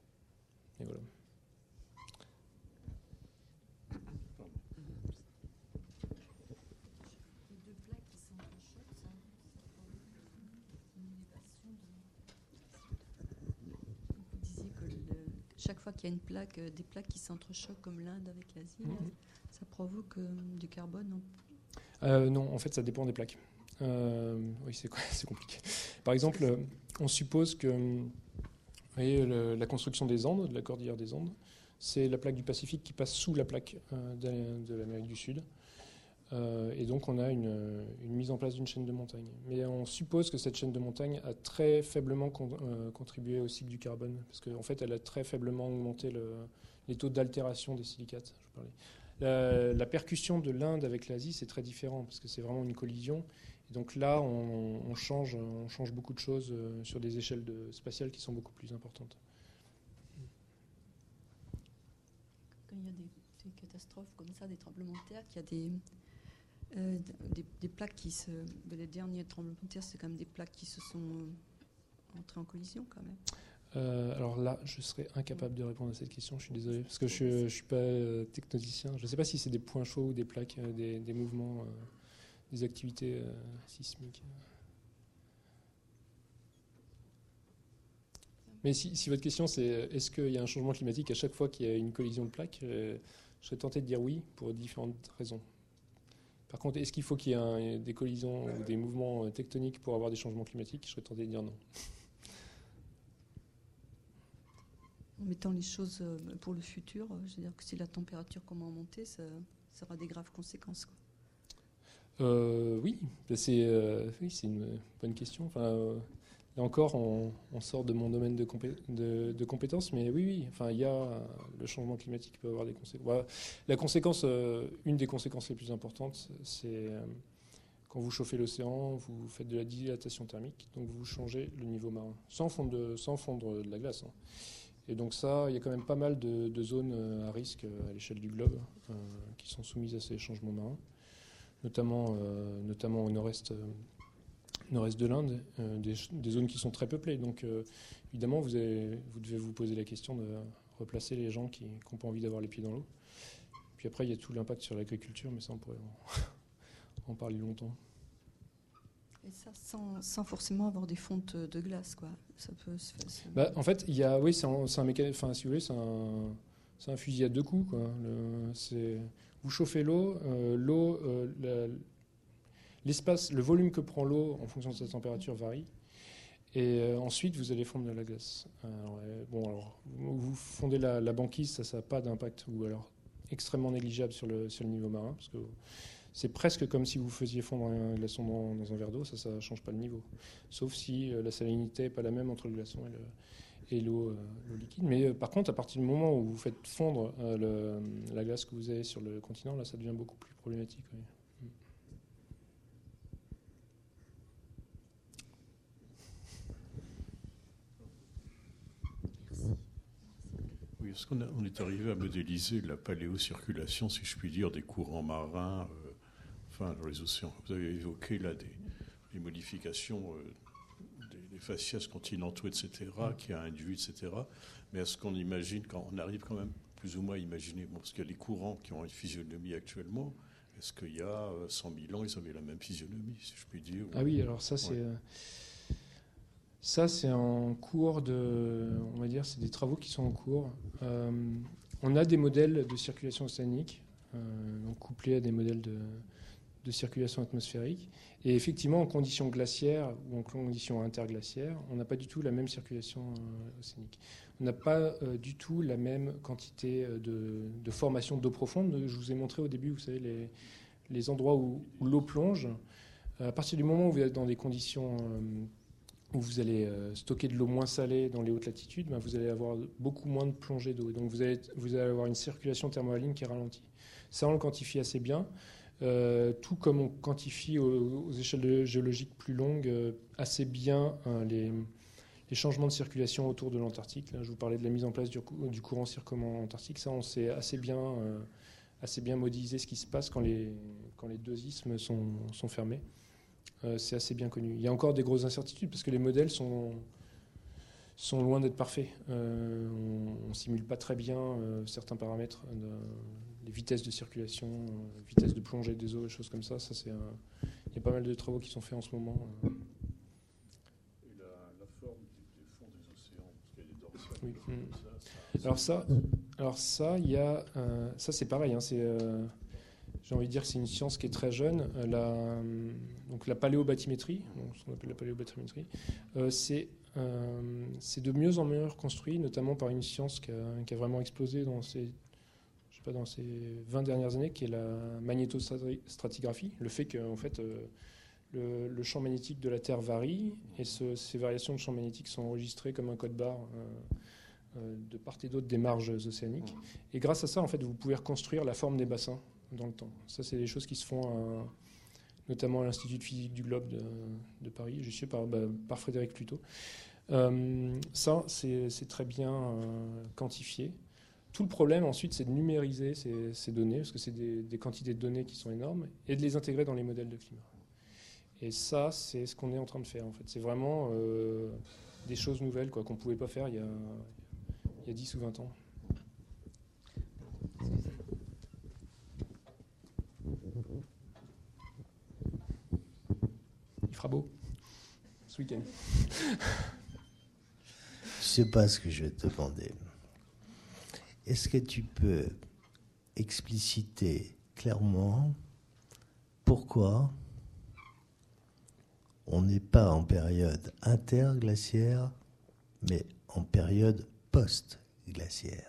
Speaker 2: et voilà.
Speaker 7: Chaque fois qu'il y a une plaque, euh, des plaques qui s'entrechoquent comme l'Inde avec l'Asie, mmh. ça provoque euh, du carbone, non
Speaker 2: euh, Non, en fait, ça dépend des plaques. Euh, oui, c'est, c'est compliqué. Par exemple, on suppose que vous voyez, le, la construction des Andes, de la cordillère des Andes, c'est la plaque du Pacifique qui passe sous la plaque euh, de, de l'Amérique du Sud. Euh, et donc, on a une, une mise en place d'une chaîne de montagnes. Mais on suppose que cette chaîne de montagnes a très faiblement con, euh, contribué au cycle du carbone, parce qu'en en fait, elle a très faiblement augmenté le, les taux d'altération des silicates. Je parlais. La, la percussion de l'Inde avec l'Asie, c'est très différent, parce que c'est vraiment une collision. Et donc là, on, on, change, on change beaucoup de choses euh, sur des échelles de, spatiales qui sont beaucoup plus importantes.
Speaker 7: Quand il y a des, des catastrophes comme ça, des tremblements de terre, qu'il y a des... Euh, des, des plaques qui se... Les derniers tremblements de terre, c'est quand même des plaques qui se sont euh, entrées en collision quand même.
Speaker 2: Euh, alors là, je serais incapable de répondre à cette question, je suis désolé, parce que je ne suis pas euh, technicien. Je ne sais pas si c'est des points chauds ou des plaques, euh, des, des mouvements, euh, des activités euh, sismiques. Mais si, si votre question c'est est-ce qu'il y a un changement climatique à chaque fois qu'il y a une collision de plaques, euh, je serais tenté de dire oui, pour différentes raisons. Par contre, est-ce qu'il faut qu'il y ait un, des collisions ou des mouvements tectoniques pour avoir des changements climatiques? Je serais tenté de dire non.
Speaker 7: En mettant les choses pour le futur, je veux dire que si la température commence à monter, ça, ça aura des graves conséquences, quoi.
Speaker 2: Euh, oui, c'est, euh, oui, c'est une bonne question. Enfin, euh, là encore, on, on sort de mon domaine de, compé- de, de compétences, mais oui, oui. Enfin, il y a le changement climatique peut avoir des conséquences. Voilà. La conséquence, euh, une des conséquences les plus importantes, c'est euh, quand vous chauffez l'océan, vous faites de la dilatation thermique, donc vous changez le niveau marin, sans fondre de, sans fondre de la glace. Hein. Et donc ça, il y a quand même pas mal de, de zones à risque à l'échelle du globe euh, qui sont soumises à ces changements marins, notamment, euh, notamment au nord-est, euh, nord-est de l'Inde, euh, des, des zones qui sont très peuplées. Donc euh, évidemment, vous, avez, vous devez vous poser la question de replacer les gens qui n'ont pas envie d'avoir les pieds dans l'eau. Puis après, il y a tout l'impact sur l'agriculture, mais ça, on pourrait en, en parler longtemps.
Speaker 7: Et ça, sans, sans forcément avoir des fontes de glace, quoi. Ça peut se faire.
Speaker 2: Bah, en fait, il y a, oui, c'est un, c'est un mécanisme. Enfin, si vous voulez, c'est un, c'est un fusil à deux coups, quoi. Le, c'est, vous chauffez l'eau, euh, l'eau, euh, la, l'espace, le volume que prend l'eau en fonction de sa température varie. Et euh, ensuite, vous allez fondre de la glace. Alors, euh, bon, alors, vous fondez la, la banquise, ça, ça n'a pas d'impact, ou alors extrêmement négligeable sur le, sur le niveau marin, parce que c'est presque comme si vous faisiez fondre un glaçon dans, dans un verre d'eau, ça, ça ne change pas le niveau. Sauf si euh, la salinité n'est pas la même entre le glaçon et, le, et l'eau, euh, l'eau liquide. Mais euh, par contre, à partir du moment où vous faites fondre euh, le, la glace que vous avez sur le continent, là, ça devient beaucoup plus problématique. Oui.
Speaker 6: Oui, est-ce qu'on a, on est arrivé à modéliser la paléocirculation, si je puis dire, des courants marins, euh, enfin, dans les océans? Vous avez évoqué là des, des modifications euh, des, des faciès continentaux, et cetera, qui a induit, et cetera. Mais est-ce qu'on imagine, quand on arrive quand même plus ou moins à imaginer, bon, parce qu'il y a des courants qui ont une physionomie actuellement, est-ce qu'il y a cent mille ans, ils avaient la même physionomie, si je puis dire?
Speaker 2: Ah oui, alors ça, c'est... Ouais. Ça, c'est en cours de, on va dire, c'est des travaux qui sont en cours. Euh, on a des modèles de circulation océanique, euh, donc couplés à des modèles de, de circulation atmosphérique. Et effectivement, en conditions glaciaires ou en conditions interglaciaires, on n'a pas du tout la même circulation euh, océanique. On n'a pas euh, du tout la même quantité de, de formation d'eau profonde. Je vous ai montré au début, vous savez, les, les endroits où, où l'eau plonge. À partir du moment où vous êtes dans des conditions... Euh, où vous allez euh, stocker de l'eau moins salée dans les hautes latitudes, ben vous allez avoir beaucoup moins de plongée d'eau. Donc vous allez, vous allez avoir une circulation thermohaline qui est ralentie. Ça, on le quantifie assez bien, euh, tout comme on quantifie aux, aux échelles géologiques plus longues euh, assez bien hein, les, les changements de circulation autour de l'Antarctique. Là, je vous parlais de la mise en place du, du courant circumant antarctique. Ça, on sait assez bien, euh, assez bien modéliser ce qui se passe quand les, quand les deux isthmes sont, sont fermés. Euh, c'est assez bien connu. Il y a encore des grosses incertitudes parce que les modèles sont, sont loin d'être parfaits. Euh, on ne simule pas très bien euh, certains paramètres, de, les vitesses de circulation, euh, vitesse de plongée des eaux, des choses comme ça. Ça c'est, euh, il y a pas mal de travaux qui sont faits en ce moment. Euh.
Speaker 6: Et la, la forme des fonds des océans, parce qu'il y a des dorsales,
Speaker 2: Oui.
Speaker 6: des choses comme ça, ça,
Speaker 2: Alors ça, alors ça, il y a, euh, ça c'est pareil. Hein, c'est, euh, j'ai envie de dire que c'est une science qui est très jeune. Euh, la, donc la paléobathymétrie, donc ce qu'on appelle la paléobathymétrie, euh, c'est euh, c'est de mieux en mieux construit, notamment par une science qui a, qui a vraiment explosé dans ces, je sais pas, dans ces vingt dernières années, qui est la magnétostratigraphie, le fait que en fait euh, le, le champ magnétique de la Terre varie et ce, ces variations de champ magnétique sont enregistrées comme un code barre. Euh, de part et d'autre des marges océaniques. Et grâce à ça, en fait, vous pouvez reconstruire la forme des bassins dans le temps. Ça, c'est des choses qui se font à, notamment à l'Institut de physique du globe de, de Paris, je sais, par, bah, par Frédéric Pluto. Euh, ça, c'est, c'est très bien euh, quantifié. Tout le problème, ensuite, c'est de numériser ces, ces données, parce que c'est des, des quantités de données qui sont énormes, et de les intégrer dans les modèles de climat. Et ça, c'est ce qu'on est en train de faire, en fait. C'est vraiment euh, des choses nouvelles, quoi, qu'on ne pouvait pas faire il y a... il y a dix ou vingt ans. Il fera beau ce week-end.
Speaker 1: Je ne sais pas ce que je vais te demander. Est-ce que tu peux expliciter clairement pourquoi on n'est pas en période interglaciaire, mais en période post-glaciaire?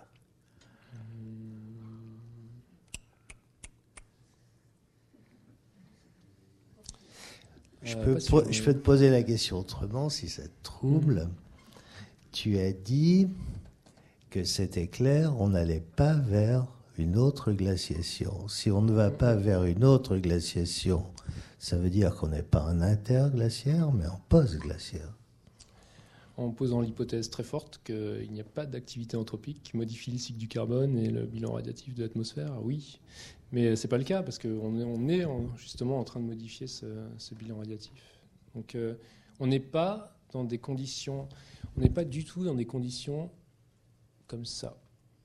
Speaker 1: Je,
Speaker 2: Euh,
Speaker 1: peux
Speaker 2: sûr,
Speaker 1: po- je
Speaker 2: mais...
Speaker 1: peux te poser la question autrement, si ça te trouble. Mmh. Tu as dit que c'était clair, on n'allait pas vers une autre glaciation. Si on ne va pas vers une autre glaciation, ça veut dire qu'on n'est pas en interglaciaire, mais en post-glaciaire.
Speaker 2: En posant l'hypothèse très forte qu'il n'y a pas d'activité anthropique qui modifie le cycle du carbone et le bilan radiatif de l'atmosphère, oui. Mais ce n'est pas le cas, parce qu'on est, on est en, justement en train de modifier ce, ce bilan radiatif. Donc euh, on n'est pas dans des conditions, on n'est pas du tout dans des conditions comme ça.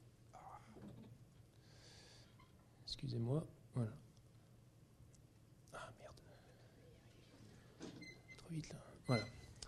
Speaker 2: Excusez-moi, voilà. Ah merde. Trop vite là. Voilà.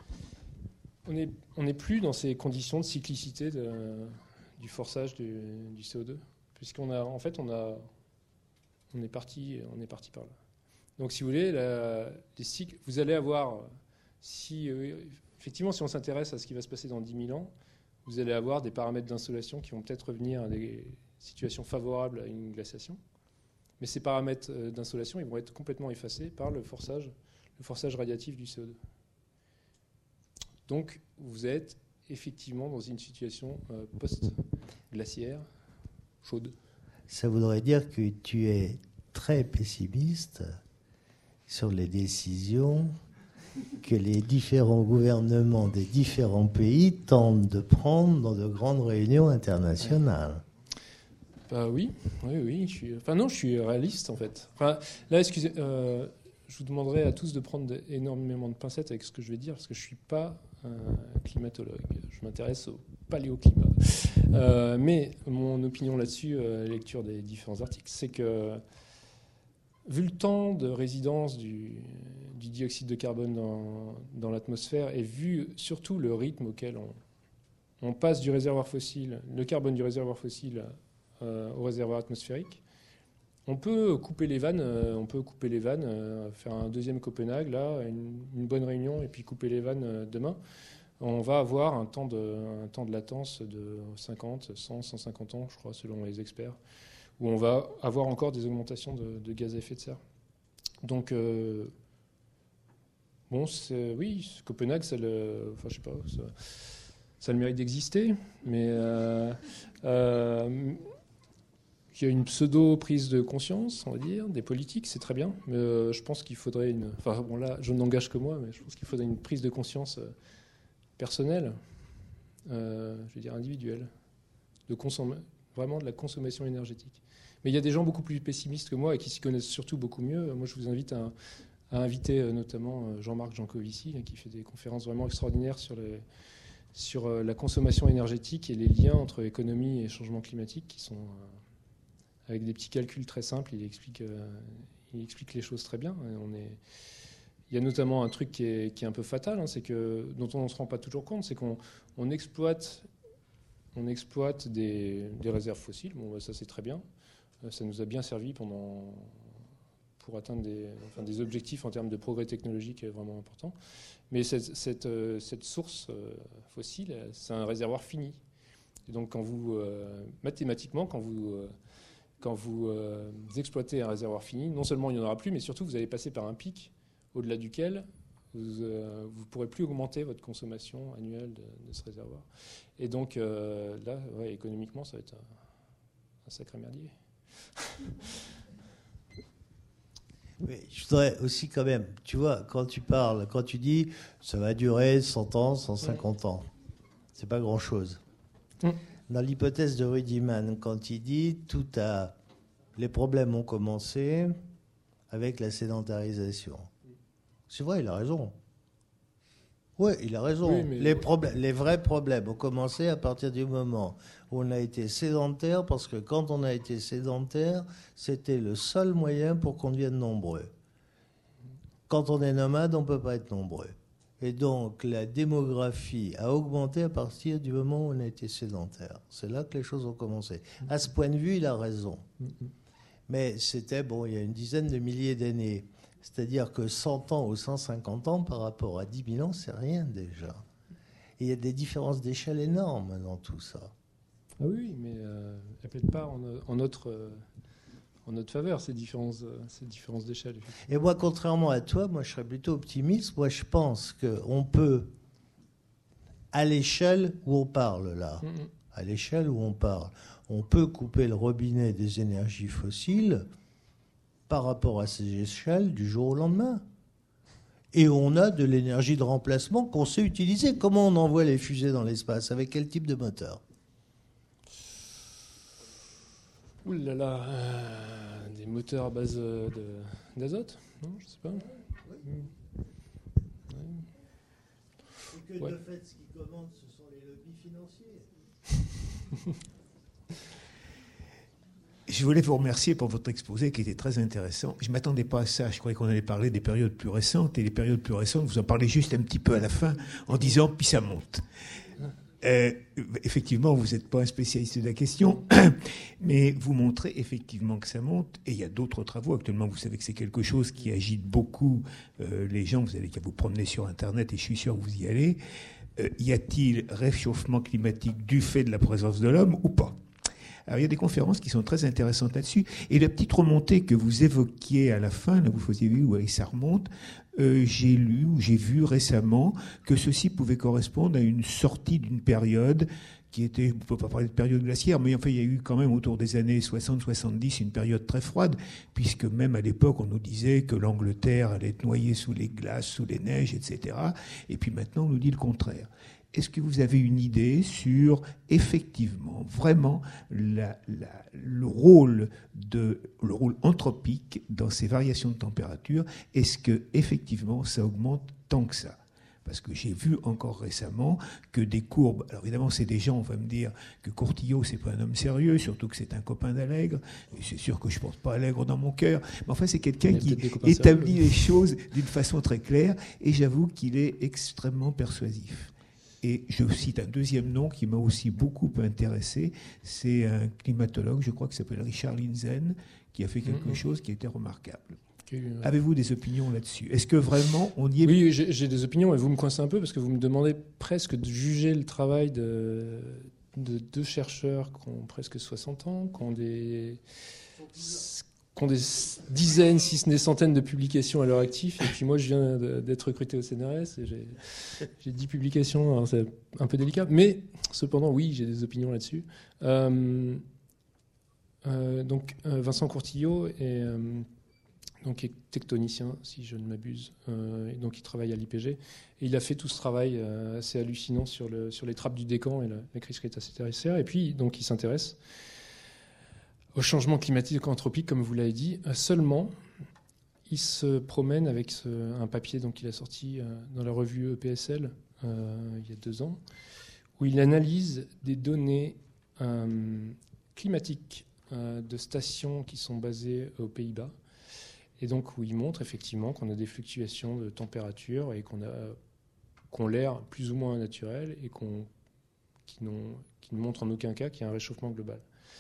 Speaker 2: On n'est on est plus dans ces conditions de cyclicité de, du forçage du, du C O deux, puisqu'on a, en fait, on a, on est parti, on est parti par là. Donc, si vous voulez, la, les cycles, vous allez avoir, si euh, effectivement, si on s'intéresse à ce qui va se passer dans dix mille ans, vous allez avoir des paramètres d'insolation qui vont peut-être revenir à des situations favorables à une glaciation, mais ces paramètres d'insolation, ils vont être complètement effacés par le forçage, le forçage radiatif du C O deux. Donc, vous êtes effectivement dans une situation euh, post-glaciaire, chaude.
Speaker 1: Ça voudrait dire que tu es très pessimiste sur les décisions que les différents gouvernements des différents pays tentent de prendre dans de grandes réunions internationales.
Speaker 2: Bah oui, oui, oui. Je suis, enfin non, je suis réaliste en fait. Enfin, là, excusez, euh, je vous demanderai à tous de prendre de, énormément de pincettes avec ce que je vais dire, parce que je ne suis pas un climatologue. Je m'intéresse au paléoclimat. Euh, mais mon opinion là-dessus, euh, lecture des différents articles, c'est que vu le temps de résidence du, du dioxyde de carbone dans, dans l'atmosphère et vu surtout le rythme auquel on, on passe du réservoir fossile, le carbone du réservoir fossile euh, au réservoir atmosphérique, on peut couper les vannes, euh, on peut couper les vannes, euh, faire un deuxième Copenhague, là, une, une bonne réunion, et puis couper les vannes euh, demain. On va avoir un temps, de, un temps de latence de cinquante, cent, cent cinquante ans, je crois, selon les experts, où on va avoir encore des augmentations de, de gaz à effet de serre. Donc, euh, bon, c'est, oui, Copenhague, ça le, enfin, je sais pas, ça, ça a le mérite d'exister, mais euh, euh, il y a une pseudo-prise de conscience, on va dire, des politiques, c'est très bien, mais euh, je pense qu'il faudrait une... Enfin, bon, là, je n'engage que moi, mais je pense qu'il faudrait une prise de conscience euh, personnelle, euh, je veux dire individuelle, de consommer, vraiment de la consommation énergétique. Mais il y a des gens beaucoup plus pessimistes que moi et qui s'y connaissent surtout beaucoup mieux. Moi, je vous invite à, à inviter euh, notamment Jean-Marc Jancovici, qui fait des conférences vraiment extraordinaires sur les, sur euh, la consommation énergétique et les liens entre économie et changement climatique, qui sont euh, avec des petits calculs très simples. Il explique, euh, il explique les choses très bien. Et on est, il y a notamment un truc qui est, qui est un peu fatal, hein, c'est que dont on ne se rend pas toujours compte, c'est qu'on on exploite, on exploite des, des réserves fossiles. Bon, bah, ça c'est très bien. Ça nous a bien servi pendant, pour atteindre des, enfin, des objectifs en termes de progrès technologique vraiment importants. Mais cette, cette, cette source fossile, c'est un réservoir fini. Et donc, quand vous, euh, mathématiquement, quand vous, euh, quand vous euh, exploitez un réservoir fini, non seulement il n'y en aura plus, mais surtout vous allez passer par un pic au-delà duquel vous ne euh, pourrez plus augmenter votre consommation annuelle de, de ce réservoir. Et donc, euh, là, ouais, économiquement, ça va être un, un sacré merdier.
Speaker 1: Mais je voudrais aussi quand même, tu vois, quand tu parles, quand tu dis ça va durer cent ans, cent cinquante ans, c'est pas grand-chose. Mm. Dans l'hypothèse de Rudiman, quand il dit tout a, les problèmes ont commencé avec la sédentarisation. C'est vrai, il a raison. Oui, il a raison. Oui, mais... les, problèmes, les vrais problèmes ont commencé à partir du moment où on a été sédentaire, parce que quand on a été sédentaire, c'était le seul moyen pour qu'on devienne nombreux. Quand on est nomade, on ne peut pas être nombreux. Et donc, la démographie a augmenté à partir du moment où on a été sédentaire. C'est là que les choses ont commencé. À ce point de vue, il a raison. Mais c'était, bon, il y a une dizaine de milliers d'années. C'est-à-dire que cent ans ou cent cinquante ans par rapport à dix mille ans, c'est rien déjà. Et il y a des différences d'échelle énormes dans tout ça.
Speaker 2: Ah oui, mais euh, elles ne plaident pas en, en, notre, euh, en notre faveur, ces différences, euh, ces différences d'échelle.
Speaker 1: Et moi, contrairement à toi, moi je serais plutôt optimiste. Moi je pense qu'on peut, à l'échelle où on parle là, mm-hmm. à l'échelle où on parle, on peut couper le robinet des énergies fossiles par rapport à ces échelles du jour au lendemain. Et on a de l'énergie de remplacement qu'on sait utiliser. Comment on envoie les fusées dans l'espace? Avec quel type de moteur?
Speaker 2: Ouh là là, euh, des moteurs à base de, d'azote? Non, je sais pas. Oui. Ouais.
Speaker 1: Et que ouais. De fait, ce qui commande, ce sont les lobbies financiers.
Speaker 8: Je voulais vous remercier pour votre exposé qui était très intéressant. Je ne m'attendais pas à ça. Je croyais qu'on allait parler des périodes plus récentes. Et les périodes plus récentes, vous en parlez juste un petit peu à la fin en disant « puis ça monte ». Euh, effectivement, vous n'êtes pas un spécialiste de la question, mais vous montrez effectivement que ça monte. Et il y a d'autres travaux. Actuellement, vous savez que c'est quelque chose qui agite beaucoup euh, les gens. Vous avez qu'à vous promener sur Internet et je suis sûr que vous y allez. Euh, y a-t-il réchauffement climatique du fait de la présence de l'homme ou pas ? Alors, il y a des conférences qui sont très intéressantes là-dessus. Et la petite remontée que vous évoquiez à la fin, là, vous faisiez vu où ça remonte, euh, j'ai lu ou j'ai vu récemment que ceci pouvait correspondre à une sortie d'une période qui était, on ne peut pas parler de période glaciaire, mais enfin, il y a eu quand même autour des années soixante soixante-dix une période très froide, puisque même à l'époque, on nous disait que l'Angleterre allait être noyée sous les glaces, sous les neiges, et cetera. Et puis maintenant, on nous dit le contraire. Est-ce que vous avez une idée sur, effectivement, vraiment, la, la, le, rôle de, le rôle anthropique dans ces variations de température? Est-ce que, effectivement, ça augmente tant que ça? Parce que j'ai vu encore récemment que des courbes... Alors évidemment, c'est des gens, on va me dire que Courtillot, c'est pas un homme sérieux, surtout que c'est un copain d'Allègre. Et c'est sûr que je porte pas Allègre dans mon cœur. Mais enfin, c'est quelqu'un qui établit les choses d'une façon très claire. Et j'avoue qu'il est extrêmement persuasif. Et je cite un deuxième nom qui m'a aussi beaucoup intéressé. C'est un climatologue, je crois, qui s'appelle Richard Lindzen, qui a fait quelque mmh. chose qui était remarquable. Okay, ouais. Avez-vous des opinions là-dessus? Est-ce que vraiment on y est?
Speaker 2: Oui, j'ai, j'ai des opinions, et vous me coincez un peu parce que vous me demandez presque de juger le travail de, de deux chercheurs qui ont presque soixante ans, qui ont des... qui ont des dizaines, si ce n'est centaines de publications à leur actif. Et puis moi, je viens d'être recruté au C N R S et j'ai, j'ai dix publications. Alors c'est un peu délicat. Mais cependant, oui, j'ai des opinions là-dessus. Euh, euh, donc, euh, Vincent Courtillot est, euh, donc, est tectonicien, si je ne m'abuse. Euh, et donc, il travaille à l'I P G. Et il a fait tout ce travail euh, assez hallucinant sur, le, sur les trappes du Décan et la, la crise crétacé-tertiaire. Et puis, donc, il s'intéresse au changement climatique anthropique, comme vous l'avez dit. Seulement, il se promène avec ce, un papier donc, qu'il a sorti euh, dans la revue E P S L euh, il y a deux ans. où il analyse des données euh, climatiques euh, de stations qui sont basées aux Pays-Bas. Et donc où il montre effectivement qu'on a des fluctuations de température et qu'on a qu'on l'air plus ou moins naturel et qu'on, qui, n'ont, qui ne montrent en aucun cas qu'il y a un réchauffement global.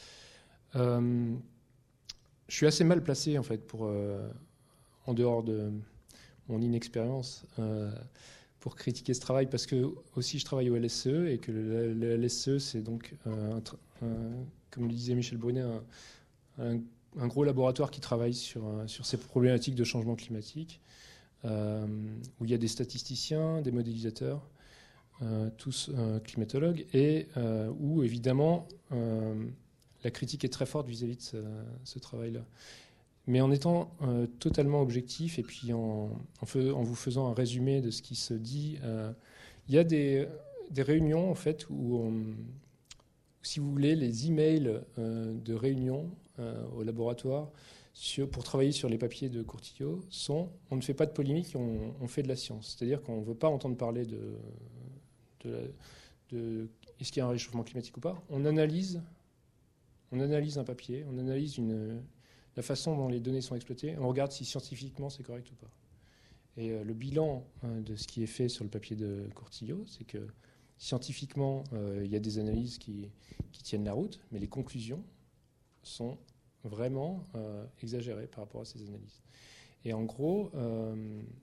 Speaker 2: Euh, je suis assez mal placé en fait pour, euh, en dehors de mon inexpérience, euh, pour critiquer ce travail parce que aussi je travaille au L S E et que le, le L S E c'est donc euh, un, un, comme le disait Michel Brunet, un, un un gros laboratoire qui travaille sur, sur ces problématiques de changement climatique, euh, où il y a des statisticiens, des modélisateurs, euh, tous euh, climatologues, et euh, où évidemment euh, la critique est très forte vis-à-vis de ce, ce travail-là. Mais en étant euh, totalement objectif, et puis en, en, fais, en vous faisant un résumé de ce qui se dit, euh, il y a des, des réunions en fait où on, si vous voulez, les emails euh, de réunion euh, au laboratoire sur, pour travailler sur les papiers de Courtillot sont on ne fait pas de polémique, on, on fait de la science. C'est-à-dire qu'on ne veut pas entendre parler de, de, la, de est-ce qu'il y a un réchauffement climatique ou pas. On analyse, on analyse un papier, on analyse une, la façon dont les données sont exploitées, on regarde si scientifiquement c'est correct ou pas. Et euh, le bilan euh, de ce qui est fait sur le papier de Courtillot, c'est que scientifiquement, euh, il y a des analyses qui, qui tiennent la route, mais les conclusions sont vraiment euh, exagérées par rapport à ces analyses. Et en gros, euh,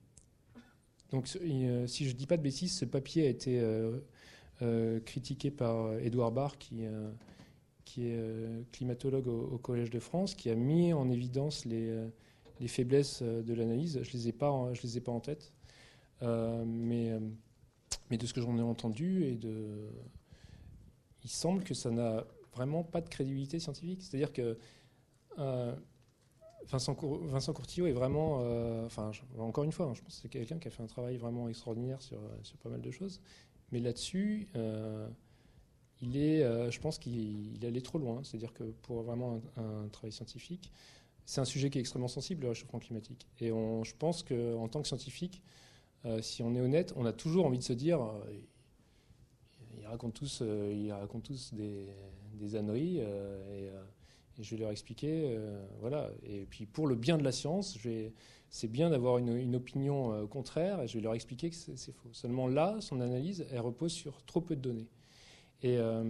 Speaker 2: donc, euh, si je ne dis pas de bêtises, ce papier a été euh, euh, critiqué par Édouard Barr, qui, euh, qui est euh, climatologue au, au Collège de France, qui a mis en évidence les, les faiblesses de l'analyse. Je ne les ai pas en, je les ai pas en tête, euh, mais... Mais de ce que j'en ai entendu, et de... il semble que ça n'a vraiment pas de crédibilité scientifique. C'est-à-dire que euh, Vincent, Cour... Vincent Courtillot est vraiment... Euh, enfin, je... encore une fois, hein, je pense que c'est quelqu'un qui a fait un travail vraiment extraordinaire sur, sur pas mal de choses. Mais là-dessus, euh, il est, euh, je pense qu'il il allait trop loin. C'est-à-dire que pour vraiment un, un travail scientifique, c'est un sujet qui est extrêmement sensible, le réchauffement climatique. Et on, je pense qu'en tant que scientifique, Euh, si on est honnête, on a toujours envie de se dire euh, ils, racontent tous, euh, ils racontent tous des, des âneries euh, et, euh, et je vais leur expliquer. Euh, voilà. Et puis pour le bien de la science, je vais, c'est bien d'avoir une, une opinion euh, contraire et je vais leur expliquer que c'est, c'est faux. Seulement là, son analyse, elle repose sur trop peu de données. Et euh,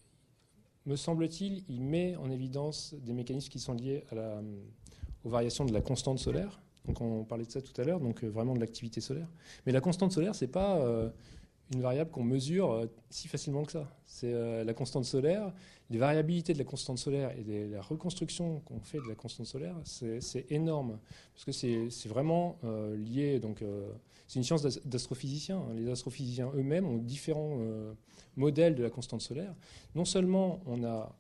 Speaker 2: me semble-t-il, il met en évidence des mécanismes qui sont liés à la, aux variations de la constante solaire. Donc on parlait de ça tout à l'heure, donc euh, vraiment de l'activité solaire. Mais la constante solaire, c'est pas euh, une variable qu'on mesure euh, si facilement que ça. C'est euh, la constante solaire, les variabilités de la constante solaire et de la reconstruction qu'on fait de la constante solaire, c'est, c'est énorme. Parce que c'est, c'est vraiment euh, lié, donc euh, c'est une science d'astrophysiciens. Hein. Les astrophysiciens eux-mêmes ont différents euh, modèles de la constante solaire. Non seulement on a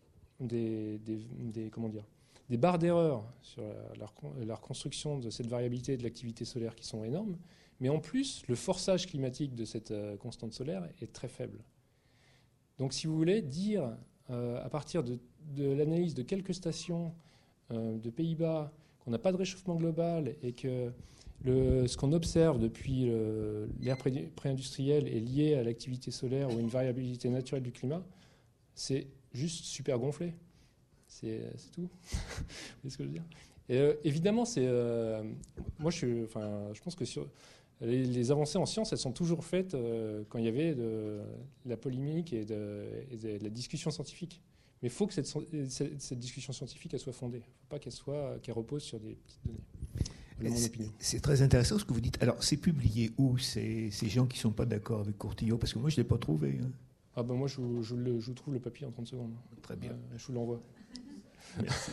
Speaker 2: des, des, des comment dire, des barres d'erreur sur la, la, la reconstruction de cette variabilité de l'activité solaire qui sont énormes, mais en plus, le forçage climatique de cette euh, constante solaire est très faible. Donc, si vous voulez, dire, euh, à partir de, de l'analyse de quelques stations euh, de Pays-Bas, qu'on n'a pas de réchauffement global et que le, ce qu'on observe depuis le, l'ère pré, pré-industrielle est lié à l'activité solaire ou une variabilité naturelle du climat, c'est juste super gonflé. C'est, c'est tout. Vous voyez ce que je veux dire ? Et, euh, évidemment, c'est, euh, moi, je, suis, enfin, je pense que sur, les, les avancées en science, elles sont toujours faites euh, quand il y avait de, de la polémique et de, et de, de la discussion scientifique. Mais il faut que cette, cette, cette discussion scientifique elle soit fondée. Il ne faut pas qu'elle, soit, qu'elle repose sur des petites données.
Speaker 8: C'est, c'est très intéressant ce que vous dites. Alors, c'est publié où, ces, ces gens qui ne sont pas d'accord avec Courtillot ? Parce que moi, je ne l'ai pas trouvé. Hein.
Speaker 2: Ah ben moi, je, je, le, je trouve le papier en trente secondes.
Speaker 8: Très bien.
Speaker 2: Euh, je vous l'envoie.
Speaker 8: Merci.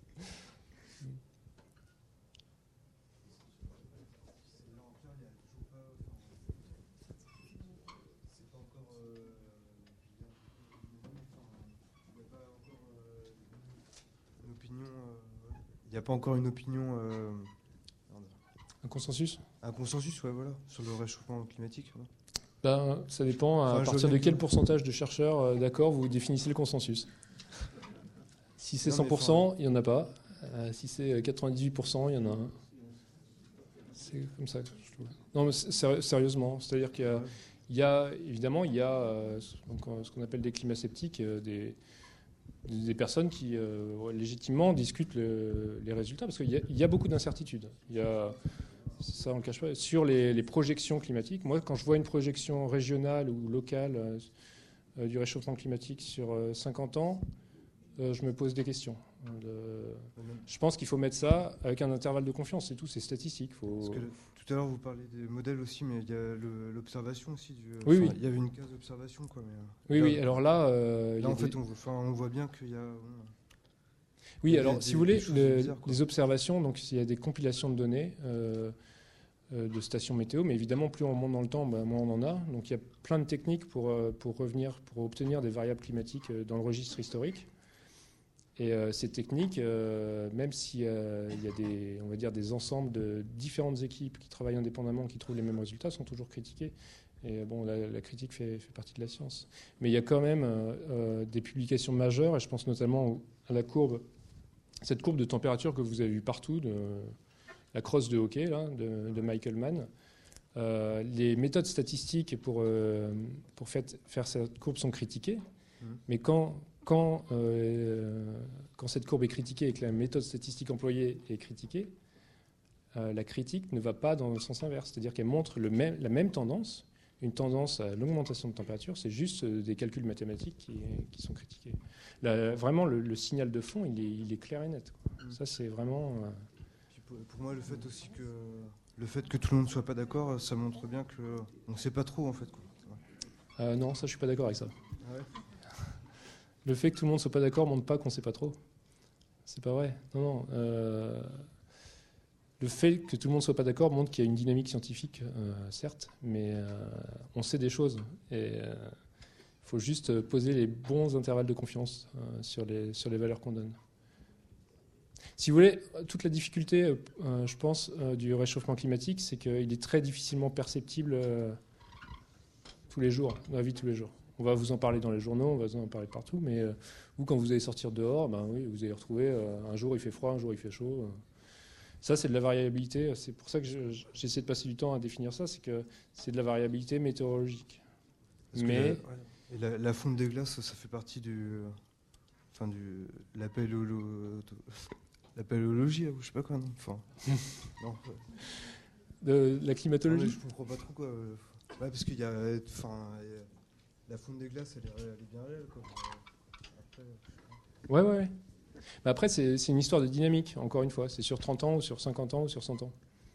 Speaker 9: Il n'y a pas encore une opinion... Euh...
Speaker 2: Un consensus ?
Speaker 9: Un consensus, ouais, voilà, sur le réchauffement climatique. Ouais.
Speaker 2: Ben, ça dépend à
Speaker 9: enfin,
Speaker 2: partir de quel pourcentage de chercheurs euh, d'accord vous définissez le consensus. Si c'est non, cent pour cent, il n'y en a pas. Euh, si c'est quatre-vingt-dix-huit pour cent, il y en a un. C'est comme ça que je trouve. Non, mais c'est, sérieusement, c'est-à-dire qu'il y a, il y a, évidemment, il y a euh, donc, ce qu'on appelle des climats sceptiques, euh, des, des personnes qui euh, légitimement discutent le, les résultats, parce qu'il y a, il y a beaucoup d'incertitudes. Il y a, ça, on le cache pas, sur les, les projections climatiques. Moi, quand je vois une projection régionale ou locale euh, euh, du réchauffement climatique sur euh, cinquante ans, euh, je me pose des questions. De, je pense qu'il faut mettre ça avec un intervalle de confiance, c'est tout, c'est statistique. Faut...
Speaker 9: Parce que tout à l'heure, vous parliez des modèles aussi, mais il y a le, l'observation aussi. Du,
Speaker 2: oui,
Speaker 9: enfin,
Speaker 2: oui.
Speaker 9: Il y avait une case d'observation, quoi. Mais,
Speaker 2: oui,
Speaker 9: là,
Speaker 2: oui, alors là... Euh,
Speaker 9: là en fait,
Speaker 2: des...
Speaker 9: on, enfin, on voit bien qu'il y a... Bon,
Speaker 2: oui,
Speaker 9: il y a
Speaker 2: alors,
Speaker 9: des,
Speaker 2: si vous voulez, le,
Speaker 9: bizarres,
Speaker 2: les observations, donc il y a des compilations de données euh, euh, de stations météo, mais évidemment, plus on monte dans le temps, bah, moins on en a. Donc il y a plein de techniques pour, euh, pour revenir, pour obtenir des variables climatiques euh, dans le registre historique. Et euh, ces techniques, euh, même s'il euh, y a des, on va dire, des ensembles de différentes équipes qui travaillent indépendamment, qui trouvent les mêmes résultats, sont toujours critiquées. Et bon, la, la critique fait, fait partie de la science. Mais il y a quand même euh, euh, des publications majeures, et je pense notamment à la courbe, cette courbe de température que vous avez vue partout, de, la crosse de hockey là, de, de Michael Mann. Euh, les méthodes statistiques pour, euh, pour fait, faire cette courbe sont critiquées, mmh. mais quand... Quand, euh, quand cette courbe est critiquée et que la méthode statistique employée est critiquée, euh, la critique ne va pas dans le sens inverse. C'est-à-dire qu'elle montre le même, la même tendance, une tendance à l'augmentation de température, c'est juste des calculs mathématiques qui, qui sont critiqués. Là, vraiment, le, le signal de fond, il est, il est clair et net. Quoi. Mmh. Ça, c'est vraiment... Euh...
Speaker 9: Pour, pour moi, le fait aussi que, le fait que tout le monde ne soit pas d'accord, ça montre bien qu'on ne sait pas trop, en fait. Quoi.
Speaker 2: Euh, non, ça, je ne suis pas d'accord avec ça.
Speaker 9: Ah ouais.
Speaker 2: Le fait que tout le monde ne soit pas d'accord ne montre pas qu'on ne sait pas trop. C'est pas vrai. Non, non. Euh, le fait que tout le monde ne soit pas d'accord montre qu'il y a une dynamique scientifique, euh, certes, mais euh, on sait des choses. Et il euh, faut juste poser les bons intervalles de confiance euh, sur, les, sur les valeurs qu'on donne. Si vous voulez, toute la difficulté, euh, je pense, euh, du réchauffement climatique, c'est qu'il est très difficilement perceptible euh, tous les jours, dans la vie de tous les jours. On va vous en parler dans les journaux, on va vous en parler partout, mais euh, vous, quand vous allez sortir dehors, ben oui, vous allez retrouver euh, un jour il fait froid, un jour il fait chaud. Euh. Ça, c'est de la variabilité. C'est pour ça que je, je, j'essaie de passer du temps à définir ça, c'est que c'est de la variabilité météorologique.
Speaker 9: Parce
Speaker 2: mais
Speaker 9: la, ouais. Et la, la fonte des glaces, ça fait partie du, enfin du, la paléolo, la paléologie, ou je sais pas quoi, non. Enfin, non.
Speaker 2: De la climatologie.
Speaker 9: Non, je comprends pas trop quoi. Ouais, parce qu'il y a, enfin. La fonte des glaces, elle est, elle est bien réelle. Quoi. Après,
Speaker 2: ouais, ouais, ouais. Mais après, c'est, c'est une histoire de dynamique, encore une fois. C'est sur trente ans, ou sur cinquante ans, ou sur cent ans.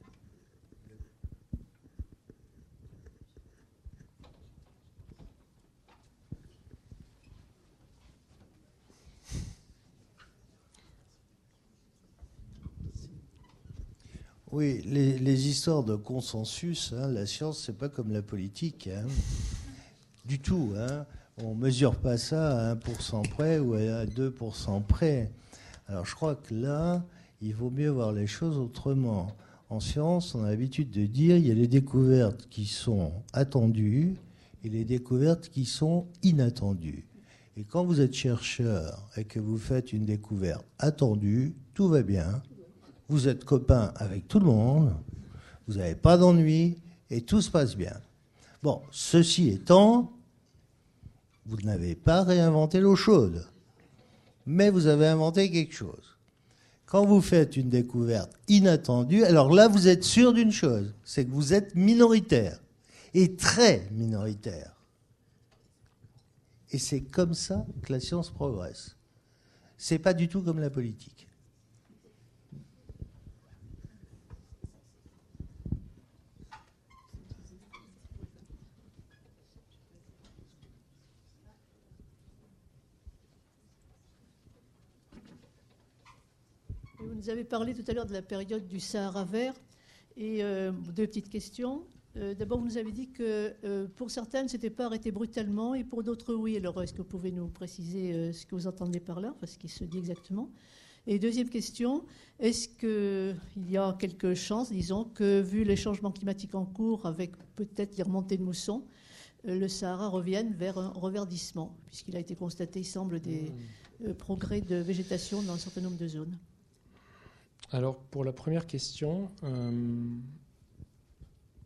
Speaker 1: Oui, les, les histoires de consensus, hein, la science, c'est pas comme la politique. Hein. Du tout, hein. On ne mesure pas ça à un pour cent près ou à deux pour cent près. Alors je crois que là, il vaut mieux voir les choses autrement. En science, on a l'habitude de dire qu'il y a les découvertes qui sont attendues et les découvertes qui sont inattendues. Et quand vous êtes chercheur et que vous faites une découverte attendue, tout va bien. Vous êtes copain avec tout le monde, vous n'avez pas d'ennui et tout se passe bien. Bon, ceci étant, vous n'avez pas réinventé l'eau chaude, mais vous avez inventé quelque chose. Quand vous faites une découverte inattendue, alors là, vous êtes sûr d'une chose, c'est que vous êtes minoritaire, et très minoritaire. Et c'est comme ça que la science progresse. C'est pas du tout comme la politique.
Speaker 5: Vous nous avez parlé tout à l'heure de la période du Sahara vert. Et euh, deux petites questions. Euh, d'abord, vous nous avez dit que euh, pour certaines, ce n'était pas arrêté brutalement et pour d'autres, oui. Alors, est-ce que vous pouvez nous préciser euh, ce que vous entendez par là, enfin, ce qui se dit exactement? Et deuxième question, est-ce qu'il y a quelques chances, disons, que vu les changements climatiques en cours, avec peut-être les remontées de mousson, euh, le Sahara revienne vers un reverdissement, puisqu'il a été constaté, il semble, des euh, progrès de végétation dans un certain nombre de zones?
Speaker 2: Alors, pour la première question, euh,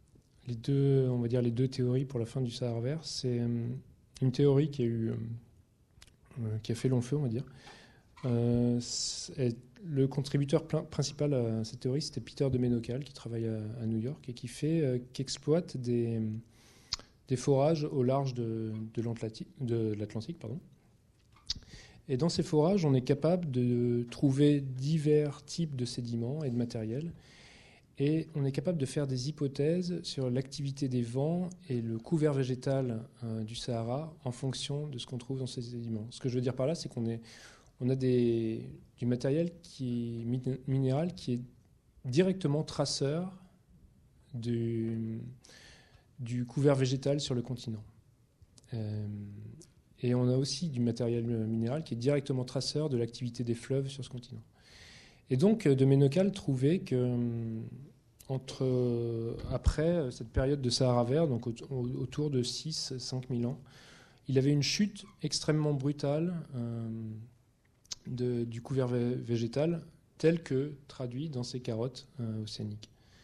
Speaker 2: les deux, on va dire les deux théories pour la fin du Sahara vert. C'est euh, une théorie qui a eu, euh, qui a fait long feu, on va dire. Euh, le contributeur principal à cette théorie, c'était Peter de Menocal, qui travaille à, à New York et qui fait, euh, qui exploite des, des forages au large de, de l'Atlantique, pardon. Et dans ces forages, on est capable de trouver divers types de sédiments et de matériel. Et on est capable de faire des hypothèses sur l'activité des vents et le couvert végétal euh, du Sahara en fonction de ce qu'on trouve dans ces sédiments. Ce que je veux dire par là, c'est qu'on est, on a des, du matériel qui est minéral qui est directement traceur du, du couvert végétal sur le continent. Euh, et on a aussi du matériel minéral qui est directement traceur de l'activité des fleuves sur ce continent. Et donc, de Menocal trouvait que entre, après cette période de Sahara vert, donc autour de six à cinq mille ans, il avait une chute extrêmement brutale euh, de, du couvert végétal, tel que traduit dans ces carottes euh, océaniques.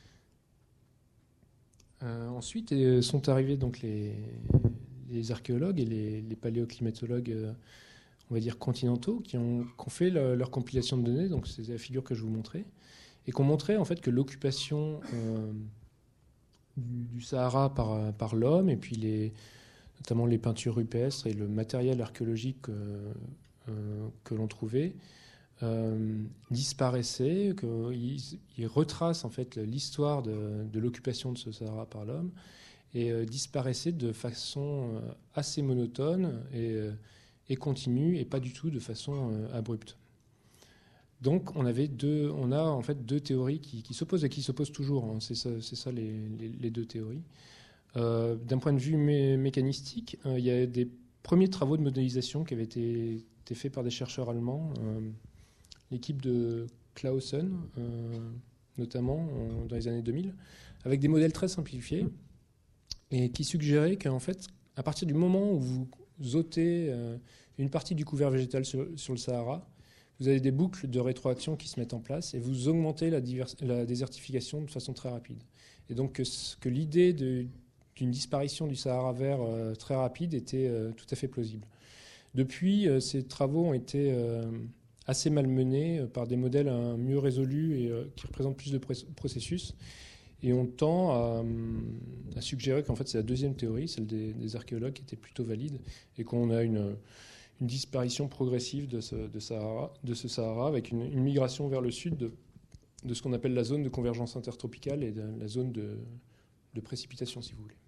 Speaker 2: Euh, ensuite euh, sont arrivés donc les, les archéologues et les, les paléoclimatologues, euh, on va dire continentaux, qui ont, qui ont fait le, leur compilation de données, donc c'est la figure que je vous montrais, et qui ont montré en fait que l'occupation euh, du, du Sahara par, par l'homme, et puis les, notamment les peintures rupestres et le matériel archéologique euh, euh, que l'on trouvait, euh, disparaissait, qu'ils ils retracent en fait l'histoire de, de l'occupation de ce Sahara par l'homme, et euh, disparaissait de façon euh, assez monotone et euh, et continue et pas du tout de façon euh, abrupte. Donc on avait deux, on a en fait deux théories qui, qui s'opposent et qui s'opposent toujours. Hein. C'est ça, c'est ça les, les, les deux théories. Euh, d'un point de vue mé- mécanistique, euh, il y a des premiers travaux de modélisation qui avaient été, été faits par des chercheurs allemands, euh, l'équipe de Clausen euh, notamment en, dans les années deux mille, avec des modèles très simplifiés et qui suggéraient qu'en fait, à partir du moment où vous Vous ôtez euh, une partie du couvert végétal sur, sur le Sahara, vous avez des boucles de rétroaction qui se mettent en place et vous augmentez la, divers, la désertification de façon très rapide. Et donc que, que l'idée de, d'une disparition du Sahara vert euh, très rapide était euh, tout à fait plausible. Depuis, euh, ces travaux ont été euh, assez malmenés euh, par des modèles euh, mieux résolus et euh, qui représentent plus de processus. Et on tend à, à suggérer qu'en fait c'est la deuxième théorie, celle des, des archéologues, qui était plutôt valide, et qu'on a une, une disparition progressive de ce, de Sahara, de ce Sahara, avec une, une migration vers le sud de, de ce qu'on appelle la zone de convergence intertropicale et de la zone de, de précipitation, si vous voulez.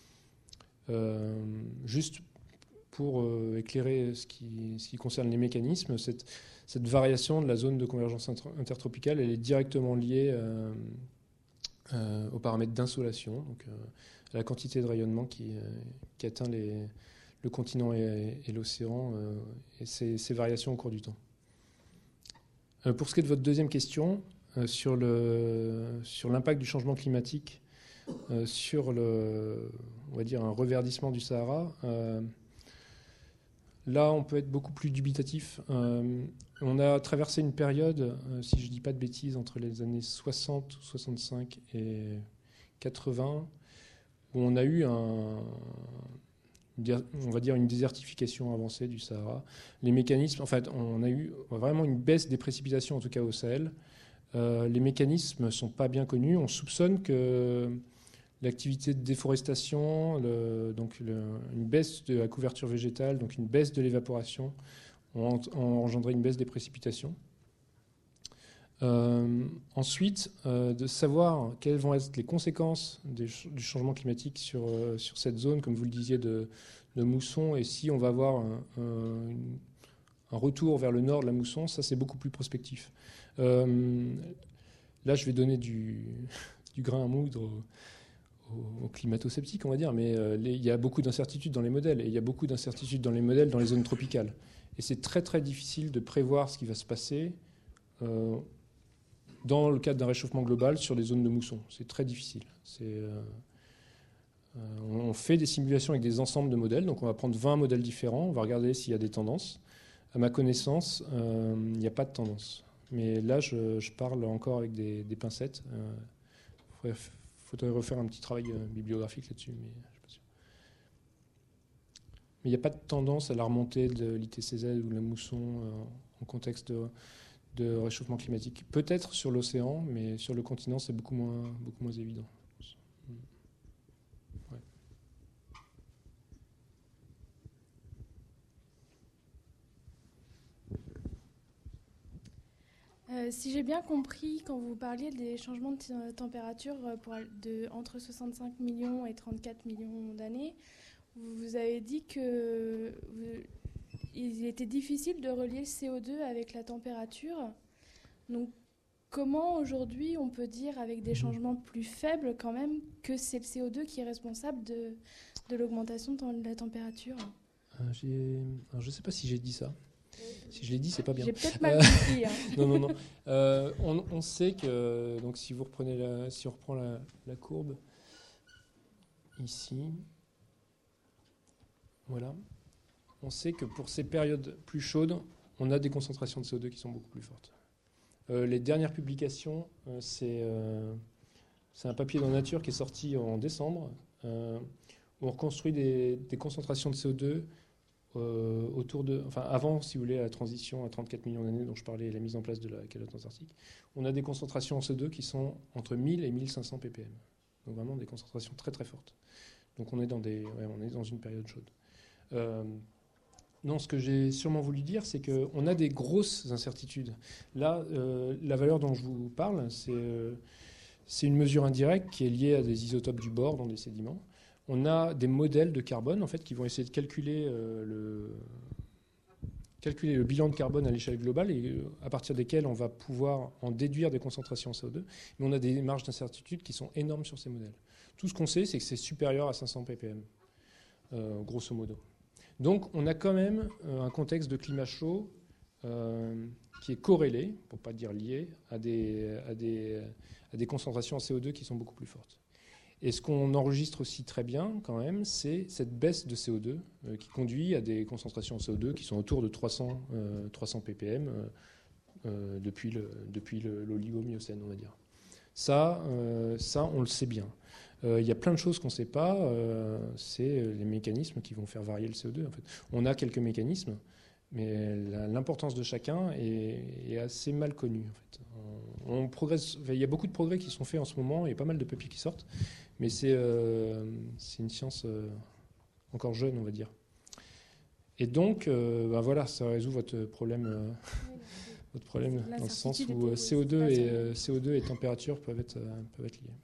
Speaker 2: Euh, juste pour euh, éclairer ce qui, ce qui concerne les mécanismes, cette, cette variation de la zone de convergence inter, intertropicale, elle est directement liée euh, Euh, aux paramètres d'insolation, donc euh, à la quantité de rayonnement qui, euh, qui atteint les, le continent et, et l'océan, euh, et ces, ces variations au cours du temps. Euh, pour ce qui est de votre deuxième question, euh, sur, le, sur l'impact du changement climatique euh, sur le, on va dire un reverdissement du Sahara, euh, là on peut être beaucoup plus dubitatif. Euh, on a traversé une période, euh, si je ne dis pas de bêtises, entre les années soixante, soixante-cinq et quatre-vingts, où on a eu un, on va dire une désertification avancée du Sahara. Les mécanismes, en fait, on a eu vraiment une baisse des précipitations, en tout cas au Sahel. Euh, les mécanismes ne sont pas bien connus. On soupçonne que l'activité de déforestation, le, donc le, une baisse de la couverture végétale, donc une baisse de l'évaporation, ont, ont engendré une baisse des précipitations. Euh, ensuite, euh, de savoir quelles vont être les conséquences des, du changement climatique sur, euh, sur cette zone, comme vous le disiez, de, de mousson, et si on va avoir un, un, un retour vers le nord de la mousson, ça c'est beaucoup plus prospectif. Euh, là, je vais donner du, du grain à moudre aux, aux climato-sceptiques, on va dire, mais euh, les, il y a beaucoup d'incertitudes dans les modèles, et il y a beaucoup d'incertitudes dans les modèles dans les zones tropicales. Et c'est très très difficile de prévoir ce qui va se passer euh, dans le cadre d'un réchauffement global sur des zones de mousson. C'est très difficile. C'est, euh, euh, on fait des simulations avec des ensembles de modèles, donc on va prendre vingt modèles différents, on va regarder s'il y a des tendances. À ma connaissance, euh, il n'y a pas de tendance. Mais là, je, je parle encore avec des, des pincettes. Il euh, faudrait refaire un petit travail euh, bibliographique là-dessus, mais je suis pas sûr. Mais il n'y a pas de tendance à la remontée de l'I T C Z ou la mousson euh, en contexte de, de réchauffement climatique. Peut-être sur l'océan, mais sur le continent, c'est beaucoup moins, beaucoup moins évident. Ouais.
Speaker 10: Euh, si j'ai bien compris, quand vous parliez des changements de t- température pour, de, entre soixante-cinq millions et trente-quatre millions d'années, vous avez dit que vous, il était difficile de relier le C O deux avec la température. Donc, comment aujourd'hui on peut dire avec des changements plus faibles quand même que c'est le C O deux qui est responsable de, de l'augmentation de la température?
Speaker 2: euh, j'ai... Alors, je ne sais pas si j'ai dit ça. Si je l'ai dit, c'est pas bien.
Speaker 10: J'ai peut-être mal compris. Hein.
Speaker 2: non, non, non. Euh, on, on sait que donc si vous reprenez la, si on reprend la, la courbe ici, voilà, on sait que pour ces périodes plus chaudes, on a des concentrations de C O deux qui sont beaucoup plus fortes. Euh, les dernières publications, euh, c'est euh, c'est un papier dans Nature qui est sorti en décembre, euh, où on reconstruit des, des concentrations de C O deux. Euh, autour de, enfin avant, si vous voulez, la transition à trente-quatre millions d'années dont je parlais et la mise en place de la calotte antarctique, on a des concentrations en C O deux qui sont entre mille et mille cinq cents ppm. Donc vraiment des concentrations très très fortes. Donc on est dans, des, ouais, on est dans une période chaude. Euh, non, ce que j'ai sûrement voulu dire, c'est qu'on a des grosses incertitudes. Là, euh, la valeur dont je vous parle, c'est, euh, c'est une mesure indirecte qui est liée à des isotopes du bord dans des sédiments. On a des modèles de carbone en fait, qui vont essayer de calculer, euh, le, calculer le bilan de carbone à l'échelle globale et euh, à partir desquels on va pouvoir en déduire des concentrations en C O deux. Mais on a des marges d'incertitude qui sont énormes sur ces modèles. Tout ce qu'on sait, c'est que c'est supérieur à cinq cents ppm, euh, grosso modo. Donc on a quand même euh, un contexte de climat chaud euh, qui est corrélé, pour ne pas dire lié, à des, à, des, à des concentrations en C O deux qui sont beaucoup plus fortes. Et ce qu'on enregistre aussi très bien, quand même, c'est cette baisse de C O deux euh, qui conduit à des concentrations en C O deux qui sont autour de trois cents, euh, trois cents ppm euh, euh, depuis, le, depuis le, l'Oligocène, on va dire. Ça, euh, ça, on le sait bien. Il euh, y a plein de choses qu'on ne sait pas. Euh, c'est les mécanismes qui vont faire varier le C O deux. En fait. On a quelques mécanismes, mais la, l'importance de chacun est, est assez mal connue. En fait. On, on progresse. Il y a beaucoup de progrès qui sont faits en ce moment et pas mal de papiers qui sortent. Mais c'est, euh, c'est une science euh, encore jeune, on va dire. Et donc, euh, ben voilà, ça résout votre problème, euh, votre problème dans le sens où C O deux et, euh, C O deux et température peuvent être, euh, peuvent être liés.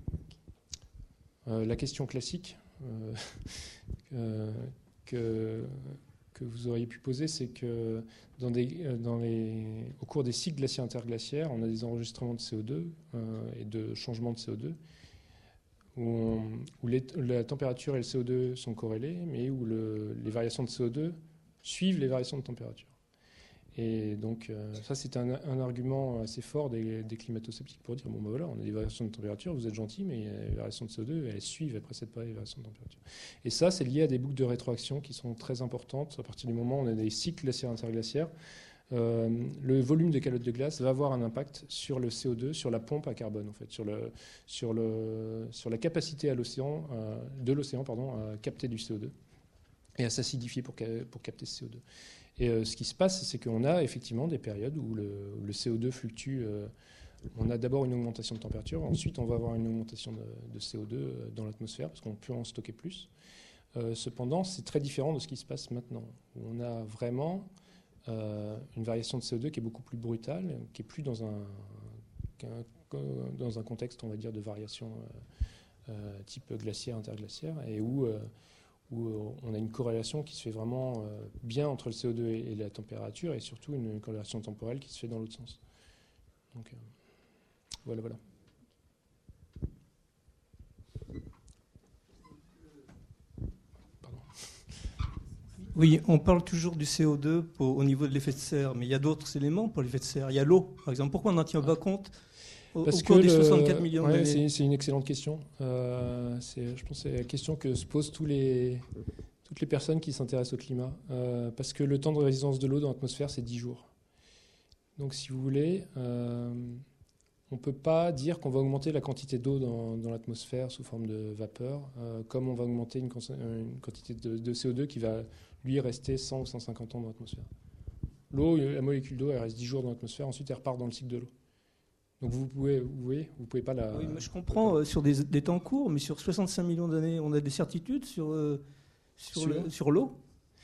Speaker 2: Euh, la question classique euh, euh, que, que vous auriez pu poser, c'est que dans des, dans les, au cours des cycles glaciaires interglaciaires, on a des enregistrements de C O deux euh, et de changements de C O deux. Où, on, où les, la température et le C O deux sont corrélés, mais où le, les variations de C O deux suivent les variations de température. Et donc, euh, ça, c'est un, un argument assez fort des, des climato-sceptiques pour dire, bon, ben voilà, on a des variations de température, vous êtes gentils, mais les variations de C O deux, elles suivent, elles précèdent pas les variations de température. Et ça, c'est lié à des boucles de rétroaction qui sont très importantes. À partir du moment où on a des cycles glaciaires interglaciaires, Euh, le volume des calottes de glace va avoir un impact sur le C O deux, sur la pompe à carbone, en fait, sur, le, sur, le, sur la capacité à l'océan, euh, de l'océan pardon, à capter du C O deux et à s'acidifier pour, pour capter ce C O deux. Et euh, ce qui se passe, c'est qu'on a effectivement des périodes où le, où le C O deux fluctue. Euh, on a d'abord une augmentation de température, ensuite on va avoir une augmentation de, de C O deux dans l'atmosphère parce qu'on peut en stocker plus. Euh, cependant, c'est très différent de ce qui se passe maintenant, où on a vraiment Euh, une variation de C O deux qui est beaucoup plus brutale, qui est plus dans un, dans un contexte, on va dire, de variation euh, euh, type glaciaire, interglaciaire, et où, euh, où on a une corrélation qui se fait vraiment euh, bien entre le C O deux et, et la température, et surtout une, une corrélation temporelle qui se fait dans l'autre sens. Donc euh, voilà, voilà.
Speaker 11: Oui, on parle toujours du C O deux pour, au niveau de l'effet de serre, mais il y a d'autres éléments pour l'effet de serre. Il y a l'eau, par exemple. Pourquoi on n'en tient pas compte au,
Speaker 2: Parce
Speaker 11: au cours
Speaker 2: que
Speaker 11: des
Speaker 2: le,
Speaker 11: soixante-quatre millions
Speaker 2: ouais,
Speaker 11: d'années?
Speaker 2: c'est, c'est une excellente question. Euh, c'est, je pense que c'est la question que se posent tous les, toutes les personnes qui s'intéressent au climat. Euh, parce que le temps de résidence de l'eau dans l'atmosphère, c'est dix jours. Donc, si vous voulez, euh, on ne peut pas dire qu'on va augmenter la quantité d'eau dans, dans l'atmosphère sous forme de vapeur, euh, comme on va augmenter une, une quantité de, de C O deux qui va, lui, rester cent ou cent cinquante ans dans l'atmosphère. L'eau, la molécule d'eau, elle reste dix jours dans l'atmosphère, ensuite elle repart dans le cycle de l'eau. Donc vous pouvez, vous voyez, vous pouvez pas la...
Speaker 11: Oui, mais je comprends euh, sur des, des temps courts, mais sur soixante-cinq millions d'années, on a des certitudes sur, euh, sur,
Speaker 2: sur,
Speaker 11: le, sur l'eau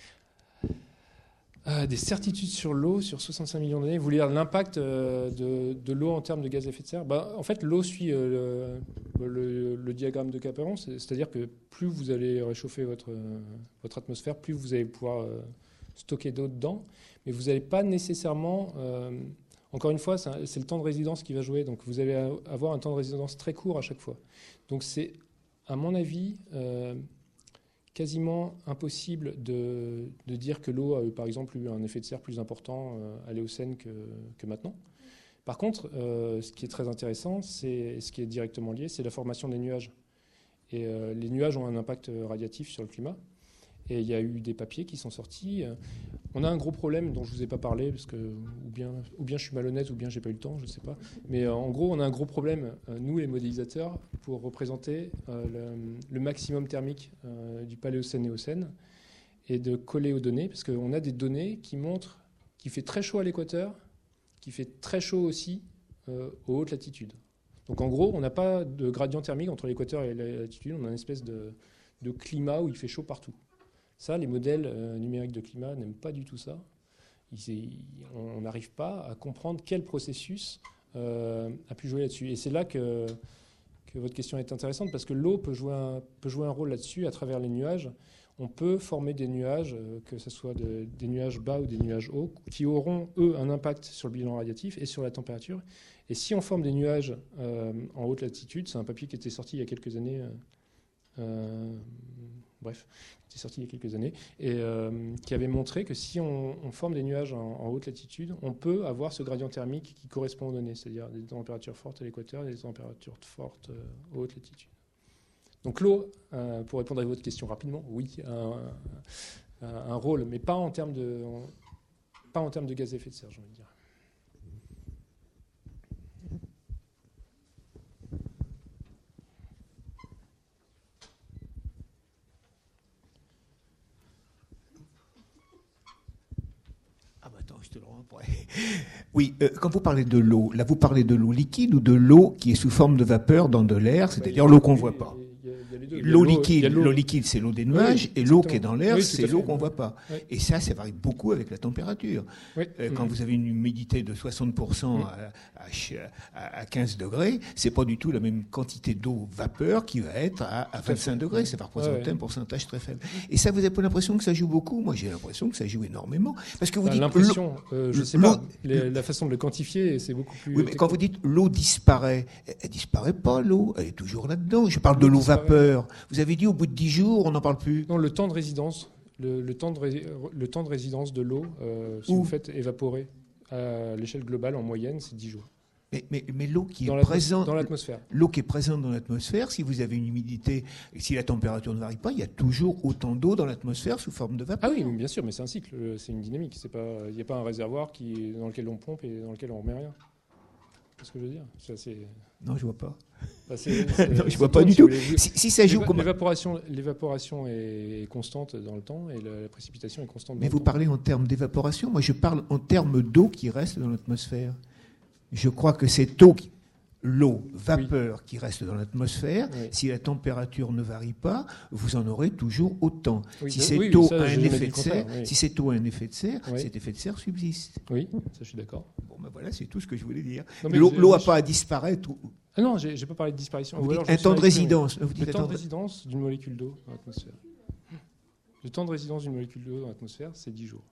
Speaker 2: Euh, des certitudes sur l'eau sur soixante-cinq millions d'années. Vous voulez dire l'impact euh, de, de l'eau en termes de gaz à effet de serre? Bah, en fait, l'eau suit euh, le, le, le diagramme de Clapeyron, c'est-à-dire que plus vous allez réchauffer votre, euh, votre atmosphère, plus vous allez pouvoir euh, stocker d'eau dedans, mais vous n'allez pas nécessairement... Euh, encore une fois, c'est le temps de résidence qui va jouer, donc vous allez avoir un temps de résidence très court à chaque fois. Donc c'est, à mon avis... Euh, quasiment impossible de, de dire que l'eau a eu, par exemple, eu un effet de serre plus important euh, à l'Éocène que, que maintenant. Par contre, euh, ce qui est très intéressant, c'est ce qui est directement lié, c'est la formation des nuages. Et euh, les nuages ont un impact radiatif sur le climat. Et il y a eu des papiers qui sont sortis. On a un gros problème dont je ne vous ai pas parlé, parce que ou bien, ou bien je suis malhonnête, ou bien je n'ai pas eu le temps, je ne sais pas. Mais euh, en gros, on a un gros problème, euh, nous les modélisateurs, pour représenter euh, le, le maximum thermique euh, du Paléocène-Éocène et de coller aux données, parce qu'on a des données qui montrent qu'il fait très chaud à l'équateur, qu'il fait très chaud aussi euh, aux hautes latitudes. Donc en gros, on n'a pas de gradient thermique entre l'équateur et la latitude, on a une espèce de, de climat où il fait chaud partout. Ça, les modèles euh, numériques de climat n'aiment pas du tout ça. Ils, on n'arrive pas à comprendre quel processus euh, a pu jouer là-dessus. Et c'est là que, que votre question est intéressante, parce que l'eau peut jouer un, peut jouer un rôle là-dessus à travers les nuages. On peut former des nuages, euh, que ce soit de, des nuages bas ou des nuages hauts, qui auront, eux, un impact sur le bilan radiatif et sur la température. Et si on forme des nuages euh, en haute latitude, c'est un papier qui était sorti il y a quelques années... Euh, euh, bref, qui est sorti il y a quelques années, et euh, qui avait montré que si on, on forme des nuages en, en haute latitude, on peut avoir ce gradient thermique qui correspond aux données, c'est-à-dire des températures fortes à l'équateur et des températures fortes euh, aux hautes latitudes. Donc l'eau, euh, pour répondre à votre question rapidement, oui, un, un, un rôle, mais pas en termes de, pas en termes de gaz à effet de serre, j'ai envie de dire.
Speaker 8: Oui, euh, quand vous parlez de l'eau, là vous parlez de l'eau liquide ou de l'eau qui est sous forme de vapeur dans de l'air, c'est-à-dire l'eau qu'on ne voit pas. L'eau liquide, l'eau liquide, c'est l'eau des nuages, oui, et l'eau qui est dans l'air, oui, c'est l'eau qu'on ne voit pas. Oui. Et ça, ça varie beaucoup avec la température. Oui. Euh, quand mmh. vous avez une humidité de soixante pour cent mmh. à, à, à quinze degrés, c'est pas du tout la même quantité d'eau vapeur qui va être à, à vingt-cinq degrés. Ça va représenter ouais, un pourcentage très faible. Et ça, vous avez pas l'impression que ça joue beaucoup? Moi, j'ai l'impression que ça joue énormément. Parce que vous dites
Speaker 2: l'impression, euh, je sais pas, les, la façon de le quantifier, c'est beaucoup plus.
Speaker 8: Oui, mais quand vous dites l'eau disparaît, elle, elle disparaît pas, l'eau, elle est toujours là-dedans. Je parle de l'eau vapeur. Vous avez dit au bout de dix jours, on n'en parle plus?
Speaker 2: Non, le temps de résidence, le, le, temps, de ré, le temps de résidence de l'eau, euh, si Où? vous faites évaporer à l'échelle globale, en moyenne, c'est dix jours.
Speaker 8: Mais, mais, mais l'eau qui
Speaker 2: dans
Speaker 8: est présente
Speaker 2: dans l'atmosphère.
Speaker 8: L'eau qui est présente dans l'atmosphère, si vous avez une humidité et si la température ne varie pas, il y a toujours autant d'eau dans l'atmosphère sous forme de vapeur.
Speaker 2: Ah oui, bien sûr, mais c'est un cycle, c'est une dynamique. C'est pas, il n'y a pas un réservoir qui, dans lequel on pompe et dans lequel on remet rien. C'est ce que je veux dire. C'est assez...
Speaker 8: Non, je vois pas.
Speaker 2: Bah c'est, c'est,
Speaker 8: non, je vois pas du tout.
Speaker 2: Les,
Speaker 8: si, si ça joue comme
Speaker 2: l'évaporation, l'évaporation est constante dans le temps et la, la précipitation est constante. Dans
Speaker 8: Mais
Speaker 2: le
Speaker 8: vous
Speaker 2: temps.
Speaker 8: parlez en termes d'évaporation. Moi, je parle en termes d'eau qui reste dans l'atmosphère. Je crois que cette eau, l'eau, vapeur oui. qui reste dans l'atmosphère, oui. si la température ne varie pas, vous en aurez toujours autant. Oui, si cette oui, eau ça, a un effet de serre, oui. si cette eau a un effet de serre, oui. cet effet de serre subsiste.
Speaker 2: Oui, ça je suis d'accord.
Speaker 8: Bon, ben voilà, c'est tout ce que je voulais dire. Non, l'eau n'a pas à disparaître. Ou...
Speaker 2: Ah non, j'ai, j'ai pas parlé de disparition.
Speaker 8: Vous dites un temps de résidence.
Speaker 2: Vous dites le temps de résidence d'une molécule d'eau dans l'atmosphère. Le temps de résidence d'une molécule d'eau dans l'atmosphère, c'est dix jours.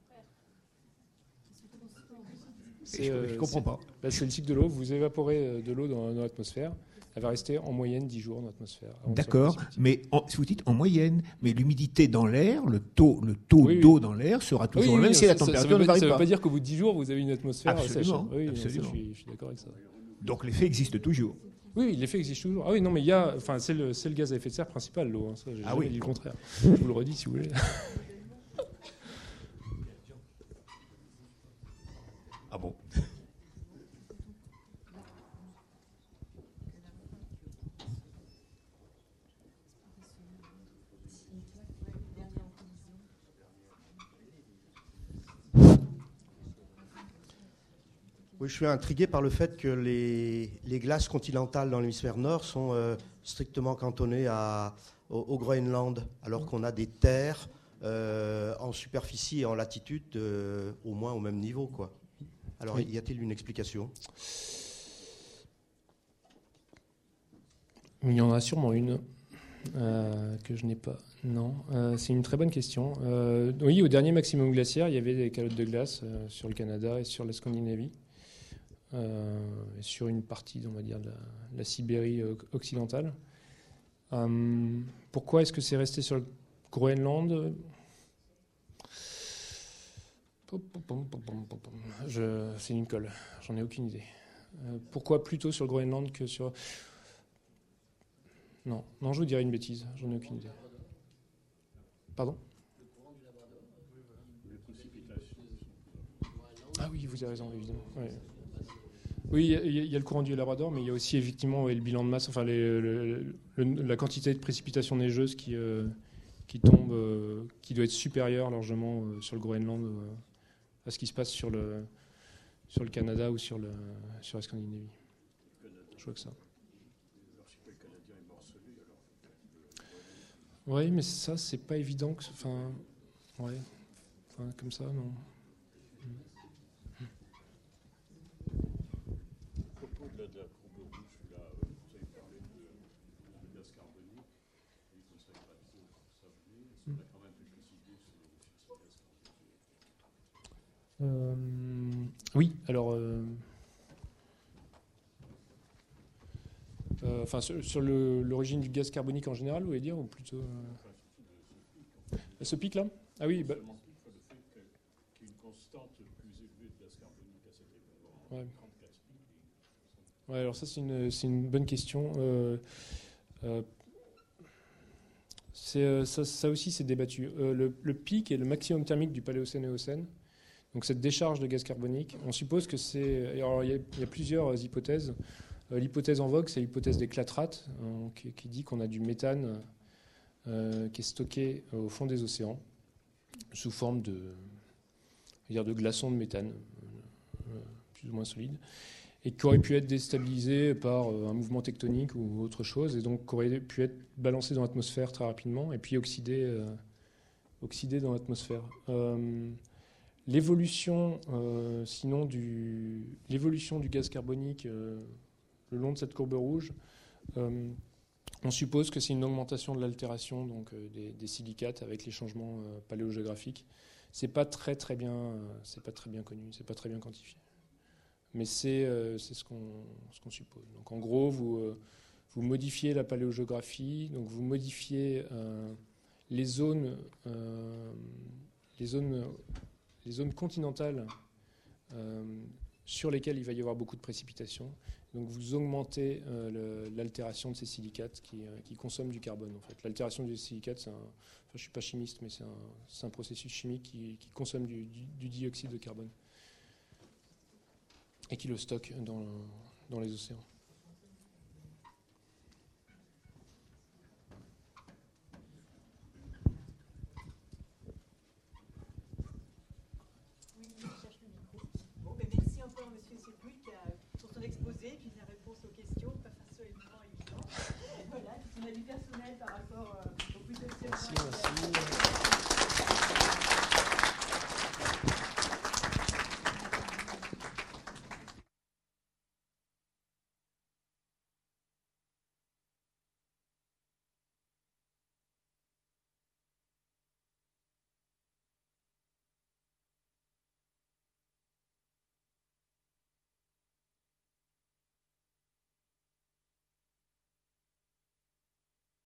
Speaker 8: C'est, je ne comprends pas.
Speaker 2: Là, c'est le cycle de l'eau. Vous évaporez de l'eau dans, dans l'atmosphère. Elle va rester en moyenne dix jours dans l'atmosphère.
Speaker 8: D'accord, mais en, si vous dites en moyenne, mais l'humidité dans l'air, le taux, le taux oui, d'eau oui. dans l'air sera toujours oui, le même oui, si ça, la température
Speaker 2: ça, ça
Speaker 8: ne varie
Speaker 2: pas. Ça ne
Speaker 8: pas.
Speaker 2: veut pas dire qu'au bout de dix jours, vous avez une atmosphère
Speaker 8: absolument,
Speaker 2: sèche. Oui,
Speaker 8: absolument.
Speaker 2: Ça, je, suis, je suis d'accord avec ça.
Speaker 8: Donc l'effet existe toujours.
Speaker 2: Oui, l'effet existe toujours. Ah oui, non, mais il y a, enfin, c'est le, c'est le gaz à effet de serre principal, l'eau. Hein, ça, j'ai
Speaker 8: ah oui,
Speaker 2: dit le contraire. Je vous le redis si vous voulez.
Speaker 8: Ah bon?
Speaker 12: Oui, je suis intrigué par le fait que les, les glaces continentales dans l'hémisphère nord sont euh, strictement cantonnées à, au, au Groenland, alors qu'on a des terres euh, en superficie et en latitude euh, au moins au même niveau, quoi. Alors,
Speaker 2: Oui.
Speaker 12: y a-t-il une explication ?
Speaker 2: Il y en a sûrement une euh, que je n'ai pas. Non, euh, c'est une très bonne question. Euh, oui, au dernier maximum glaciaire, il y avait des calottes de glace euh, sur le Canada et sur la Scandinavie, euh, et sur une partie, on va dire, de la, la Sibérie euh, occidentale. Euh, pourquoi est-ce que c'est resté sur le Groenland ? Je, c'est une colle, j'en ai aucune idée. Euh, pourquoi plutôt sur le Groenland que sur... Non, non, je vous dirais une bêtise, j'en ai aucune idée. Pardon ? Ah oui, vous avez raison, évidemment. Ouais. Oui, il y, y a le courant du Labrador, mais il y a aussi effectivement ouais, le bilan de masse, enfin les, le, le, la quantité de précipitations neigeuses qui, euh, qui tombe, euh, qui doit être supérieure largement euh, sur le Groenland euh, à ce qui se passe sur le, sur le Canada ou sur, le, sur la Scandinavie. Je vois que ça. Oui, mais ça, c'est pas évident. Que, enfin, ouais, enfin, comme ça, non.
Speaker 6: À propos de la, de la courbe rouge, là, vous avez parlé de, de gaz carbonique, et qu'on ne savait pas trop comment ça venait. Est-ce qu'on a quand même quelques idées sur, sur ce gaz carbonique ?
Speaker 2: euh, Oui, alors. Euh, Euh, enfin, sur, sur le, l'origine du gaz carbonique en général, vous voulez dire, ou plutôt euh... ce pic-là ? Ah oui, bah...
Speaker 6: le fait qu'il y ait une constante plus élevée de gaz carbonique à cette époque.
Speaker 2: Ouais. Ouais, alors ça c'est une, c'est une bonne question. Euh, euh, c'est, euh, ça, ça aussi c'est débattu. Euh, le, le pic et le maximum thermique du Paléocène et Éocène, donc cette décharge de gaz carbonique, on suppose que c'est... Alors il y a, il y a plusieurs hypothèses. L'hypothèse en vogue, c'est l'hypothèse des clatrates, euh, qui, qui dit qu'on a du méthane euh, qui est stocké au fond des océans, sous forme de, dire de glaçons de méthane, euh, plus ou moins solides, et qui aurait pu être déstabilisé par euh, un mouvement tectonique ou autre chose, et donc qui aurait pu être balancé dans l'atmosphère très rapidement, et puis oxydé, euh, oxydé dans l'atmosphère. Euh, l'évolution, euh, sinon, du, l'évolution du gaz carbonique... Euh, le long de cette courbe rouge, euh, on suppose que c'est une augmentation de l'altération donc, euh, des, des silicates avec les changements euh, paléogéographiques. C'est pas très très bien, euh, c'est pas très bien connu, c'est pas très bien quantifié. Mais c'est, euh, c'est ce qu'on, ce qu'on suppose. Donc en gros, vous, euh, vous modifiez la paléogéographie, donc vous modifiez euh, les zones, euh, les zones, les zones continentales euh, sur lesquelles il va y avoir beaucoup de précipitations. Donc vous augmentez euh, le, l'altération de ces silicates qui, euh, qui consomment du carbone. En fait. L'altération des silicates, c'est un, enfin, je ne suis pas chimiste, mais c'est un, c'est un processus chimique qui, qui consomme du, du, du dioxyde de carbone et qui le stocke dans, dans les océans.
Speaker 13: Exposé, puis la réponse aux questions, pas forcément évident. Voilà, son avis personnel par rapport euh, aux plus de